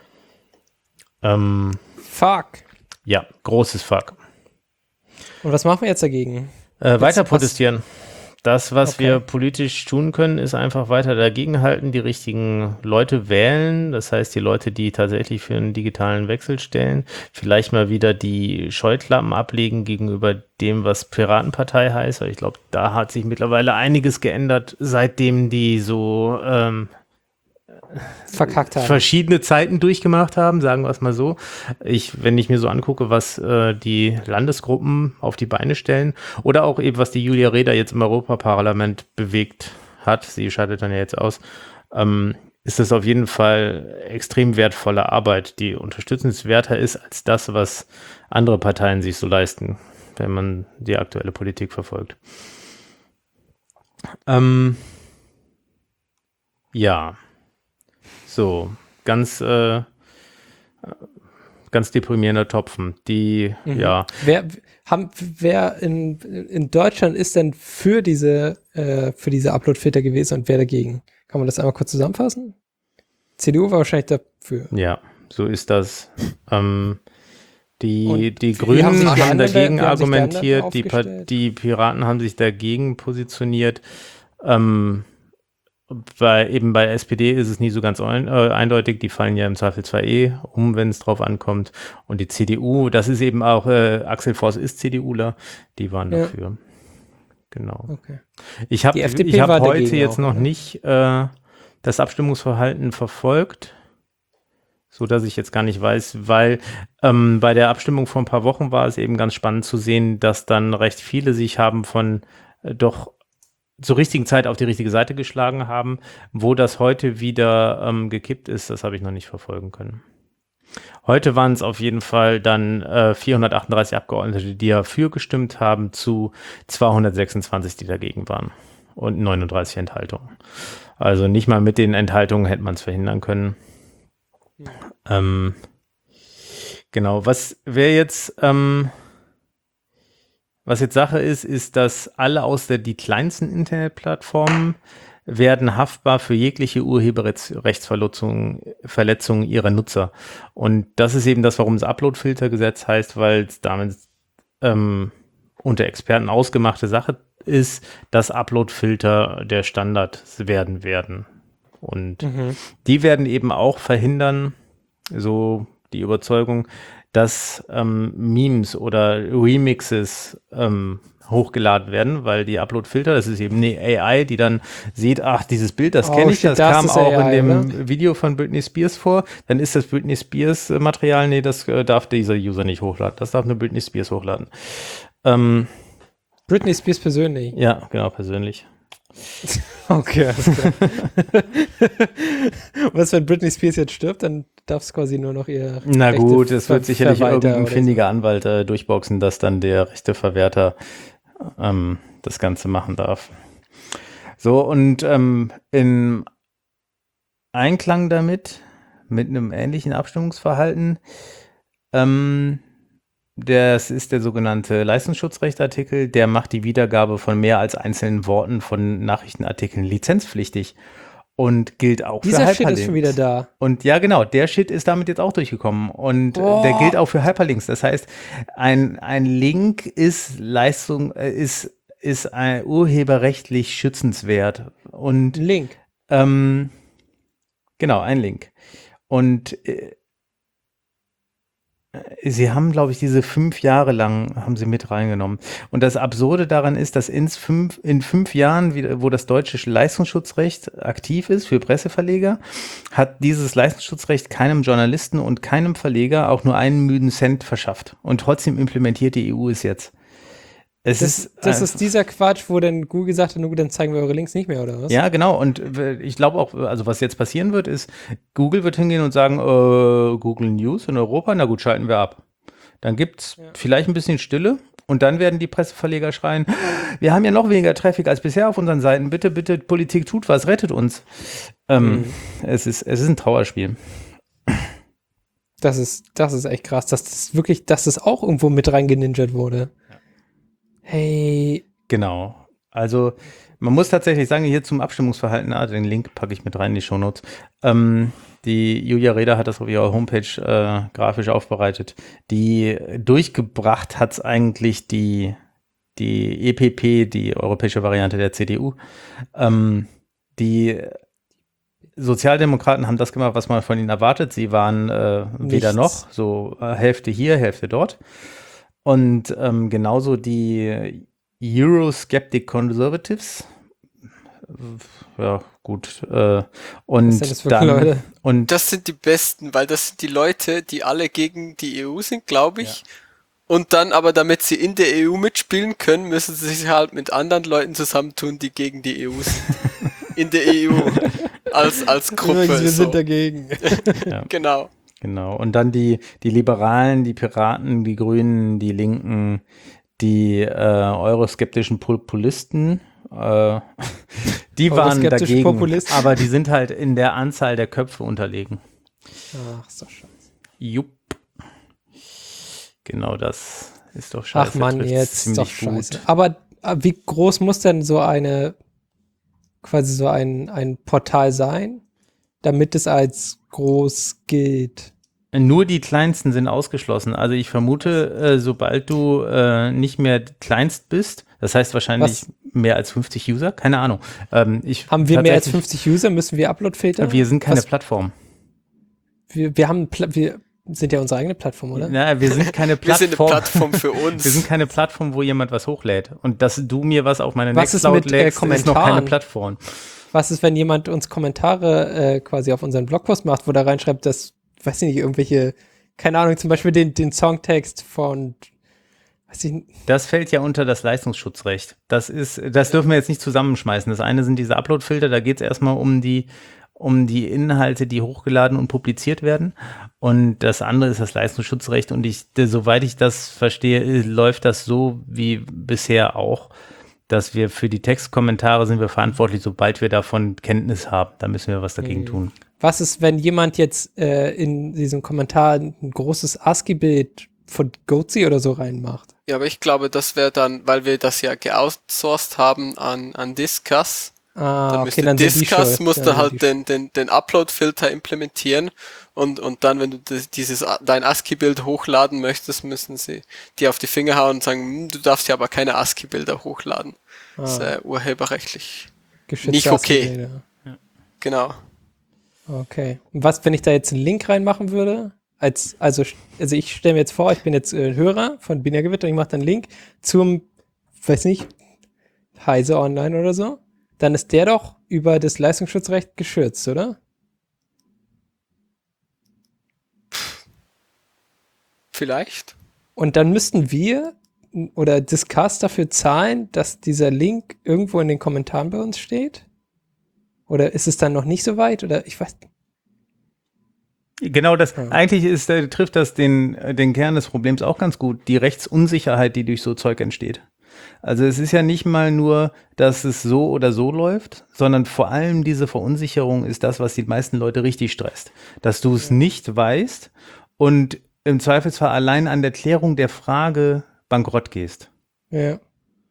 Speaker 2: Ähm,
Speaker 4: Fuck.
Speaker 2: Ja, großes Fuck.
Speaker 4: Und was machen wir jetzt dagegen?
Speaker 2: Äh,
Speaker 4: jetzt
Speaker 2: weiter
Speaker 4: was?
Speaker 2: protestieren. Das, was
Speaker 4: Okay.
Speaker 2: wir politisch tun können, ist einfach weiter dagegenhalten, die richtigen Leute wählen. Das heißt, die Leute, die tatsächlich für einen digitalen Wechsel stellen, vielleicht mal wieder die Scheuklappen ablegen gegenüber dem, was Piratenpartei heißt. Ich glaube, da hat sich mittlerweile einiges geändert, seitdem die so ähm,
Speaker 4: verkackt haben.
Speaker 2: verschiedene Zeiten durchgemacht haben, sagen wir es mal so. Ich, wenn ich mir so angucke, was äh, die Landesgruppen auf die Beine stellen oder auch eben, was die Julia Reda jetzt im Europaparlament bewegt hat, sie scheidet dann ja jetzt aus, ähm, ist das auf jeden Fall extrem wertvolle Arbeit, die unterstützenswerter ist als das, was andere Parteien sich so leisten, wenn man die aktuelle Politik verfolgt. Ähm, ja. So, ganz, äh, ganz deprimierender Topfen. Die, mhm. ja.
Speaker 4: Wer, haben, wer in, in Deutschland ist denn für diese, äh, für diese Upload-Filter gewesen und wer dagegen? Kann man das einmal kurz zusammenfassen? C D U war wahrscheinlich dafür.
Speaker 2: Ja, so ist das. ähm, die, die
Speaker 4: haben
Speaker 2: Grünen haben,
Speaker 4: die
Speaker 2: haben dagegen
Speaker 4: haben
Speaker 2: argumentiert, die, pa- die Piraten haben sich dagegen positioniert. Ähm, Bei, eben bei S P D ist es nie so ganz ein, äh, eindeutig, die fallen ja im Zweifelsfall eh um, wenn es drauf ankommt. Und die C D U, das ist eben auch, äh, Axel Voss ist CDUler, die waren
Speaker 4: ja.
Speaker 2: dafür. Genau.
Speaker 4: Okay.
Speaker 2: Ich habe ich hab heute jetzt auch, noch oder? nicht äh, das Abstimmungsverhalten verfolgt, so dass ich jetzt gar nicht weiß, weil ähm, bei der Abstimmung vor ein paar Wochen war es eben ganz spannend zu sehen, dass dann recht viele sich haben von äh, doch zur richtigen Zeit auf die richtige Seite geschlagen haben. Wo das heute wieder ähm, gekippt ist, das habe ich noch nicht verfolgen können. Heute waren es auf jeden Fall dann äh, vierhundertachtunddreißig Abgeordnete, die dafür gestimmt haben, zu zweihundertsechsundzwanzig, die dagegen waren. Und neununddreißig Enthaltungen. Also nicht mal mit den Enthaltungen hätte man es verhindern können. Ja. Ähm, genau, was wäre jetzt... Ähm, Was jetzt Sache ist, ist, dass alle aus der, die kleinsten Internetplattformen werden haftbar für jegliche Urheberrechtsverletzungen Verletzungen ihrer Nutzer. Und das ist eben das, warum das Upload-Filter-Gesetz heißt, weil es damit ähm, unter Experten ausgemachte Sache ist, dass Upload-Filter der Standard werden werden. Und mhm. die werden eben auch verhindern, so die Überzeugung, dass ähm, Memes oder Remixes ähm, hochgeladen werden, weil die Upload-Filter, das ist eben eine A I, die dann sieht, ach, dieses Bild, das kenne oh, ich, das, das kam auch A I, in dem oder? Video von Britney Spears vor, dann ist das Britney Spears Material, nee, das äh, darf dieser User nicht hochladen, das darf nur Britney Spears hochladen. Ähm,
Speaker 4: Britney Spears persönlich?
Speaker 2: Ja, genau, persönlich.
Speaker 4: Okay, alles klar. Was, wenn Britney Spears jetzt stirbt, dann darf es quasi nur noch ihr
Speaker 5: Na
Speaker 4: Rechte
Speaker 5: gut, es wird
Speaker 4: Ver-
Speaker 5: sicherlich
Speaker 4: Verwalter
Speaker 5: irgendein
Speaker 4: oder
Speaker 5: findiger Anwalt äh, durchboxen, dass dann der Rechteverwerter ähm, das Ganze machen darf. So, und ähm, im Einklang damit, mit einem ähnlichen Abstimmungsverhalten, ähm, das ist der sogenannte Leistungsschutzrechtartikel, der macht die Wiedergabe von mehr als einzelnen Worten von Nachrichtenartikeln lizenzpflichtig und gilt auch
Speaker 4: Dieser
Speaker 5: für
Speaker 4: Shit
Speaker 5: Hyperlinks.
Speaker 4: ist schon wieder da.
Speaker 5: Und ja, genau, der Shit ist damit jetzt auch durchgekommen. Und äh,
Speaker 4: Boah.
Speaker 5: der gilt auch für Hyperlinks. Das heißt, ein, ein Link ist Leistung, äh, ist, ist ein urheberrechtlich schützenswert. Und
Speaker 4: Link.
Speaker 5: ähm, genau, ein Link. Und äh, sie haben, glaube ich, diese fünf Jahre lang haben sie mit reingenommen. Und das Absurde daran ist, dass ins fünf, in fünf Jahren, wie- wo das deutsche Leistungsschutzrecht aktiv ist für Presseverleger, hat dieses Leistungsschutzrecht keinem Journalisten und keinem Verleger auch nur einen müden Cent verschafft. Und trotzdem implementiert die E U es jetzt. Es
Speaker 4: Das,
Speaker 5: ist
Speaker 4: das
Speaker 5: einfach-
Speaker 4: ist dieser Quatsch, wo dann Google gesagt hat, nur gut, dann zeigen wir eure Links nicht mehr, oder was?
Speaker 5: Ja, genau. Und äh, ich glaube auch, also was jetzt passieren wird, ist, Google wird hingehen und sagen, äh, Google News in Europa, na gut, schalten wir ab. Dann gibt's
Speaker 4: Ja.
Speaker 5: vielleicht ein bisschen Stille und dann werden die Presseverleger schreien, wir haben ja noch weniger Traffic als bisher auf unseren Seiten. Bitte, bitte, Politik tut was, rettet uns. Ähm,
Speaker 4: Mhm.
Speaker 5: es ist, es ist ein Trauerspiel.
Speaker 4: Das ist, das ist echt krass, dass das wirklich, dass das auch irgendwo mit reingeninjert wurde. Hey,
Speaker 5: Genau. Also man muss tatsächlich sagen, hier zum Abstimmungsverhalten, ah, den Link packe ich mit rein in die Shownotes. Ähm, die Julia Reda hat das auf ihrer Homepage äh, grafisch aufbereitet. Die durchgebracht hat's eigentlich die, die E P P, die europäische Variante der C D U. Ähm, die Sozialdemokraten haben das gemacht, was man von ihnen erwartet. Sie waren äh, weder
Speaker 4: Nichts.
Speaker 5: noch, so äh, Hälfte hier, Hälfte dort. Und ähm, genauso die Eurosceptic Conservatives. Ja, gut. Äh, und
Speaker 4: was sind das für
Speaker 5: dann,
Speaker 4: Leute?
Speaker 5: Und
Speaker 3: Das sind die Besten, weil das sind die Leute, die alle gegen die E U sind, glaube ich. Und dann aber, damit sie in der E U mitspielen können, müssen sie sich halt mit anderen Leuten zusammentun, die gegen die E U sind. In der E U. Als, als Gruppe.
Speaker 4: Übrigens, wir
Speaker 3: so.
Speaker 4: sind dagegen.
Speaker 3: Genau.
Speaker 5: genau. Und dann die, die Liberalen, die Piraten, die Grünen, die Linken, die äh, euroskeptischen Populisten. Äh, die waren
Speaker 4: Euroskeptische
Speaker 5: dagegen.
Speaker 4: Populisten.
Speaker 5: Aber die sind halt in der Anzahl der Köpfe unterlegen.
Speaker 4: Ach, ist doch scheiße.
Speaker 5: Jupp. Genau das ist doch scheiße.
Speaker 4: Ach man,
Speaker 5: trifft's
Speaker 4: jetzt ist doch
Speaker 5: ziemlich
Speaker 4: scheiße. Aber äh, wie groß muss denn so eine, quasi so ein, ein Portal sein, damit es als groß gilt?
Speaker 5: Nur die kleinsten sind ausgeschlossen. Also ich vermute, äh, sobald du äh, nicht mehr kleinst bist, das heißt wahrscheinlich
Speaker 4: Was?
Speaker 5: mehr als fünfzig User, keine Ahnung. Ähm, ich
Speaker 4: Haben wir mehr als
Speaker 5: tatsächlich-
Speaker 4: fünfzig User? Müssen wir Upload-Filter?
Speaker 5: Wir sind keine
Speaker 4: Was-
Speaker 5: Plattform.
Speaker 4: Wir, wir haben, Pla wir sind ja unsere eigene Plattform, oder?
Speaker 5: Na, wir sind keine
Speaker 3: Wir sind eine
Speaker 5: Plattform.
Speaker 3: Plattform für uns.
Speaker 5: Wir sind keine Plattform, wo jemand was hochlädt. Und dass du mir was auf meine
Speaker 4: Was ist
Speaker 5: Nextcloud
Speaker 4: mit, äh,
Speaker 5: lädst, ist noch keine
Speaker 4: Kommentaren?
Speaker 5: Plattform.
Speaker 4: Was ist, wenn jemand uns Kommentare äh, quasi auf unseren Blogpost macht, wo da reinschreibt, dass, weiß ich nicht, irgendwelche, keine Ahnung, zum Beispiel den, den Songtext von, weiß ich nicht,
Speaker 5: Das fällt ja unter das Leistungsschutzrecht. Das ist, das dürfen wir jetzt nicht zusammenschmeißen. Das eine sind diese Upload-Filter, da geht es erstmal um die, um die Inhalte, die hochgeladen und publiziert werden. Und das andere ist das Leistungsschutzrecht. Und ich, soweit ich das verstehe, läuft das so wie bisher auch, dass wir für die Textkommentare sind wir verantwortlich, sobald wir davon Kenntnis haben. Da müssen wir was dagegen
Speaker 4: Mhm.
Speaker 5: tun.
Speaker 4: was ist, wenn jemand jetzt äh, in diesem Kommentar ein großes ASCII-Bild von Goatse oder so reinmacht?
Speaker 3: Ja, aber ich glaube, das wäre dann, weil wir das ja geoutsourced haben an, an Discuss.
Speaker 4: Ah,
Speaker 3: Dann
Speaker 4: okay,
Speaker 3: müsste
Speaker 4: dann sind die
Speaker 3: Discuss
Speaker 4: schuld.
Speaker 3: musste
Speaker 4: Ja,
Speaker 3: halt
Speaker 4: die
Speaker 3: den, den, den Upload-Filter implementieren und, und dann, wenn du das, dieses, dein ASCII-Bild hochladen möchtest, müssen sie dir auf die Finger hauen und sagen, hm, du darfst ja aber keine ASCII-Bilder hochladen. Das ist
Speaker 4: Ah,
Speaker 3: äh, urheberrechtlich.
Speaker 4: geschützte
Speaker 3: nicht okay.
Speaker 4: ASCII-Bilder.
Speaker 3: Genau.
Speaker 4: Okay. Und was, wenn ich da jetzt einen Link reinmachen würde? Als, also, also ich stelle mir jetzt vor, ich bin jetzt äh, Hörer von Binärgewitter und ich mache dann einen Link zum, weiß nicht, Heise Online oder so. Dann ist der doch über das Leistungsschutzrecht geschützt, oder?
Speaker 3: Vielleicht.
Speaker 4: Und dann müssten wir oder Discuss dafür zahlen, dass dieser Link irgendwo in den Kommentaren bei uns steht? Oder ist es dann noch nicht so weit? Oder ich weiß.
Speaker 5: Genau, das
Speaker 4: Ja.
Speaker 5: eigentlich ist, äh, trifft das den, äh, den Kern des Problems auch ganz gut, die Rechtsunsicherheit, die durch so Zeug entsteht. Also es ist ja nicht mal nur, dass es so oder so läuft, sondern vor allem diese Verunsicherung ist das, was die meisten Leute richtig stresst. Dass du es nicht weißt und im Zweifelsfall allein an der Klärung der Frage bankrott gehst.
Speaker 4: Ja.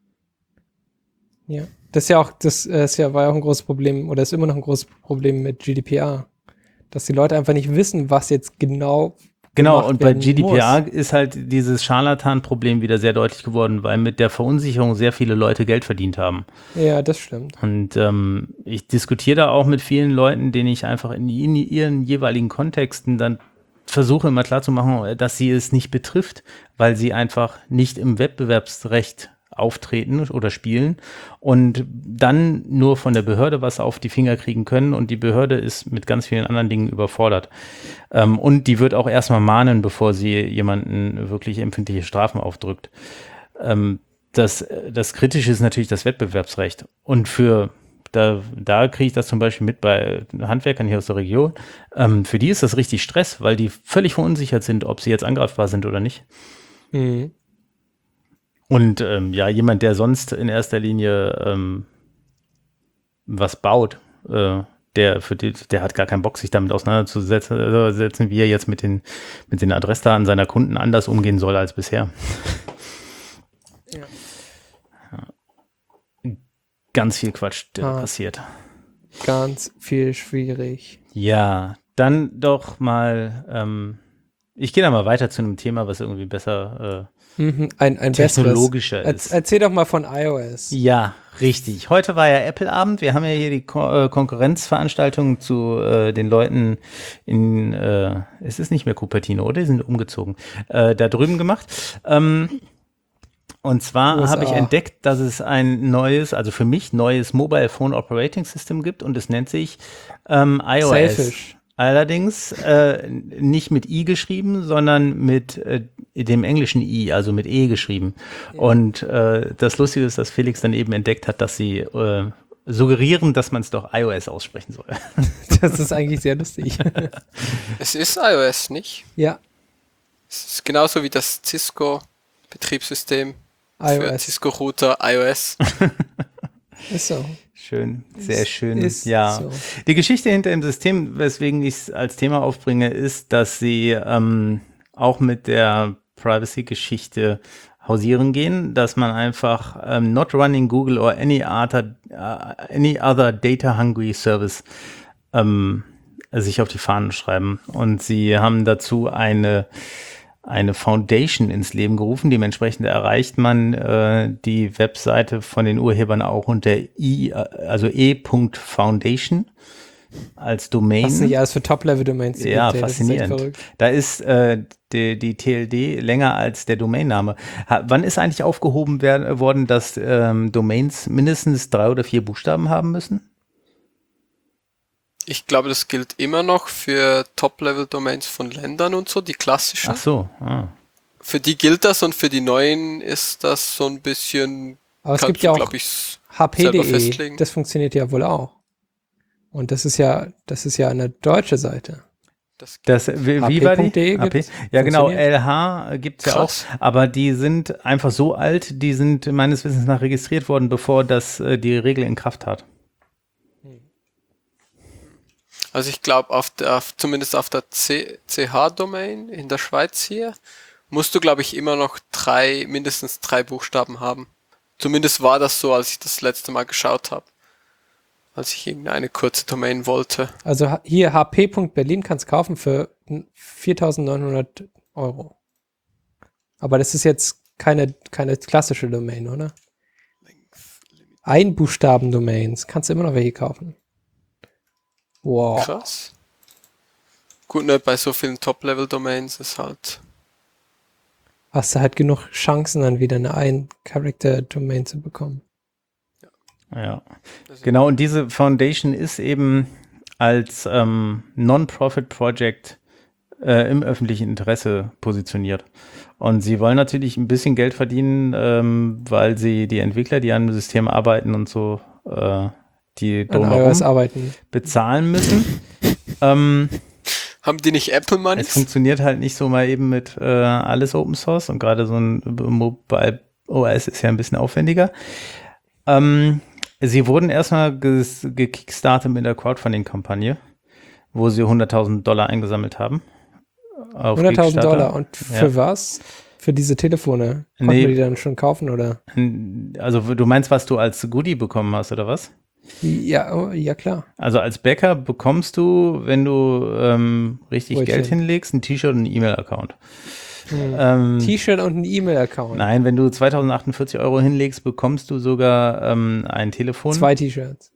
Speaker 4: Ja. Das ist ja auch, das äh, ist ja, war ja auch ein großes Problem, oder ist immer noch ein großes Problem mit G D P R. Dass die Leute einfach nicht wissen, was jetzt genau
Speaker 5: Genau,
Speaker 4: gemacht
Speaker 5: und bei
Speaker 4: werden
Speaker 5: G D P R
Speaker 4: muss.
Speaker 5: ist halt dieses Scharlatan-Problem wieder sehr deutlich geworden, weil mit der Verunsicherung sehr viele Leute Geld verdient haben.
Speaker 4: Ja, das stimmt.
Speaker 5: Und ähm, ich diskutiere da auch mit vielen Leuten, denen ich einfach in, in ihren jeweiligen Kontexten dann versuche immer klarzumachen, dass sie es nicht betrifft, weil sie einfach nicht im Wettbewerbsrecht auftreten oder spielen und dann nur von der Behörde was auf die Finger kriegen können und die Behörde ist mit ganz vielen anderen Dingen überfordert. Ähm, und die wird auch erstmal mahnen, bevor sie jemanden wirklich empfindliche Strafen aufdrückt. Ähm, das, das Kritische ist natürlich das Wettbewerbsrecht. Und für Da, da kriege ich das zum Beispiel mit bei Handwerkern hier aus der Region. Ähm, für die ist das richtig Stress, weil die völlig verunsichert sind, ob sie jetzt angreifbar sind oder nicht.
Speaker 4: Mhm.
Speaker 5: Und ähm, ja, jemand, der sonst in erster Linie ähm, was baut, äh, der für die, der hat gar keinen Bock, sich damit auseinanderzusetzen, äh, setzen, wie er jetzt mit den, mit den Adressdaten seiner Kunden anders umgehen soll als bisher.
Speaker 4: Ja.
Speaker 5: Ja. Ganz viel Quatsch, der
Speaker 4: Ah.
Speaker 5: passiert.
Speaker 4: Ganz viel schwierig.
Speaker 5: Ja, dann doch mal, ähm, ich gehe da mal weiter zu einem Thema, was irgendwie besser
Speaker 4: Mhm. Ein, ein
Speaker 5: äh, technologischer
Speaker 4: besseres.
Speaker 5: ist.
Speaker 4: Er, erzähl doch mal von iOS.
Speaker 5: Ja, richtig. Heute war ja Apple-Abend. Wir haben ja hier die Ko äh, Konkurrenzveranstaltung zu äh, den Leuten in, äh, es ist nicht mehr Cupertino, oder? Die sind umgezogen, äh, da drüben gemacht. Ähm, und zwar
Speaker 4: U S A.
Speaker 5: habe ich entdeckt, dass es ein neues, also für mich neues Mobile Phone Operating System gibt und es nennt sich ähm, iOS.
Speaker 4: Selfish.
Speaker 5: Allerdings äh, nicht mit I geschrieben, sondern mit äh, dem englischen I, also mit E geschrieben.
Speaker 4: Ja.
Speaker 5: Und äh, das Lustige ist, dass Felix dann eben entdeckt hat, dass sie äh, suggerieren, dass man es doch iOS aussprechen soll.
Speaker 4: Das ist eigentlich sehr lustig.
Speaker 3: Es ist iOS, nicht?
Speaker 4: Ja,
Speaker 3: Es ist genauso wie das Cisco-Betriebssystem für
Speaker 4: iOS.
Speaker 3: Cisco-Router iOS.
Speaker 4: Ist so.
Speaker 5: Schön, sehr
Speaker 4: Ist-
Speaker 5: schön.
Speaker 4: ist
Speaker 5: ja.
Speaker 4: so.
Speaker 5: Die Geschichte hinter dem System, weswegen ich es als Thema aufbringe, ist, dass sie ähm, auch mit der Privacy-Geschichte hausieren gehen, dass man einfach ähm, not running Google or any other, uh, any other data-hungry service ähm, sich auf die Fahnen schreiben. Und sie haben dazu eine eine Foundation ins Leben gerufen. Dementsprechend erreicht man äh, die Webseite von den Urhebern auch unter i, also e.foundation als Domain.
Speaker 4: Was nicht alles für Top-Level-Domains gibt.
Speaker 5: Ja,
Speaker 4: ey, das ist echt
Speaker 5: faszinierend.
Speaker 4: verrückt.
Speaker 5: Da ist äh, die, die T L D länger als der Domainname. Ha, wann ist eigentlich aufgehoben werden, worden, dass ähm, Domains mindestens drei oder vier Buchstaben haben müssen?
Speaker 3: Ich glaube, das gilt immer noch für Top-Level-Domains von Ländern und so, die klassischen.
Speaker 5: Ach so. Ah.
Speaker 3: Für die gilt das und für die neuen ist das so ein bisschen,
Speaker 4: Aber es
Speaker 3: kannst
Speaker 4: gibt ja
Speaker 3: du,
Speaker 4: auch
Speaker 3: glaub ich,
Speaker 4: H P
Speaker 3: selber
Speaker 4: punkt de.
Speaker 3: festlegen.
Speaker 4: Das funktioniert ja wohl auch. Und das ist ja, das ist ja eine deutsche Seite.
Speaker 3: das
Speaker 5: Das, wie, wie war die?
Speaker 4: H P punkt de
Speaker 5: H P?
Speaker 4: gibt's?
Speaker 5: Ja, genau,
Speaker 4: Funktioniert?
Speaker 5: L H gibt's ja auch,
Speaker 3: Krass.
Speaker 5: aber die sind einfach so alt, die sind meines Wissens nach registriert worden, bevor das äh, die Regel in Kraft hat.
Speaker 3: Also ich glaube, auf der, auf, zumindest auf der C H-Domain in der Schweiz hier, musst du, glaube ich, immer noch drei, mindestens drei Buchstaben haben. Zumindest war das so, als ich das letzte Mal geschaut habe. Als ich irgendeine kurze Domain wollte.
Speaker 4: Also ha- hier H P Punkt Berlin kannst kaufen für viertausendneunhundert Euro. Aber das ist jetzt keine, keine klassische Domain, oder? Einbuchstaben-Domains. Kannst du immer noch welche kaufen. Wow.
Speaker 3: Krass. Gut, ne, bei so vielen Top-Level-Domains ist halt.
Speaker 4: Hast du halt genug Chancen, dann wieder eine Ein-Character-Domain zu bekommen.
Speaker 5: Ja, genau. Und diese Foundation ist eben als ähm, Non-Profit-Project äh, im öffentlichen Interesse positioniert. Und sie wollen natürlich ein bisschen Geld verdienen, ähm, weil sie die Entwickler, die an dem System arbeiten und so, äh, die
Speaker 4: An iOS arbeiten.
Speaker 5: bezahlen müssen. ähm,
Speaker 3: Haben die nicht Apple Money?
Speaker 5: Es funktioniert halt nicht so mal eben mit äh, alles Open Source und gerade so ein Mobile O S ist ja ein bisschen aufwendiger. Ähm, sie wurden erstmal ges- gekickstartet mit der Crowdfunding-Kampagne, wo sie hunderttausend Dollar eingesammelt haben. Auf
Speaker 4: hunderttausend
Speaker 5: Kickstarter.
Speaker 4: Dollar. Und für
Speaker 5: Ja.
Speaker 4: was? Für diese Telefone? Konnten
Speaker 5: Nee.
Speaker 4: wir die dann schon kaufen, oder?
Speaker 5: Also du meinst, was du als Goodie bekommen hast, oder was?
Speaker 4: Ja, oh, ja klar.
Speaker 5: Also als Bäcker bekommst du, wenn du ähm, richtig
Speaker 4: Brötchen.
Speaker 5: Geld hinlegst, ein T-Shirt und einen E-Mail-Account.
Speaker 4: Hm.
Speaker 5: Ähm,
Speaker 4: T-Shirt und ein E-Mail-Account.
Speaker 5: nein, wenn du zweitausendachtundvierzig Euro hinlegst, bekommst du sogar ähm, ein Telefon.
Speaker 4: Zwei T-Shirts.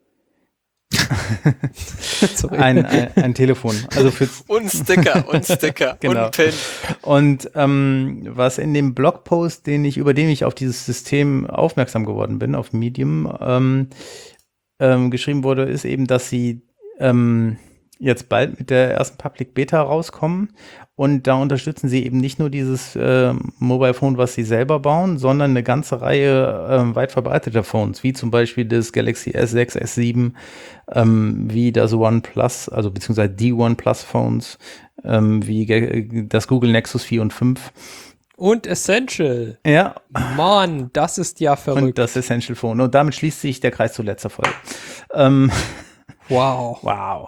Speaker 4: Sorry.
Speaker 5: ein, ein, ein Telefon. Also für
Speaker 3: Und Sticker, und Sticker,
Speaker 5: Genau.
Speaker 3: und Pin.
Speaker 5: Und ähm, was in dem Blogpost, den ich, über den ich auf dieses System aufmerksam geworden bin, auf Medium, ähm, ähm, geschrieben wurde, ist eben, dass sie ähm, jetzt bald mit der ersten Public Beta rauskommen und da unterstützen sie eben nicht nur dieses äh, Mobile Phone, was sie selber bauen, sondern eine ganze Reihe äh, weit verbreiteter Phones, wie zum Beispiel das Galaxy S sechs, S sieben, ähm, wie das OnePlus, also beziehungsweise die OnePlus Phones, ähm, wie ge- das Google Nexus vier und fünf.
Speaker 4: Und Essential.
Speaker 5: Ja,
Speaker 4: Mann, das ist ja
Speaker 5: und
Speaker 4: verrückt.
Speaker 5: das Essential Phone. Und damit schließt sich der Kreis zu letzter Folge. Ähm,
Speaker 4: Wow.
Speaker 5: wow.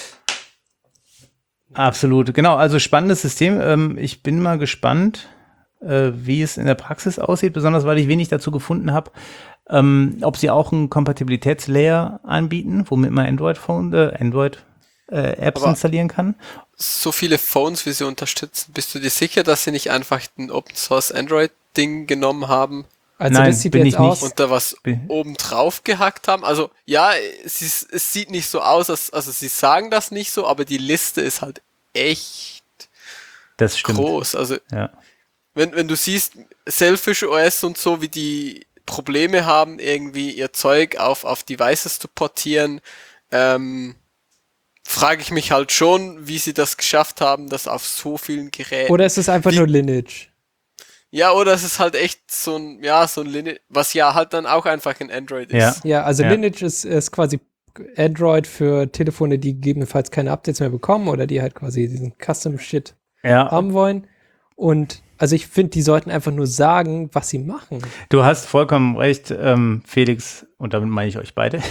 Speaker 5: Absolut, genau. Also spannendes System. Ähm, ich bin mal gespannt, äh, wie es in der Praxis aussieht, besonders weil ich wenig dazu gefunden habe, ähm, ob sie auch einen Kompatibilitätslayer anbieten, womit man Android-Phone, äh, Android-Apps
Speaker 3: Aber-
Speaker 5: installieren kann.
Speaker 3: So viele Phones, wie sie unterstützen. Bist du dir sicher, dass sie nicht einfach ein Open Source Android Ding genommen haben
Speaker 4: Also
Speaker 5: Nein,
Speaker 4: das sieht
Speaker 5: bin
Speaker 4: jetzt
Speaker 5: ich nicht.
Speaker 4: aus.
Speaker 3: und da was
Speaker 5: Bin-
Speaker 3: oben drauf gehackt haben? Also ja, es, ist, es sieht nicht so aus, als, also sie sagen das nicht so, aber die Liste ist halt echt
Speaker 5: Das stimmt.
Speaker 3: groß. Also
Speaker 5: Ja.
Speaker 3: wenn, wenn du siehst, Selfish O S und so, wie die Probleme haben, irgendwie ihr Zeug auf, auf Devices zu portieren, ähm, frage ich mich halt schon, wie sie das geschafft haben, das auf so vielen Geräten.
Speaker 4: Oder ist es einfach
Speaker 3: Wie-
Speaker 4: nur Lineage?
Speaker 3: Ja, oder es ist halt echt so ein, ja, so ein Lineage, was ja halt dann auch einfach ein Android
Speaker 5: Ja.
Speaker 3: ist.
Speaker 4: Ja, also
Speaker 5: Ja.
Speaker 4: Lineage ist, ist quasi Android für Telefone, die gegebenenfalls keine Updates mehr bekommen oder die halt quasi diesen Custom-Shit
Speaker 5: Ja,
Speaker 4: haben wollen. Und also ich finde, die sollten einfach nur sagen, was sie machen.
Speaker 5: du hast vollkommen recht, ähm, Felix, und damit meine ich euch beide.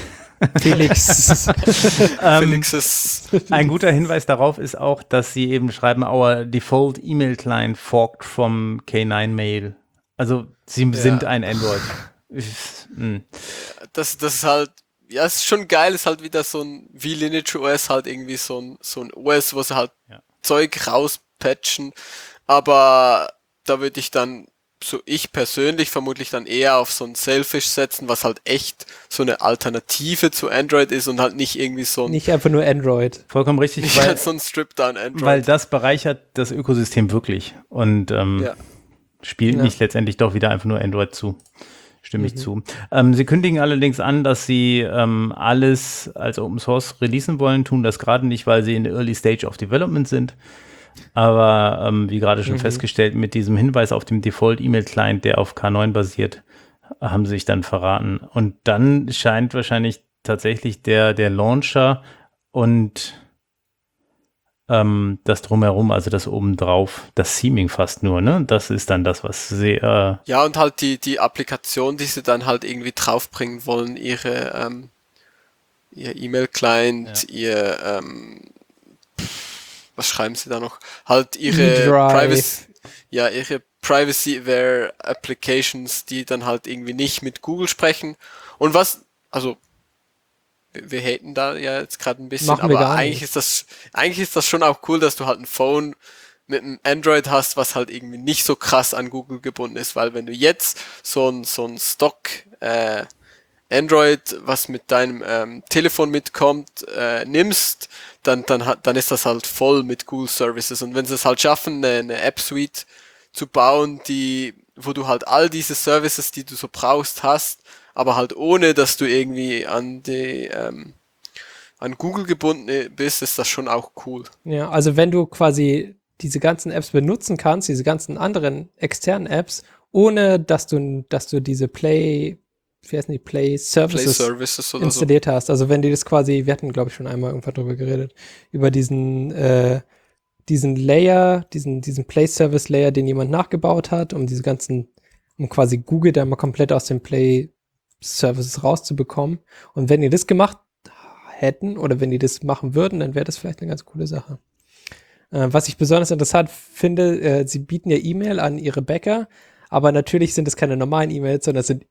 Speaker 4: Felix.
Speaker 5: Ähm,
Speaker 3: Felix ist,
Speaker 5: Ein guter Hinweis darauf ist auch, dass sie eben schreiben, our default email client forked from K neun Mail. Also sie sind ein Android. Ich- hm.
Speaker 3: das, das ist halt, ja, es ist schon geil, ist halt wieder so ein, wie Lineage O S halt irgendwie so ein, so ein O S, wo sie halt
Speaker 5: Ja.
Speaker 3: Zeug rauspatchen, aber da würde ich dann, so ich persönlich vermutlich dann eher auf so ein Selfish setzen, was halt echt so eine Alternative zu Android ist und halt nicht irgendwie so ein,
Speaker 4: Nicht einfach nur Android.
Speaker 5: Vollkommen richtig,
Speaker 3: nicht
Speaker 5: weil,
Speaker 3: halt so ein Strip-Down-Android.
Speaker 5: weil das bereichert das Ökosystem wirklich und ähm,
Speaker 3: Ja.
Speaker 5: spielt
Speaker 4: Ja.
Speaker 5: nicht letztendlich doch wieder einfach nur Android zu. Stimme ich zu. Ähm, sie kündigen allerdings an, dass sie ähm, alles als Open Source releasen wollen, tun das gerade nicht, weil sie in der Early Stage of Development sind. Aber ähm, wie gerade schon
Speaker 4: Mhm.
Speaker 5: festgestellt, mit diesem Hinweis auf dem Default-E-Mail-Client, der auf K neun basiert, haben sie sich dann verraten. Und dann scheint wahrscheinlich tatsächlich der, der Launcher und ähm, das Drumherum, also das obendrauf, das Theming fast nur, ne? Das ist dann das, was sehr
Speaker 3: Ja, und halt die, die Applikation, die sie dann halt irgendwie draufbringen wollen, ihre, ähm, ihr E-Mail-Client, ihr, ähm, was schreiben sie da noch? Halt ihre
Speaker 4: E-Drive.
Speaker 3: Privacy, ja, ihre Privacy-Aware Applications, die dann halt irgendwie nicht mit Google sprechen. Und was, also, wir, wir haten da ja jetzt gerade ein bisschen,
Speaker 4: Machen wir
Speaker 3: aber
Speaker 4: gar
Speaker 3: eigentlich
Speaker 4: nicht.
Speaker 3: ist das, eigentlich ist das schon auch cool, dass du halt ein Phone mit einem Android hast, was halt irgendwie nicht so krass an Google gebunden ist, weil wenn du jetzt so ein, so ein Stock, äh, Android, was mit deinem ähm, Telefon mitkommt, äh, nimmst, dann, dann, hat, dann ist das halt voll mit Google Services. Und wenn sie es halt schaffen, eine, eine App-Suite zu bauen, die, wo du halt all diese Services, die du so brauchst, hast, aber halt ohne, dass du irgendwie an die, ähm, an Google gebunden bist, ist das schon auch cool.
Speaker 4: Ja, also wenn du quasi diese ganzen Apps benutzen kannst, diese ganzen anderen externen Apps, ohne dass du, dass du diese Play wie heißen die, Play Services,
Speaker 3: Play Services oder
Speaker 4: installiert hast. Also wenn die das quasi, wir hatten glaube ich schon einmal irgendwann drüber geredet, über diesen äh, diesen Layer, diesen diesen Play Service Layer, den jemand nachgebaut hat, um diese ganzen, um quasi Google da mal komplett aus den Play Services rauszubekommen. Und wenn ihr das gemacht hätten oder wenn die das machen würden, dann wäre das vielleicht eine ganz coole Sache. Äh, was ich besonders interessant finde, äh, sie bieten ja E-Mail an ihre Bäcker, aber natürlich sind es keine normalen E-Mails, sondern es sind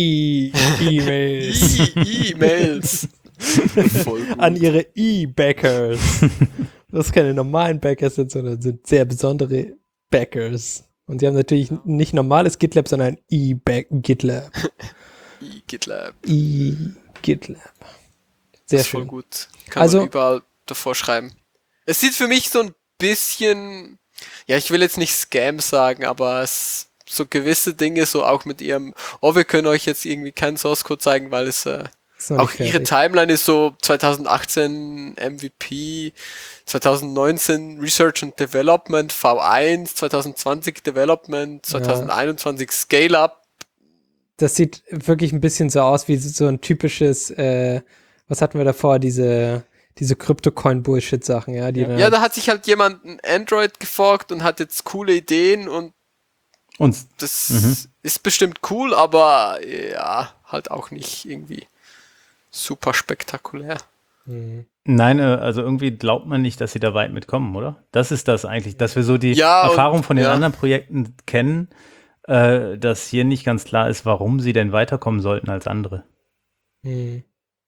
Speaker 4: E-E-Mails.
Speaker 3: E- E-Mails. Voll gut.
Speaker 4: An ihre E-Backers. Das keine normalen Backers sind, sondern sind sehr besondere Backers. Und sie haben natürlich nicht normales GitLab, sondern E-GitLab.
Speaker 3: E-GitLab.
Speaker 4: E-GitLab. Sehr
Speaker 3: Das ist voll
Speaker 4: schön.
Speaker 3: gut. Kann
Speaker 4: Also-
Speaker 3: man überall davor schreiben. Es sieht für mich so ein bisschen, ja, ich will jetzt nicht Scam sagen, aber es so gewisse Dinge, so auch mit ihrem, oh, wir können euch jetzt irgendwie keinen Source Code zeigen, weil es äh,
Speaker 4: Ist noch
Speaker 3: auch
Speaker 4: nicht
Speaker 3: ihre
Speaker 4: fertig.
Speaker 3: Timeline ist so zwanzig achtzehn M V P, zwanzig neunzehn Research and Development, V eins, zwanzig zwanzig Development, zwanzig einundzwanzig Scale-Up.
Speaker 4: Das sieht wirklich ein bisschen so aus wie so ein typisches, äh, was hatten wir davor, diese, diese Crypto-Coin-Bullshit-Sachen, ja, die dann
Speaker 3: Ja, da hat sich halt jemand ein Android geforkt und hat jetzt coole Ideen und
Speaker 5: Und
Speaker 3: das
Speaker 5: Mhm.
Speaker 3: ist bestimmt cool, aber ja, halt auch nicht irgendwie super spektakulär.
Speaker 4: Hm.
Speaker 5: nein, äh, also irgendwie glaubt man nicht, dass sie da weit mitkommen, oder? Das ist das eigentlich, dass wir so die
Speaker 3: Ja, und-
Speaker 5: Erfahrung von den
Speaker 3: ja.
Speaker 5: anderen Projekten kennen, äh, dass hier nicht ganz klar ist, warum sie denn weiterkommen sollten als andere.
Speaker 4: Hm.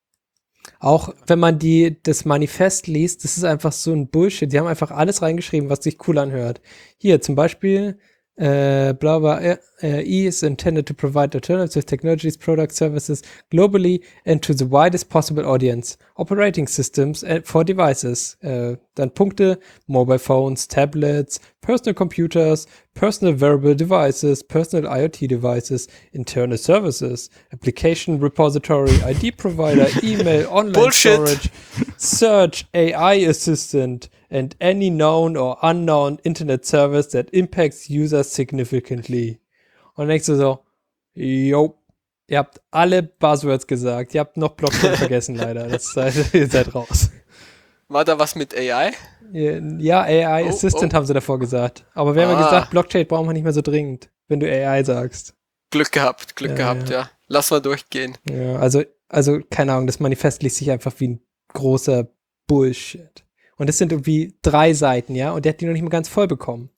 Speaker 4: Auch wenn man die, das Manifest liest, das ist einfach so ein Bullshit. Die haben einfach alles reingeschrieben, was sich cool anhört. Hier zum Beispiel, äh, bla bla, äh, äh, E is intended to provide alternative technologies, product services globally and to the widest possible audience. Operating systems and for devices. Äh, dann Punkte, Mobile Phones, Tablets, Personal Computers, Personal Wearable Devices, Personal IoT Devices, Internal Services, Application Repository, I D Provider, Email, Online
Speaker 3: Bullshit.
Speaker 4: Storage, Search, A I Assistant, and any known or unknown Internet Service that impacts users significantly. Und dann denkst du so, jo, ihr habt alle Buzzwords gesagt, ihr habt noch Blockchain vergessen leider, das seid, ihr seid raus.
Speaker 3: War da was mit A I?
Speaker 4: Ja, A I
Speaker 3: Oh,
Speaker 4: Assistant
Speaker 3: oh.
Speaker 4: haben sie davor gesagt. Aber wir haben ja
Speaker 3: Ah.
Speaker 4: gesagt, Blockchain brauchen wir nicht mehr so dringend, wenn du A I sagst.
Speaker 3: Glück gehabt, Glück
Speaker 4: Ja,
Speaker 3: gehabt,
Speaker 4: ja.
Speaker 3: ja. Lass mal durchgehen.
Speaker 4: Ja, also, also, keine Ahnung, das Manifest liest sich einfach wie ein großer Bullshit. Und es sind irgendwie drei Seiten, ja, und der hat die noch nicht mal ganz voll bekommen.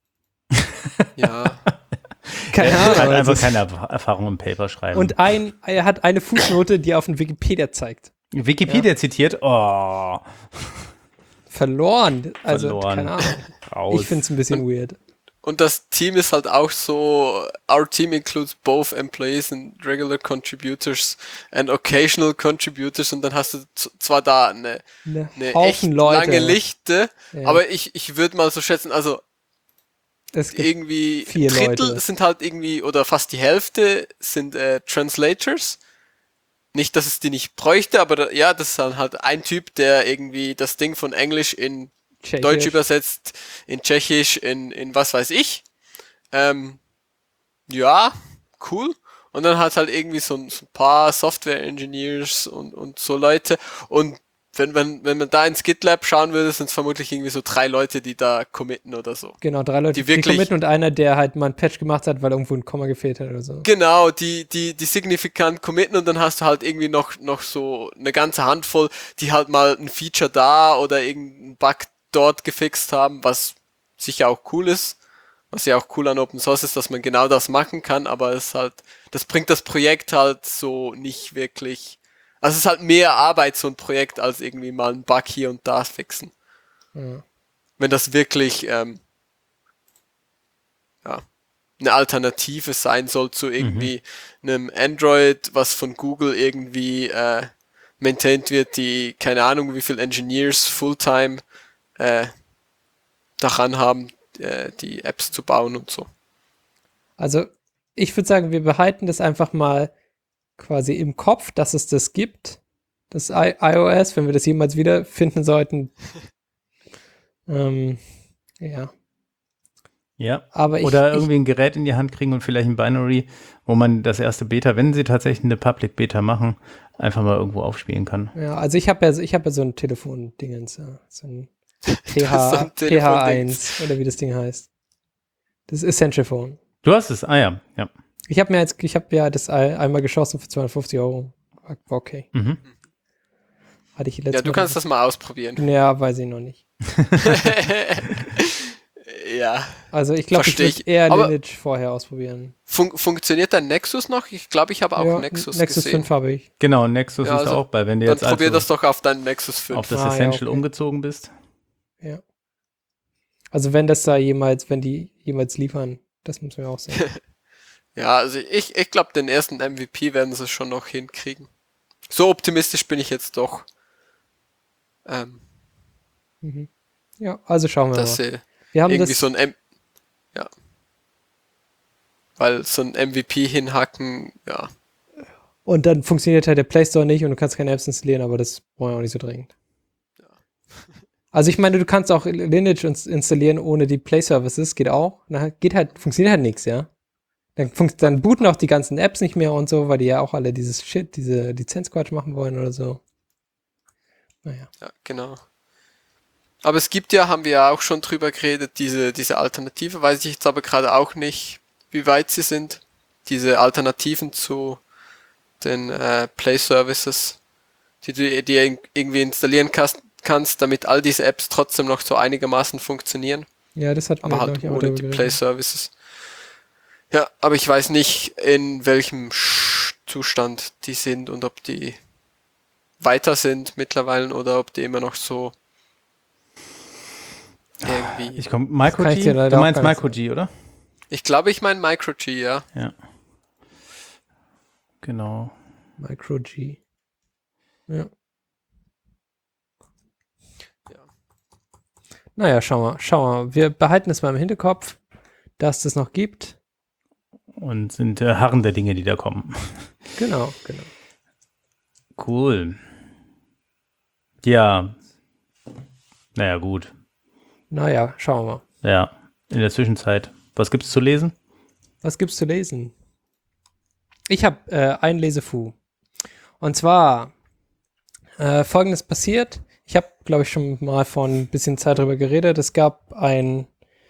Speaker 3: Ja.
Speaker 4: Keine
Speaker 5: Er
Speaker 4: Ahnung.
Speaker 5: hat
Speaker 4: also
Speaker 5: einfach
Speaker 4: es-
Speaker 5: keine Erf- Erfahrung im Paper schreiben.
Speaker 4: und ein, er hat eine Fußnote, die auf den Wikipedia zeigt.
Speaker 5: Wikipedia zitiert, oh,
Speaker 4: Verloren. Also,
Speaker 5: Verloren.
Speaker 4: keine Ahnung.
Speaker 5: raus.
Speaker 4: Ich finde es ein bisschen weird.
Speaker 3: Und das Team ist halt auch so, our team includes both employees and regular contributors and occasional contributors und dann hast du z- zwar da eine,
Speaker 4: Eine
Speaker 3: eine echt
Speaker 4: Haufen Leute.
Speaker 3: lange Liste,
Speaker 4: Ja.
Speaker 3: aber ich, ich würde mal so schätzen, also
Speaker 4: Es gibt
Speaker 3: irgendwie
Speaker 4: vier
Speaker 3: ein Drittel
Speaker 4: Leute.
Speaker 3: sind halt irgendwie, oder fast die Hälfte sind äh, Translators. Nicht, dass es die nicht bräuchte, aber da, ja, das ist dann halt ein Typ, der irgendwie das Ding von Englisch in
Speaker 4: Tschechisch.
Speaker 3: Deutsch übersetzt, in Tschechisch, in, in was weiß ich. Ähm, ja, cool. Und dann hat halt irgendwie so ein, so ein paar Software-Engineers und, und so Leute. Und wenn, wenn, wenn man da ins GitLab schauen würde, sind es vermutlich irgendwie so drei Leute, die da committen oder so.
Speaker 4: Genau, drei Leute,
Speaker 3: die
Speaker 4: die,
Speaker 3: wirklich-
Speaker 4: committen und einer, der halt mal ein Patch gemacht hat, weil irgendwo ein Komma gefehlt hat oder so.
Speaker 3: Genau, die, die, die signifikant committen und dann hast du halt irgendwie noch, noch so eine ganze Handvoll, die halt mal ein Feature da oder irgendeinen Bug dort gefixt haben, was sicher auch cool ist. Was ja auch cool an Open Source ist, dass man genau das machen kann, aber es halt, das bringt das Projekt halt so nicht wirklich. Also es ist halt mehr Arbeit, so ein Projekt, als irgendwie mal einen Bug hier und da fixen.
Speaker 4: Ja.
Speaker 3: Wenn das wirklich ähm, ja, eine Alternative sein soll zu irgendwie einem Android, was von Google irgendwie äh, maintained wird, die keine Ahnung wie viele Engineers Fulltime äh, daran haben, äh, die Apps zu bauen und so.
Speaker 4: Also, ich würde sagen, wir behalten das einfach mal quasi im Kopf, dass es das gibt. Das I- iOS, wenn wir das jemals wieder finden sollten. ähm, ja.
Speaker 5: Ja.
Speaker 4: Aber ich,
Speaker 5: Oder
Speaker 4: ich,
Speaker 5: irgendwie ein Gerät in die Hand kriegen und vielleicht ein Binary, wo man das erste Beta, wenn sie tatsächlich eine Public Beta machen, einfach mal irgendwo aufspielen kann.
Speaker 4: ja, also ich habe ja, ich habe ja so ein Telefon-Dingens, ja, so ein P
Speaker 3: Das ist so
Speaker 4: H,
Speaker 3: ein
Speaker 4: P H
Speaker 3: Telefon-Dings.
Speaker 4: eins oder wie das Ding heißt. Das Essential Phone.
Speaker 5: Du hast es, ah ja, ja.
Speaker 4: Ich habe mir jetzt, ich habe ja das ein- einmal geschossen für zweihundertfünfzig Euro. War okay.
Speaker 5: Mhm.
Speaker 4: Hatte ich letztes
Speaker 3: Ja, du
Speaker 4: Mal
Speaker 3: kannst
Speaker 4: nicht.
Speaker 3: das mal ausprobieren.
Speaker 4: Ja, weiß ich noch nicht.
Speaker 3: Ja.
Speaker 4: Also ich glaube, ich
Speaker 3: Versteh
Speaker 4: würde
Speaker 3: ich.
Speaker 4: eher
Speaker 3: Aber-
Speaker 4: Lineage vorher ausprobieren.
Speaker 3: Fun funktioniert dein Nexus noch? Ich glaube, ich habe auch
Speaker 4: ja,
Speaker 3: Nexus,
Speaker 4: Nexus
Speaker 3: gesehen.
Speaker 4: fünf habe ich.
Speaker 5: Genau, Nexus
Speaker 3: Ja,
Speaker 5: ist
Speaker 3: also
Speaker 5: auch bei, wenn du
Speaker 3: Dann
Speaker 5: jetzt
Speaker 3: probier
Speaker 5: also
Speaker 3: das doch auf deinen Nexus fünf.
Speaker 5: auf das
Speaker 4: Ah, ja,
Speaker 5: Essential
Speaker 4: okay.
Speaker 5: umgezogen bist.
Speaker 4: Ja. Also wenn das da jemals, wenn die jemals liefern, das muss man ja auch sehen.
Speaker 3: Ja, also ich, ich glaube, den ersten M V P werden sie schon noch hinkriegen. So optimistisch bin ich jetzt doch, ähm,
Speaker 4: Mhm. Ja, also schauen wir
Speaker 3: dass
Speaker 4: mal.
Speaker 3: sie
Speaker 4: Wir haben
Speaker 3: irgendwie
Speaker 4: das,
Speaker 3: so ein M ja. Weil so ein M V P hinhacken, ja.
Speaker 4: und dann funktioniert halt der Play Store nicht und du kannst keine Apps installieren, aber das brauchen wir auch nicht so dringend. Also ich meine, du kannst auch Lineage ins- installieren ohne die Play Services, geht auch. Na, geht halt, funktioniert halt nichts, ja. Dann, funkt, dann booten auch die ganzen Apps nicht mehr und so, weil die ja auch alle dieses Shit, diese Lizenzquatsch machen wollen oder so. Naja.
Speaker 3: Ja, genau. Aber es gibt ja, haben wir ja auch schon drüber geredet, diese, diese Alternative, weiß ich jetzt aber gerade auch nicht, wie weit sie sind. Diese Alternativen zu den äh, Play Services, die du dir irgendwie installieren kannst, kannst, damit all diese Apps trotzdem noch so einigermaßen funktionieren,
Speaker 4: Ja, das hat
Speaker 3: aber
Speaker 4: mir,
Speaker 3: halt
Speaker 4: glaub ich, auch
Speaker 3: ohne
Speaker 4: drüber
Speaker 3: die
Speaker 4: geredet.
Speaker 3: Play Services. Ja, aber ich weiß nicht, in welchem Sch- Zustand die sind und ob die weiter sind mittlerweile oder ob die immer noch so irgendwie.
Speaker 5: Ich komme,
Speaker 4: kann ich dir
Speaker 5: MicroG,
Speaker 4: leider
Speaker 5: du
Speaker 4: auch
Speaker 5: meinst
Speaker 4: gar nicht
Speaker 5: MicroG, oder?
Speaker 3: Ich glaube, ich meine MicroG, ja.
Speaker 5: Ja. Genau.
Speaker 4: Micro G. Ja.
Speaker 3: Ja.
Speaker 4: Naja, schauen wir, schauen wir. Wir behalten es mal im Hinterkopf, dass es das noch gibt.
Speaker 5: Und sind äh, Harren der Dinge, die da kommen.
Speaker 4: Genau, genau.
Speaker 5: Cool. Ja. Naja, gut.
Speaker 4: Naja, schauen wir mal.
Speaker 5: Ja. In der Zwischenzeit. Was gibt's zu lesen?
Speaker 4: Was gibt's zu lesen? Ich habe äh, ein Lesefu. Und zwar äh, Folgendes passiert. Ich habe, glaube ich, schon mal vor ein bisschen Zeit drüber geredet. Es gab ein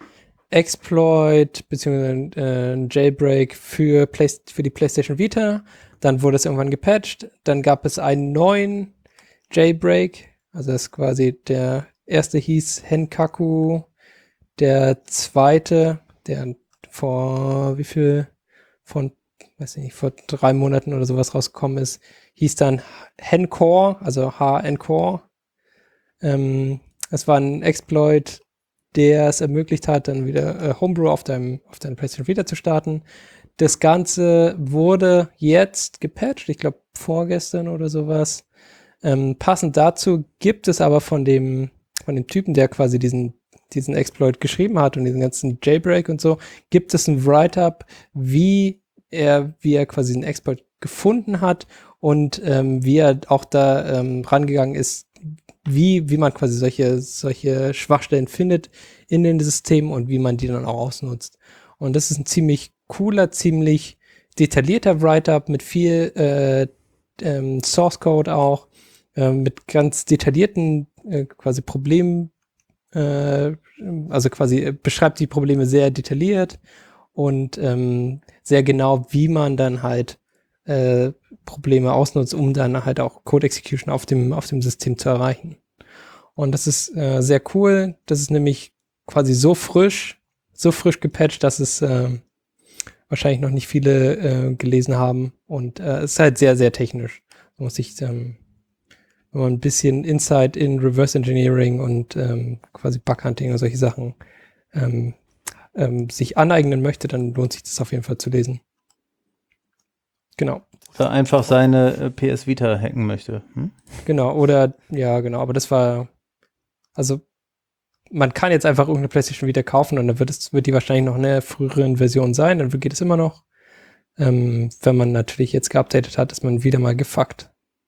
Speaker 4: Exploit bzw. Äh, ein Jailbreak für, Play für die PlayStation Vita. Dann wurde es irgendwann gepatcht. Dann gab es einen neuen Jailbreak. Also das ist quasi der erste hieß Henkaku. Der zweite, der vor wie viel, von, weiß nicht, vor drei Monaten oder sowas rausgekommen ist, hieß dann Hencore, also H-Encore. Ähm, es war ein Exploit, der es ermöglicht hat, dann wieder äh, Homebrew auf deinem, auf deinem PlayStation Vita zu starten. Das Ganze wurde jetzt gepatcht, ich glaube vorgestern oder sowas. Ähm, passend dazu gibt es aber von dem, von dem Typen, der quasi diesen, diesen Exploit geschrieben hat und diesen ganzen Jailbreak und so, gibt es ein Write-up, wie er, wie er quasi den Exploit gefunden hat und ähm, wie er auch da ähm, rangegangen ist, wie, wie man quasi solche, solche Schwachstellen findet in den Systemen und wie man die dann auch ausnutzt. Und das ist ein ziemlich cooler, ziemlich detaillierter Write-up mit viel äh, ähm, Source Code auch, äh, mit ganz detaillierten äh, quasi Problemen, äh, also quasi äh, beschreibt die Probleme sehr detailliert und ähm, sehr genau, wie man dann halt äh, Probleme ausnutzt, um dann halt auch Code Execution auf dem, auf dem System zu erreichen. Und das ist äh, sehr cool. Das ist nämlich quasi so frisch, so frisch gepatcht, dass es äh, wahrscheinlich noch nicht viele äh, gelesen haben. Und äh, es ist halt sehr, sehr technisch. Man muss sich, ähm, wenn man ein bisschen Insight in Reverse Engineering und ähm, quasi Bug-Hunting und solche Sachen ähm, ähm, sich aneignen möchte, dann lohnt sich das auf jeden Fall zu lesen. Genau.
Speaker 5: Da einfach seine äh, P S Vita hacken möchte. Hm?
Speaker 4: Genau, oder, ja, genau, aber das war, also, man kann jetzt einfach irgendeine PlayStation wieder kaufen und dann wird es, wird die wahrscheinlich noch eine früheren Version sein, dann geht es immer noch. Ähm, wenn man natürlich jetzt geupdatet hat, ist man wieder mal gefuckt.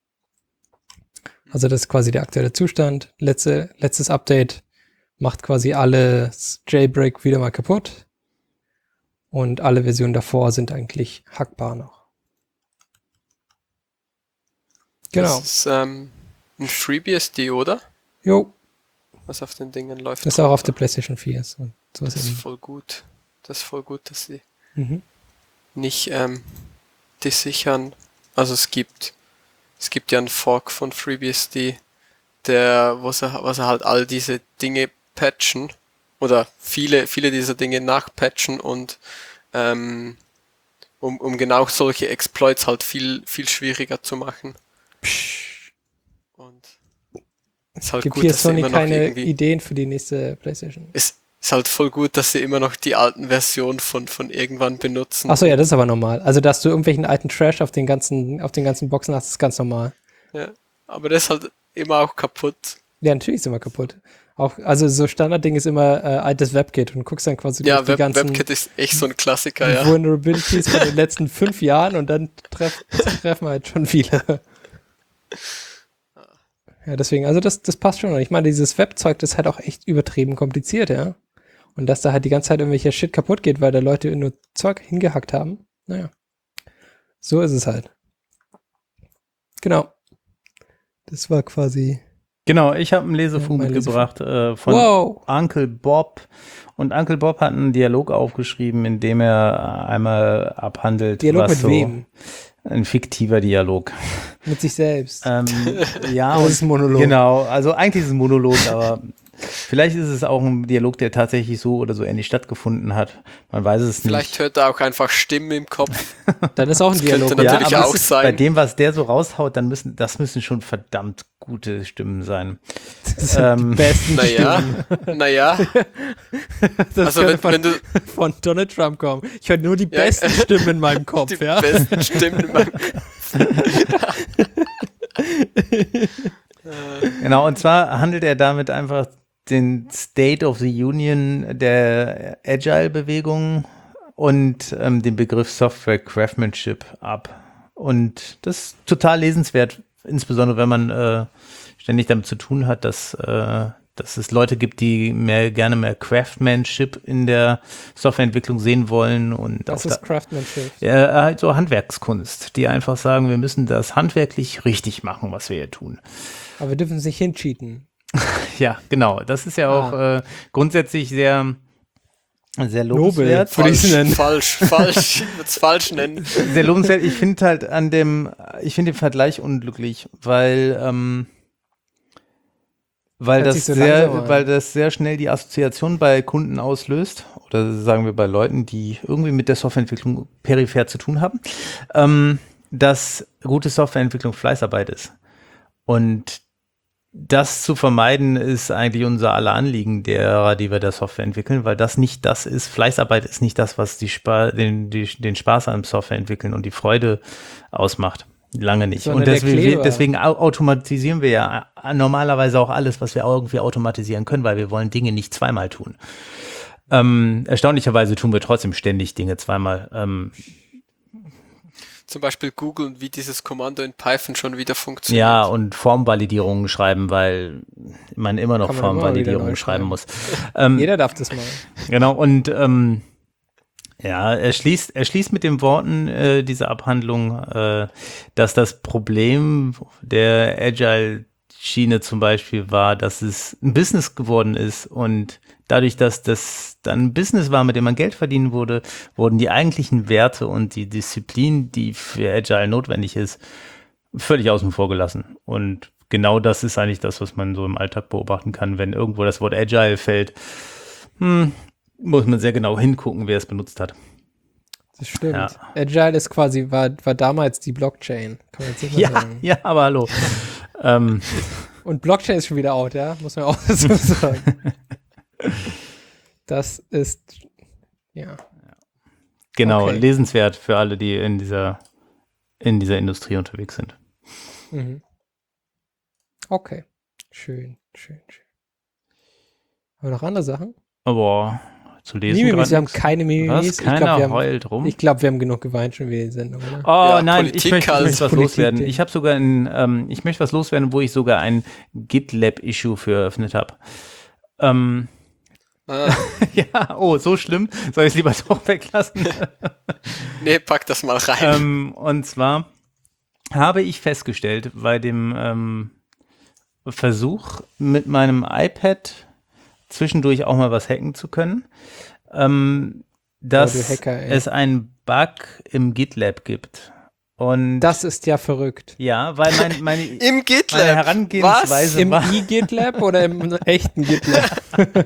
Speaker 4: Also das ist quasi der aktuelle Zustand. Letzte, letztes Update macht quasi alles Jailbreak wieder mal kaputt. Und alle Versionen davor sind eigentlich hackbar noch. Genau.
Speaker 3: Das ist ähm, ein FreeBSD, oder?
Speaker 4: Jo,
Speaker 3: Was auf den Dingen läuft.
Speaker 4: das ist auch auf der PlayStation vier. Ist und sowas
Speaker 3: Das ist
Speaker 4: eben.
Speaker 3: voll gut. Das ist voll gut, dass sie
Speaker 4: Mhm.
Speaker 3: nicht ähm, die sichern. Also es gibt es gibt ja einen Fork von FreeBSD, der, wo sie, wo sie halt all diese Dinge patchen oder viele, viele dieser Dinge nachpatchen und ähm, um, um genau solche Exploits halt viel, viel schwieriger zu machen. Und es ist halt
Speaker 4: Gibt
Speaker 3: gut,
Speaker 4: hier
Speaker 3: dass sie
Speaker 4: Sony
Speaker 3: immer noch
Speaker 4: keine
Speaker 3: irgendwie
Speaker 4: Ideen für die nächste PlayStation?
Speaker 3: es ist halt voll gut, dass sie immer noch die alten Versionen von, von irgendwann benutzen.
Speaker 4: Achso, ja, das ist aber normal. Also, dass du irgendwelchen alten Trash auf den ganzen, auf den ganzen Boxen hast, ist ganz normal.
Speaker 3: Ja, aber das ist halt immer auch kaputt.
Speaker 4: Ja, natürlich ist immer kaputt. Auch, also so Standardding ist immer äh, altes WebKit und guckst dann quasi
Speaker 3: Ja,
Speaker 4: durch die
Speaker 3: Web,
Speaker 4: ganzen
Speaker 3: WebKit ist echt so ein Klassiker, ja.
Speaker 4: Vulnerabilities von den letzten fünf Jahren und dann treff, treffen halt schon viele. Ja, deswegen, also das, das passt schon. Und ich meine, dieses Webzeug, das ist halt auch echt übertrieben kompliziert, ja. Und dass da halt die ganze Zeit irgendwelcher Shit kaputt geht, weil da Leute nur Zeug hingehackt haben. Naja. So ist es halt. Genau. Das war quasi.
Speaker 5: Genau, ich habe einen Lesefunk
Speaker 4: Ja, mein
Speaker 5: mitgebracht äh, von
Speaker 4: Wow.
Speaker 5: Uncle Bob. Und Uncle Bob hat einen Dialog aufgeschrieben, in dem er einmal abhandelt,
Speaker 4: Dialog
Speaker 5: was
Speaker 4: mit
Speaker 5: so
Speaker 4: wem?
Speaker 5: ein fiktiver Dialog.
Speaker 4: Mit sich selbst.
Speaker 5: Ähm, ja,
Speaker 4: Das
Speaker 5: und
Speaker 4: ist ein Monolog.
Speaker 5: genau, also eigentlich ist es ein Monolog, aber vielleicht ist es auch ein Dialog, der tatsächlich so oder so ähnlich stattgefunden hat. Man weiß es
Speaker 3: Vielleicht
Speaker 5: nicht.
Speaker 3: hört er auch einfach Stimmen im Kopf.
Speaker 4: Dann ist auch ein
Speaker 3: Das könnte
Speaker 4: Dialog.
Speaker 3: natürlich
Speaker 5: Ja, aber
Speaker 3: auch
Speaker 5: es ist,
Speaker 3: sein.
Speaker 5: bei dem, was der so raushaut, dann müssen, das müssen schon verdammt gute Stimmen sein.
Speaker 4: Das sind
Speaker 5: Ähm,
Speaker 4: die besten
Speaker 3: Naja,
Speaker 4: Stimmen.
Speaker 3: naja.
Speaker 4: Das
Speaker 3: Also
Speaker 4: könnte
Speaker 3: wenn,
Speaker 4: von,
Speaker 3: wenn du
Speaker 4: von Donald Trump kommen. Ich höre nur die
Speaker 3: Ja,
Speaker 4: besten Stimmen in meinem Kopf,
Speaker 3: die
Speaker 4: ja.
Speaker 3: besten Stimmen in meinem
Speaker 5: Genau, und zwar handelt er damit einfach den State of the Union der Agile-Bewegung und ähm, den Begriff Software Craftsmanship ab. Und das ist total lesenswert, insbesondere wenn man äh, ständig damit zu tun hat, dass, äh, dass es Leute gibt, die mehr gerne mehr Craftsmanship in der Softwareentwicklung sehen wollen und
Speaker 4: Das
Speaker 5: auch
Speaker 4: ist
Speaker 5: da,
Speaker 4: Craftsmanship.
Speaker 5: ja, halt so Handwerkskunst, die einfach sagen, wir müssen das handwerklich richtig machen, was wir hier tun.
Speaker 4: Aber wir dürfen es nicht hincheaten.
Speaker 5: Ja, genau. Das ist ja auch
Speaker 4: Ah.
Speaker 5: äh, grundsätzlich sehr, sehr
Speaker 4: Nobel.
Speaker 5: lobenswert.
Speaker 4: Würde ich's
Speaker 3: falsch,
Speaker 4: nennen.
Speaker 3: falsch, falsch, ich würde es falsch nennen.
Speaker 5: Sehr lobenswert. Ich finde halt an dem, ich finde den Vergleich unglücklich, weil, ähm, weil
Speaker 4: Hört
Speaker 5: das
Speaker 4: sich so
Speaker 5: sehr,
Speaker 4: langsam an.
Speaker 5: weil das sehr schnell die Assoziation bei Kunden auslöst oder sagen wir bei Leuten, die irgendwie mit der Softwareentwicklung peripher zu tun haben, ähm, dass gute Softwareentwicklung Fleißarbeit ist. Und das zu vermeiden ist eigentlich unser aller Anliegen derer, die wir der Software entwickeln, weil das nicht das ist, Fleißarbeit ist nicht das, was die Spa den, die, den Spaß am Software entwickeln und die Freude ausmacht. Lange nicht.
Speaker 4: Sondern
Speaker 5: Und
Speaker 4: der
Speaker 5: deswegen,
Speaker 4: Kleber.
Speaker 5: deswegen au- automatisieren wir ja normalerweise auch alles, was wir irgendwie automatisieren können, weil wir wollen Dinge nicht zweimal tun. Ähm, erstaunlicherweise tun wir trotzdem ständig Dinge zweimal. Ähm,
Speaker 3: Zum Beispiel googeln, wie dieses Kommando in Python schon wieder funktioniert.
Speaker 5: Ja, und Formvalidierungen schreiben, weil man immer noch
Speaker 4: Kann man immer wieder
Speaker 5: Formvalidierungen
Speaker 4: neu
Speaker 5: schreiben
Speaker 4: schreiben.
Speaker 5: muss. Ähm,
Speaker 4: Jeder darf das mal.
Speaker 5: genau, und ähm, ja, er schließt, er schließt mit den Worten äh, dieser Abhandlung, äh, dass das Problem der Agile-Schiene zum Beispiel war, dass es ein Business geworden ist und dadurch, dass das dann ein Business war, mit dem man Geld verdienen wurde, wurden die eigentlichen Werte und die Disziplin, die für Agile notwendig ist, völlig außen vor gelassen. Und genau das ist eigentlich das, was man so im Alltag beobachten kann, wenn irgendwo das Wort Agile fällt. Hm, muss man sehr genau hingucken, wer es benutzt hat.
Speaker 4: Das stimmt.
Speaker 5: Ja.
Speaker 4: Agile ist quasi, war, war damals die Blockchain. Kann man jetzt nicht mehr
Speaker 5: Ja,
Speaker 4: sagen.
Speaker 5: ja, aber hallo. ähm,
Speaker 4: Und Blockchain ist schon wieder out, ja? Muss man auch dazu sagen. Das ist, ja.
Speaker 5: genau,
Speaker 4: Okay.
Speaker 5: lesenswert für alle, die in dieser, in dieser Industrie unterwegs sind.
Speaker 4: Mhm. Okay. Schön, schön, schön. Haben wir noch andere Sachen?
Speaker 5: Aber zu lesen
Speaker 4: Mimimis,
Speaker 5: grad
Speaker 4: wir haben
Speaker 5: nix.
Speaker 4: keine Mimimis.
Speaker 5: Was?
Speaker 4: Ich
Speaker 5: Keiner
Speaker 4: glaube, wir, haben-
Speaker 5: heult rum?
Speaker 4: ich glaub, wir haben genug geweint schon wieder in der Sendung, oder?
Speaker 5: Oh
Speaker 3: Ja,
Speaker 5: nein,
Speaker 3: Politik
Speaker 5: ich möchte, ich
Speaker 3: halt.
Speaker 5: möchte was
Speaker 4: Politik,
Speaker 5: loswerden.
Speaker 4: Ding.
Speaker 5: Ich habe sogar ein, ähm, ich möchte was loswerden, wo ich sogar ein GitLab-Issue für eröffnet habe. Ähm,
Speaker 3: Ah,
Speaker 5: Ja, oh, so schlimm. Soll ich es lieber doch weglassen?
Speaker 3: nee, pack das mal rein.
Speaker 5: ähm, und zwar habe ich festgestellt bei dem ähm, Versuch, mit meinem iPad zwischendurch auch mal was hacken zu können, ähm, dass
Speaker 4: Oh, du Hacker, ey.
Speaker 5: es einen Bug im GitLab gibt. Und
Speaker 4: Das ist ja verrückt.
Speaker 5: ja, weil mein, meine,
Speaker 3: Im
Speaker 5: meine
Speaker 3: GitLab.
Speaker 5: Herangehensweise
Speaker 4: Im
Speaker 5: war
Speaker 4: e-GitLab oder im echten GitLab?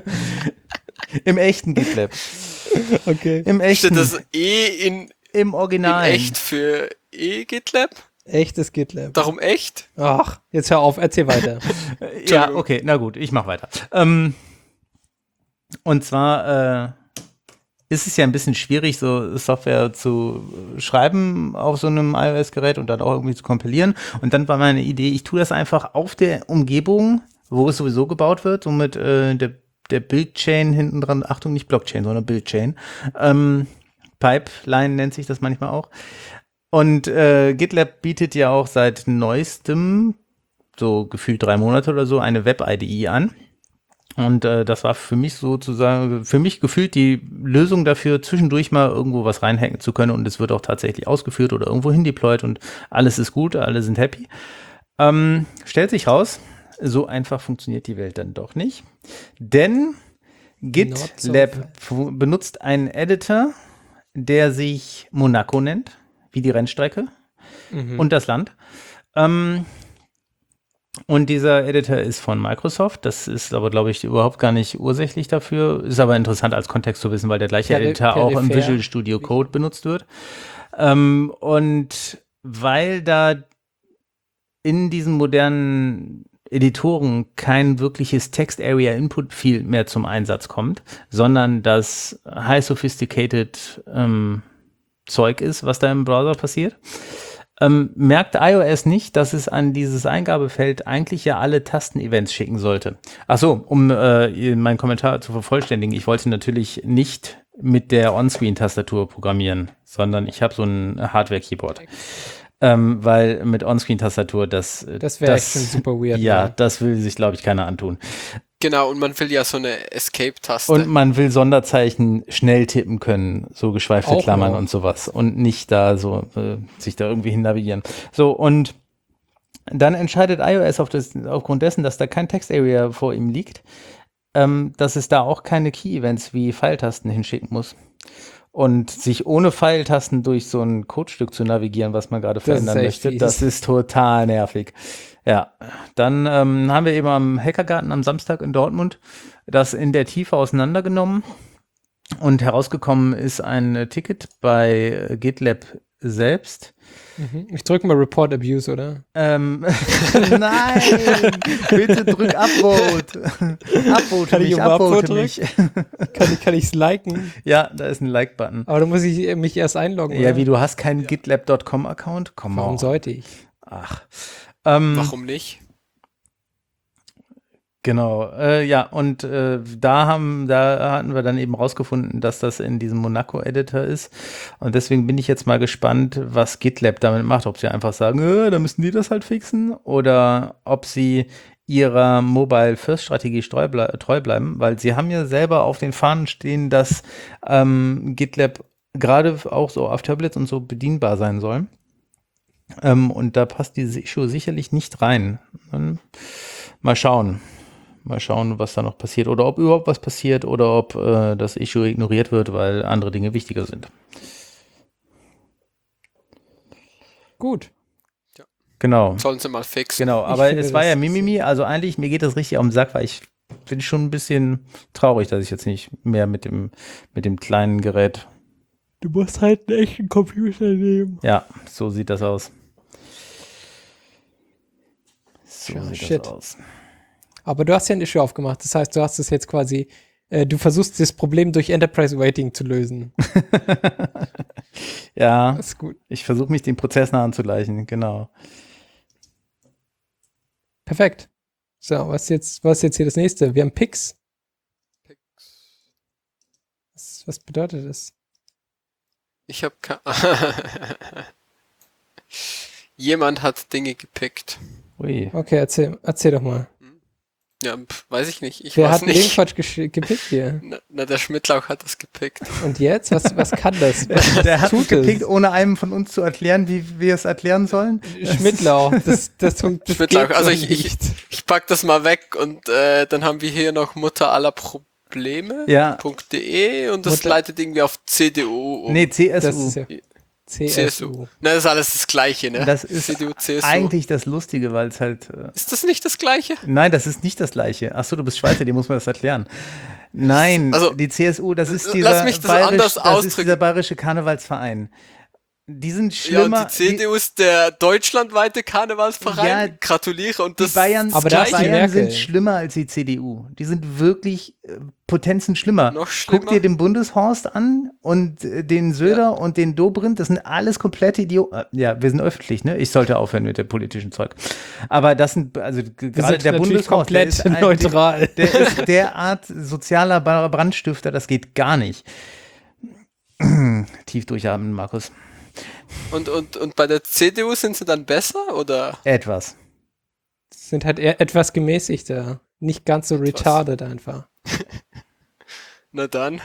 Speaker 5: im echten GitLab.
Speaker 4: Okay.
Speaker 5: Im
Speaker 3: Was?
Speaker 5: echten,
Speaker 3: Steht das E in,
Speaker 5: im
Speaker 3: in
Speaker 5: Original.
Speaker 3: echt für E-GitLab?
Speaker 4: Echtes GitLab.
Speaker 3: Darum echt?
Speaker 4: Ach, jetzt hör auf, erzähl weiter.
Speaker 5: Ja,
Speaker 3: Entschuldigung.
Speaker 5: okay, na gut, ich mach weiter. Ähm, und zwar äh, ist es ja ein bisschen schwierig, so Software zu schreiben auf so einem iOS-Gerät und dann auch irgendwie zu kompilieren. Und dann war meine Idee, ich tue das einfach auf der Umgebung, wo es sowieso gebaut wird, so mit äh, der, der Build-Chain hinten dran, Achtung, nicht Blockchain, sondern Build-Chain. Ähm, Pipeline nennt sich das manchmal auch. Und äh, GitLab bietet ja auch seit neuestem, so gefühlt drei Monate oder so, eine Web-I D E an. Und äh, das war für mich sozusagen, für mich gefühlt die Lösung dafür, zwischendurch mal irgendwo was reinhacken zu können und es wird auch tatsächlich ausgeführt oder irgendwo hin deployed und alles ist gut, alle sind happy. Ähm, stellt sich raus, so einfach funktioniert die Welt dann doch nicht. Denn
Speaker 4: Not so
Speaker 5: GitLab fu- benutzt einen Editor, der sich Monaco nennt, wie die Rennstrecke
Speaker 4: Mhm.
Speaker 5: und das Land. Ähm, und dieser Editor ist von Microsoft. Das ist aber, glaube ich, überhaupt gar nicht ursächlich dafür. Ist aber interessant als Kontext zu wissen, weil der gleiche
Speaker 4: Peri-
Speaker 5: Editor auch im
Speaker 4: peripher.
Speaker 5: Visual Studio Code benutzt wird. Ähm, und weil da in diesen modernen Editoren kein wirkliches Text-Area-Input-Field mehr zum Einsatz kommt, sondern das high sophisticated ähm, Zeug ist, was da im Browser passiert, ähm, merkt iOS nicht, dass es an dieses Eingabefeld eigentlich ja alle Tasten-Events schicken sollte. Ach so, um äh, meinen Kommentar zu vervollständigen, ich wollte natürlich nicht mit der On-Screen-Tastatur programmieren, sondern ich habe so ein Hardware-Keyboard. Ähm, weil mit On-Screen-Tastatur, das
Speaker 4: Das wäre echt schon super weird.
Speaker 5: Ja,
Speaker 4: ne?
Speaker 5: das will sich, glaube ich, keiner antun.
Speaker 3: Genau, und man will ja so eine Escape-Taste.
Speaker 5: Und man will Sonderzeichen schnell tippen können, so geschweifte
Speaker 4: Auch
Speaker 5: Klammern
Speaker 4: noch.
Speaker 5: und sowas und nicht da so äh, sich da irgendwie hin navigieren. So, und dann entscheidet iOS auf das, aufgrund dessen, dass da kein Text-Area vor ihm liegt, ähm, dass es da auch keine Key-Events wie Pfeiltasten hinschicken muss. Und sich ohne Pfeiltasten durch so ein Codestück zu navigieren, was man gerade
Speaker 4: ist
Speaker 5: verändern
Speaker 4: echt
Speaker 5: möchte,
Speaker 4: fies.
Speaker 5: das ist total nervig. Ja, dann ähm, haben wir eben am Hackergarten am Samstag in Dortmund das in der Tiefe auseinandergenommen und herausgekommen ist ein äh, Ticket bei äh, GitLab selbst.
Speaker 4: Mhm. Ich drücke mal Report Abuse, oder?
Speaker 5: Ähm, nein, bitte drück Upvote. Upvote
Speaker 4: Kann ich
Speaker 5: mich,
Speaker 4: auf Upvote
Speaker 5: upvote mich.
Speaker 4: Kann ich es liken?
Speaker 5: Ja, da ist ein Like-Button.
Speaker 4: Aber da muss ich äh, mich erst einloggen.
Speaker 5: Ja,
Speaker 4: oder?
Speaker 5: wie du hast keinen GitLab Punkt com Account? Komm
Speaker 4: Warum
Speaker 5: on.
Speaker 4: sollte ich?
Speaker 5: Ach. Ähm,
Speaker 3: Warum nicht?
Speaker 5: Genau, äh, ja, und äh, da haben, da hatten wir dann eben rausgefunden, dass das in diesem Monaco-Editor ist. Und deswegen bin ich jetzt mal gespannt, was GitLab damit macht. Ob sie einfach sagen, äh, da müssen die das halt fixen, oder ob sie ihrer Mobile-First-Strategie treu, blei treu bleiben, weil sie haben ja selber auf den Fahnen stehen, dass ähm, GitLab gerade auch so auf Tablets und so bedienbar sein soll. Ähm, und da passt dieses Issue sicherlich nicht rein. Dann mal schauen. Mal schauen, was da noch passiert oder ob überhaupt was passiert oder ob äh, das Issue ignoriert wird, weil andere Dinge wichtiger sind.
Speaker 4: Gut.
Speaker 5: Genau.
Speaker 3: Sollen sie mal fixen.
Speaker 5: Genau,
Speaker 4: Ich
Speaker 5: aber
Speaker 4: finde,
Speaker 5: es war
Speaker 4: das
Speaker 5: ja
Speaker 4: ist-
Speaker 5: Mimimi, also eigentlich, mir geht das richtig auf den Sack, weil ich bin schon ein bisschen traurig, dass ich jetzt nicht mehr mit dem, mit dem kleinen Gerät,
Speaker 4: Du musst halt einen echten Computer nehmen.
Speaker 5: ja, so sieht das aus. So
Speaker 4: Ja,
Speaker 5: sieht
Speaker 4: shit.
Speaker 5: das aus.
Speaker 4: Aber du hast ja ein Issue aufgemacht. Das heißt, du hast es jetzt quasi, äh, du versuchst das Problem durch Enterprise Waiting zu lösen.
Speaker 5: Ja,
Speaker 4: Das ist gut.
Speaker 5: ich versuche mich dem Prozess nah anzugleichen, genau.
Speaker 4: Perfekt. So, was jetzt, was ist jetzt hier das nächste? Wir haben Pix. Was, was bedeutet das?
Speaker 3: Ich habe ke- Jemand hat Dinge gepickt.
Speaker 5: Ui.
Speaker 4: Okay, erzähl, erzähl doch mal.
Speaker 3: Ja, pf, weiß ich nicht. Ich
Speaker 4: Wer
Speaker 3: weiß
Speaker 4: hat den
Speaker 3: nicht.
Speaker 4: Quatsch gesch- gepickt hier?
Speaker 3: Na, na, der Schmidtlauch hat das gepickt.
Speaker 4: Und jetzt? Was, was kann das? Was
Speaker 5: Der hat es
Speaker 4: tut
Speaker 5: gepickt, ohne einem von uns zu erklären, wie wir es erklären sollen.
Speaker 4: Schmidtlauch. Das, das, das, das
Speaker 3: Schmidtlauch,
Speaker 4: geht
Speaker 3: also
Speaker 4: so
Speaker 3: ich, ich,
Speaker 4: nicht.
Speaker 3: ich pack das mal weg und äh, dann haben wir hier noch Mutter aller Probleme.
Speaker 5: Ja.
Speaker 3: .de und das
Speaker 4: Mutter-
Speaker 3: leitet irgendwie auf C D U um.
Speaker 5: Nee, C S U.
Speaker 4: Das ist ja C S U.
Speaker 3: C S U. Na, das ist alles das Gleiche, ne?
Speaker 5: Das ist
Speaker 3: C D U, C S U.
Speaker 5: eigentlich das Lustige, weil es halt. Äh,
Speaker 3: Ist das nicht das Gleiche?
Speaker 5: nein, das ist nicht das Gleiche. Achso, du bist Schweizer, dir muss man das erklären. Nein,
Speaker 3: Also,
Speaker 5: die C S U, das ist
Speaker 3: lass
Speaker 5: dieser,
Speaker 3: mich das
Speaker 5: bayerisch,
Speaker 3: anders
Speaker 5: das ist
Speaker 3: ausdrücken.
Speaker 5: dieser bayerische Karnevalsverein. Die sind
Speaker 3: Ja, und
Speaker 5: schlimmer.
Speaker 3: die C D U ist der deutschlandweite Karnevalsverein.
Speaker 5: Ja,
Speaker 3: Gratuliere. Und
Speaker 5: die
Speaker 3: das
Speaker 5: Bayern,
Speaker 4: Aber
Speaker 5: die
Speaker 4: da ist die
Speaker 5: Bayern
Speaker 4: Merkel.
Speaker 5: sind schlimmer als die C D U. Die sind wirklich äh, Potenzen schlimmer.
Speaker 3: Noch schlimmer?
Speaker 5: Guck dir den Bundeshorst an und äh, den Söder und den Dobrindt. Das sind alles komplette Idioten. Äh, ja, wir sind öffentlich, ne? Ich sollte aufhören mit dem politischen Zeug. Aber das sind, also g-
Speaker 4: Wir
Speaker 5: gerade
Speaker 4: sind
Speaker 5: der
Speaker 4: natürlich
Speaker 5: Bundeshorst, der
Speaker 4: komplett
Speaker 5: ist ein-
Speaker 4: neutral.
Speaker 5: Der ist derart sozialer Ba- Brandstifter, das geht gar nicht. Tief durchatmen, Markus.
Speaker 3: Und, und, und bei der C D U sind sie dann besser, oder?
Speaker 5: Etwas.
Speaker 4: Sind halt eher etwas gemäßigter. Nicht ganz so retarded einfach.
Speaker 3: Na dann.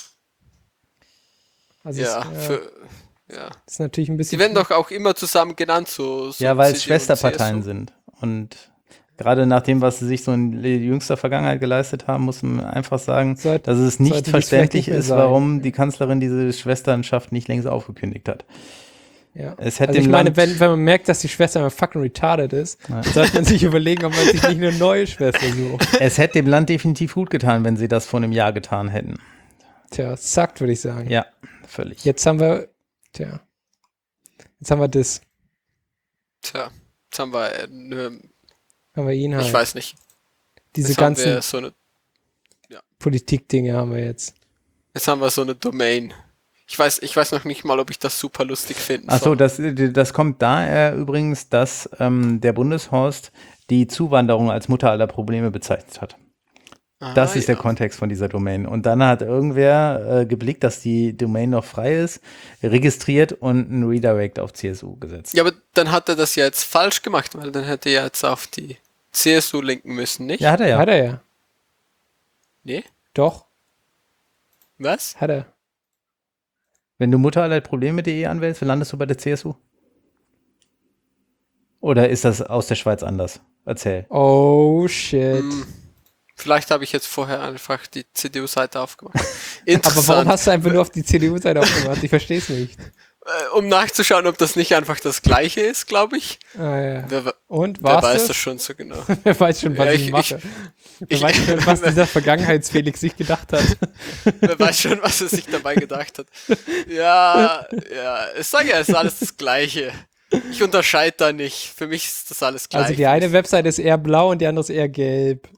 Speaker 4: Also
Speaker 3: Ja,
Speaker 4: es,
Speaker 3: für, ja.
Speaker 4: ist natürlich ein bisschen.
Speaker 3: Die werden doch auch immer zusammen genannt, so. so
Speaker 5: Ja, weil es
Speaker 3: C D U und
Speaker 5: Schwesterparteien
Speaker 3: C S U.
Speaker 5: sind. Und gerade nach dem, was sie sich so in jüngster Vergangenheit geleistet haben, muss man einfach sagen,
Speaker 4: Sollte-
Speaker 5: dass es
Speaker 4: sollte
Speaker 5: nicht
Speaker 4: dies
Speaker 5: verständlich
Speaker 4: vielleicht nicht mehr
Speaker 5: ist,
Speaker 4: sein.
Speaker 5: warum die Kanzlerin diese Schwesternschaft nicht längst aufgekündigt hat.
Speaker 4: Ja.
Speaker 5: Es hätte
Speaker 4: Also ich
Speaker 5: dem
Speaker 4: meine,
Speaker 5: Land-
Speaker 4: wenn, wenn man merkt, dass die Schwester immer fucking retarded ist,
Speaker 5: Ja.
Speaker 4: sollte man sich überlegen, ob man sich nicht eine neue Schwester sucht.
Speaker 5: Es hätte dem Land definitiv gut getan, wenn sie das vor einem Jahr getan hätten.
Speaker 4: Tja, suckt, würde ich sagen.
Speaker 5: Ja, völlig.
Speaker 4: Jetzt haben wir, tja, jetzt haben wir das,
Speaker 3: Tja, jetzt haben wir, äh, ne,
Speaker 4: haben wir ihn halt.
Speaker 3: ich weiß nicht.
Speaker 4: Diese
Speaker 3: Jetzt haben
Speaker 4: ganzen
Speaker 3: wir so eine,
Speaker 4: Politik-Dinge haben wir jetzt.
Speaker 3: jetzt haben wir so eine Domain. Ich weiß, ich weiß noch nicht mal, ob ich das super lustig finden
Speaker 5: Achso,
Speaker 3: soll.
Speaker 5: das, das kommt daher übrigens, dass ähm, der Bundeshorst die Zuwanderung als Mutter aller Probleme bezeichnet hat. Das
Speaker 3: Ah,
Speaker 5: ist der
Speaker 3: ja.
Speaker 5: Kontext von dieser Domain. Und dann hat irgendwer äh, geblickt, dass die Domain noch frei ist, registriert und einen Redirect auf C S U gesetzt.
Speaker 3: Ja, aber dann hat er das ja jetzt falsch gemacht, weil dann hätte er jetzt auf die C S U linken müssen, nicht?
Speaker 5: Ja, hat er ja.
Speaker 4: Hat er ja.
Speaker 3: Nee?
Speaker 4: Doch,
Speaker 3: Was?
Speaker 4: hat er.
Speaker 5: Wenn du Mutter aller Probleme.de anwählst, landest du bei der C S U? Oder ist das aus der Schweiz anders? Erzähl.
Speaker 4: Oh, shit.
Speaker 3: Hm, vielleicht habe ich jetzt vorher einfach die C D U-Seite aufgemacht.
Speaker 4: Aber
Speaker 3: Interessant.
Speaker 4: warum hast du einfach nur auf die C D U-Seite aufgemacht? Ich verstehe es nicht.
Speaker 3: äh, um nachzuschauen, ob das nicht einfach das Gleiche ist, glaube ich.
Speaker 4: Ah, ja.
Speaker 3: Wer,
Speaker 4: Und,
Speaker 3: wer
Speaker 4: war's
Speaker 3: weiß
Speaker 4: das?
Speaker 3: das schon so genau.
Speaker 4: Wer weiß schon, was
Speaker 3: Ja,
Speaker 4: ich,
Speaker 3: ich-
Speaker 4: mache. Wer
Speaker 3: ich-
Speaker 4: weiß schon, was dieser Vergangenheitsfelix sich gedacht hat.
Speaker 3: Wer weiß schon, was er sich dabei gedacht hat. Ja, ja, ich sage ja, es ist alles das Gleiche. Ich unterscheide da nicht. Für mich ist das alles gleich.
Speaker 4: Also die eine Webseite ist eher blau und die andere ist eher gelb.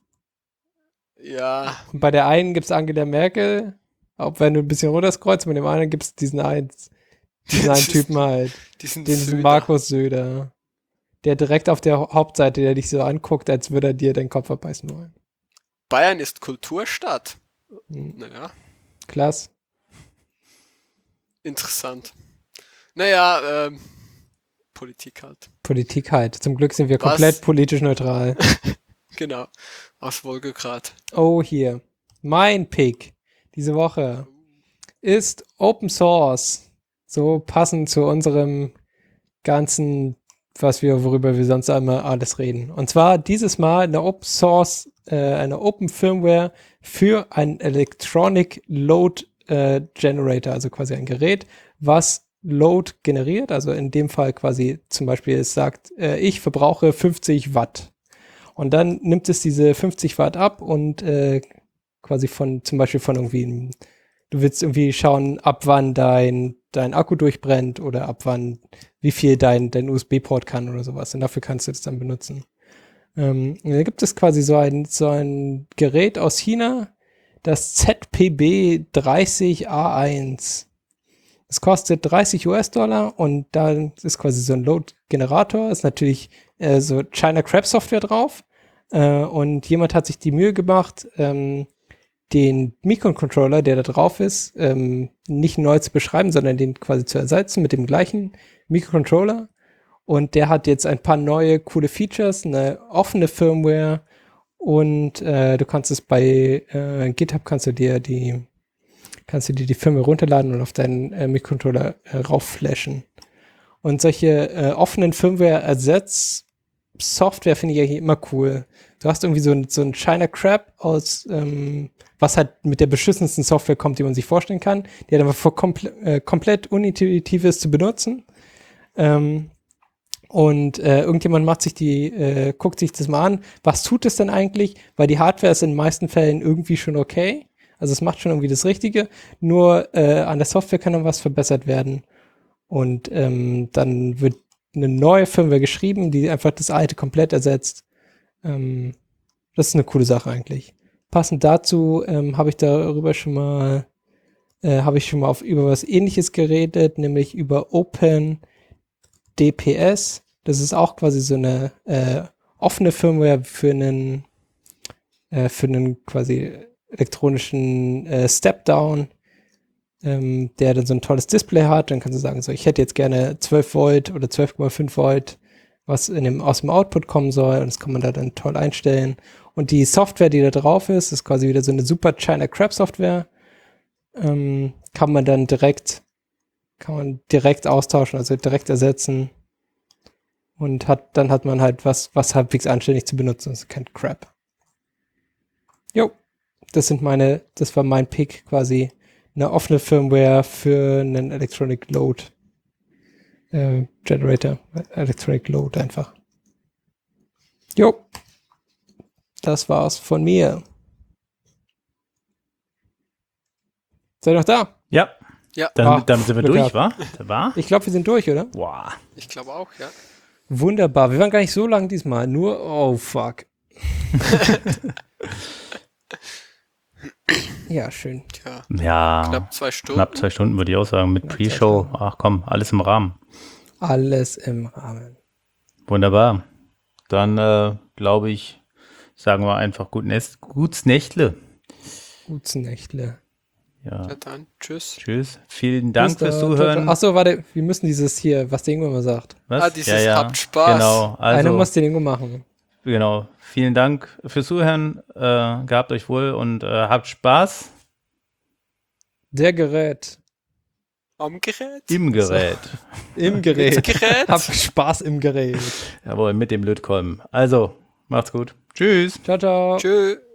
Speaker 3: Ja,
Speaker 4: Und bei der einen gibt es Angela Merkel, auch wenn du ein bisschen runterscrollst, bei dem anderen gibt es diesen einen, diesen einen Typen halt,
Speaker 3: diesen
Speaker 4: den
Speaker 3: Söder.
Speaker 4: Markus Söder, der direkt auf der Hauptseite, der dich so anguckt, als würde er dir den Kopf abbeißen wollen.
Speaker 3: Bayern ist Kulturstadt.
Speaker 4: Hm,
Speaker 3: Naja,
Speaker 4: Klasse.
Speaker 3: interessant. Naja, ähm, Politik halt.
Speaker 4: Politik halt. Zum Glück sind wir
Speaker 3: Was?
Speaker 4: komplett politisch neutral.
Speaker 3: Genau. Aus Wolgograd.
Speaker 4: Oh, hier. Mein Pick diese Woche ist Open Source. So passend zu unserem ganzen, was wir, worüber wir sonst einmal alles reden. Und zwar dieses Mal eine Open Source, äh, eine Open Firmware für einen Electronic Load äh, Generator, also quasi ein Gerät, was Load generiert, also in dem Fall quasi zum Beispiel es sagt, äh, ich verbrauche fünfzig Watt. Und dann nimmt es diese fünfzig Watt ab und äh, quasi von, zum Beispiel von irgendwie, einem- du willst irgendwie schauen, ab wann dein, dein Akku durchbrennt oder ab wann, wie viel dein, dein U S B-Port kann oder sowas. Und dafür kannst du das dann benutzen. Ähm, und da gibt es quasi so ein, so ein Gerät aus China, das Z P B dreißig A eins. Es kostet dreißig US-Dollar und da ist quasi so ein Load-Generator, ist natürlich äh, so China Crab Software drauf. Äh, und jemand hat sich die Mühe gemacht, ähm, den Microcontroller, der da drauf ist, ähm, nicht neu zu beschreiben, sondern den quasi zu ersetzen mit dem gleichen Microcontroller. Und der hat jetzt ein paar neue, coole Features, eine offene Firmware Und äh, du kannst es bei äh, GitHub kannst du dir die kannst du dir die Firmware runterladen und auf deinen äh, Mikrocontroller äh, raufflashen. Und solche äh, offenen Firmware-Ersatz-Software finde ich eigentlich immer cool. Du hast irgendwie so ein, so ein China Crap aus, ähm, was halt mit der beschissensten Software kommt, die man sich vorstellen kann, die halt einfach vor komple äh, komplett unintuitiv ist zu benutzen. Ähm, und äh, irgendjemand macht sich die, äh, guckt sich das mal an, was tut es denn eigentlich? Weil die Hardware ist in den meisten Fällen irgendwie schon okay. Also es macht schon irgendwie das Richtige, nur äh, an der Software kann dann was verbessert werden. Und ähm, dann wird eine neue Firmware geschrieben, die einfach das alte komplett ersetzt. Ähm, das ist eine coole Sache eigentlich. Passend dazu ähm, habe ich darüber schon mal, äh, habe ich schon mal auf, über was Ähnliches geredet, nämlich über OpenDPS. Das ist auch quasi so eine äh, offene Firmware für einen, äh, für einen quasi elektronischen äh, Step-Down, ähm, der dann so ein tolles Display hat. Dann kannst du sagen, so, ich hätte jetzt gerne zwölf Volt oder zwölf Komma fünf Volt, was in dem, aus dem Output kommen soll. Und das kann man da dann toll einstellen. Und die Software, die da drauf ist, ist quasi wieder so eine super China Crap Software. Ähm, kann man dann direkt, kann man direkt austauschen, also direkt ersetzen. Und hat, dann hat man halt was, was halbwegs anständig zu benutzen. Das ist kein Crap. Jo. Das sind meine, das war mein Pick quasi, eine offene Firmware für einen Electronic Load äh, Generator, Electronic Load einfach. Jo, das war's von mir. Seid ihr noch da?
Speaker 5: Ja.
Speaker 3: Ja.
Speaker 5: Dann,
Speaker 4: Ach,
Speaker 5: dann sind wir
Speaker 4: Glück
Speaker 5: durch, wa?
Speaker 4: gehabt.
Speaker 5: War?
Speaker 4: Ich glaube, wir sind durch, oder?
Speaker 5: Boah.
Speaker 3: Ich glaube auch, ja.
Speaker 4: Wunderbar. Wir waren gar nicht so lang diesmal. Nur, oh fuck. Ja, schön.
Speaker 3: Ja,
Speaker 5: Ja.
Speaker 3: knapp zwei Stunden.
Speaker 5: Knapp zwei Stunden würde ich auch sagen. Mit
Speaker 4: Knapp
Speaker 5: Pre-Show.
Speaker 4: zwei Stunden.
Speaker 5: Ach komm, alles im Rahmen.
Speaker 4: Alles im Rahmen.
Speaker 5: Wunderbar. Dann äh, glaube ich, sagen wir einfach gut Nest, gutes Nächtle.
Speaker 4: Gutes Nächtle.
Speaker 5: Ja.
Speaker 3: Ja, dann, tschüss.
Speaker 5: Tschüss. Vielen Dank
Speaker 4: Bis
Speaker 5: fürs
Speaker 4: dann.
Speaker 5: Zuhören.
Speaker 4: Achso, warte, wir müssen dieses hier, was der Ingo immer sagt.
Speaker 5: Was?
Speaker 3: Ah, dieses habt Spaß.
Speaker 5: Genau.
Speaker 4: Einer
Speaker 5: Also,
Speaker 4: muss den Ingo machen.
Speaker 5: genau. Vielen Dank fürs Zuhören. Äh, gehabt euch wohl und äh, habt Spaß
Speaker 4: Der Gerät.
Speaker 3: Am Gerät.
Speaker 5: im Gerät.
Speaker 4: Im Gerät.
Speaker 3: Gerät.
Speaker 4: Hab Spaß im Gerät.
Speaker 5: Jawohl, mit dem Lötkolben. Also, macht's gut. Tschüss.
Speaker 4: Ciao, ciao.
Speaker 3: Tschö.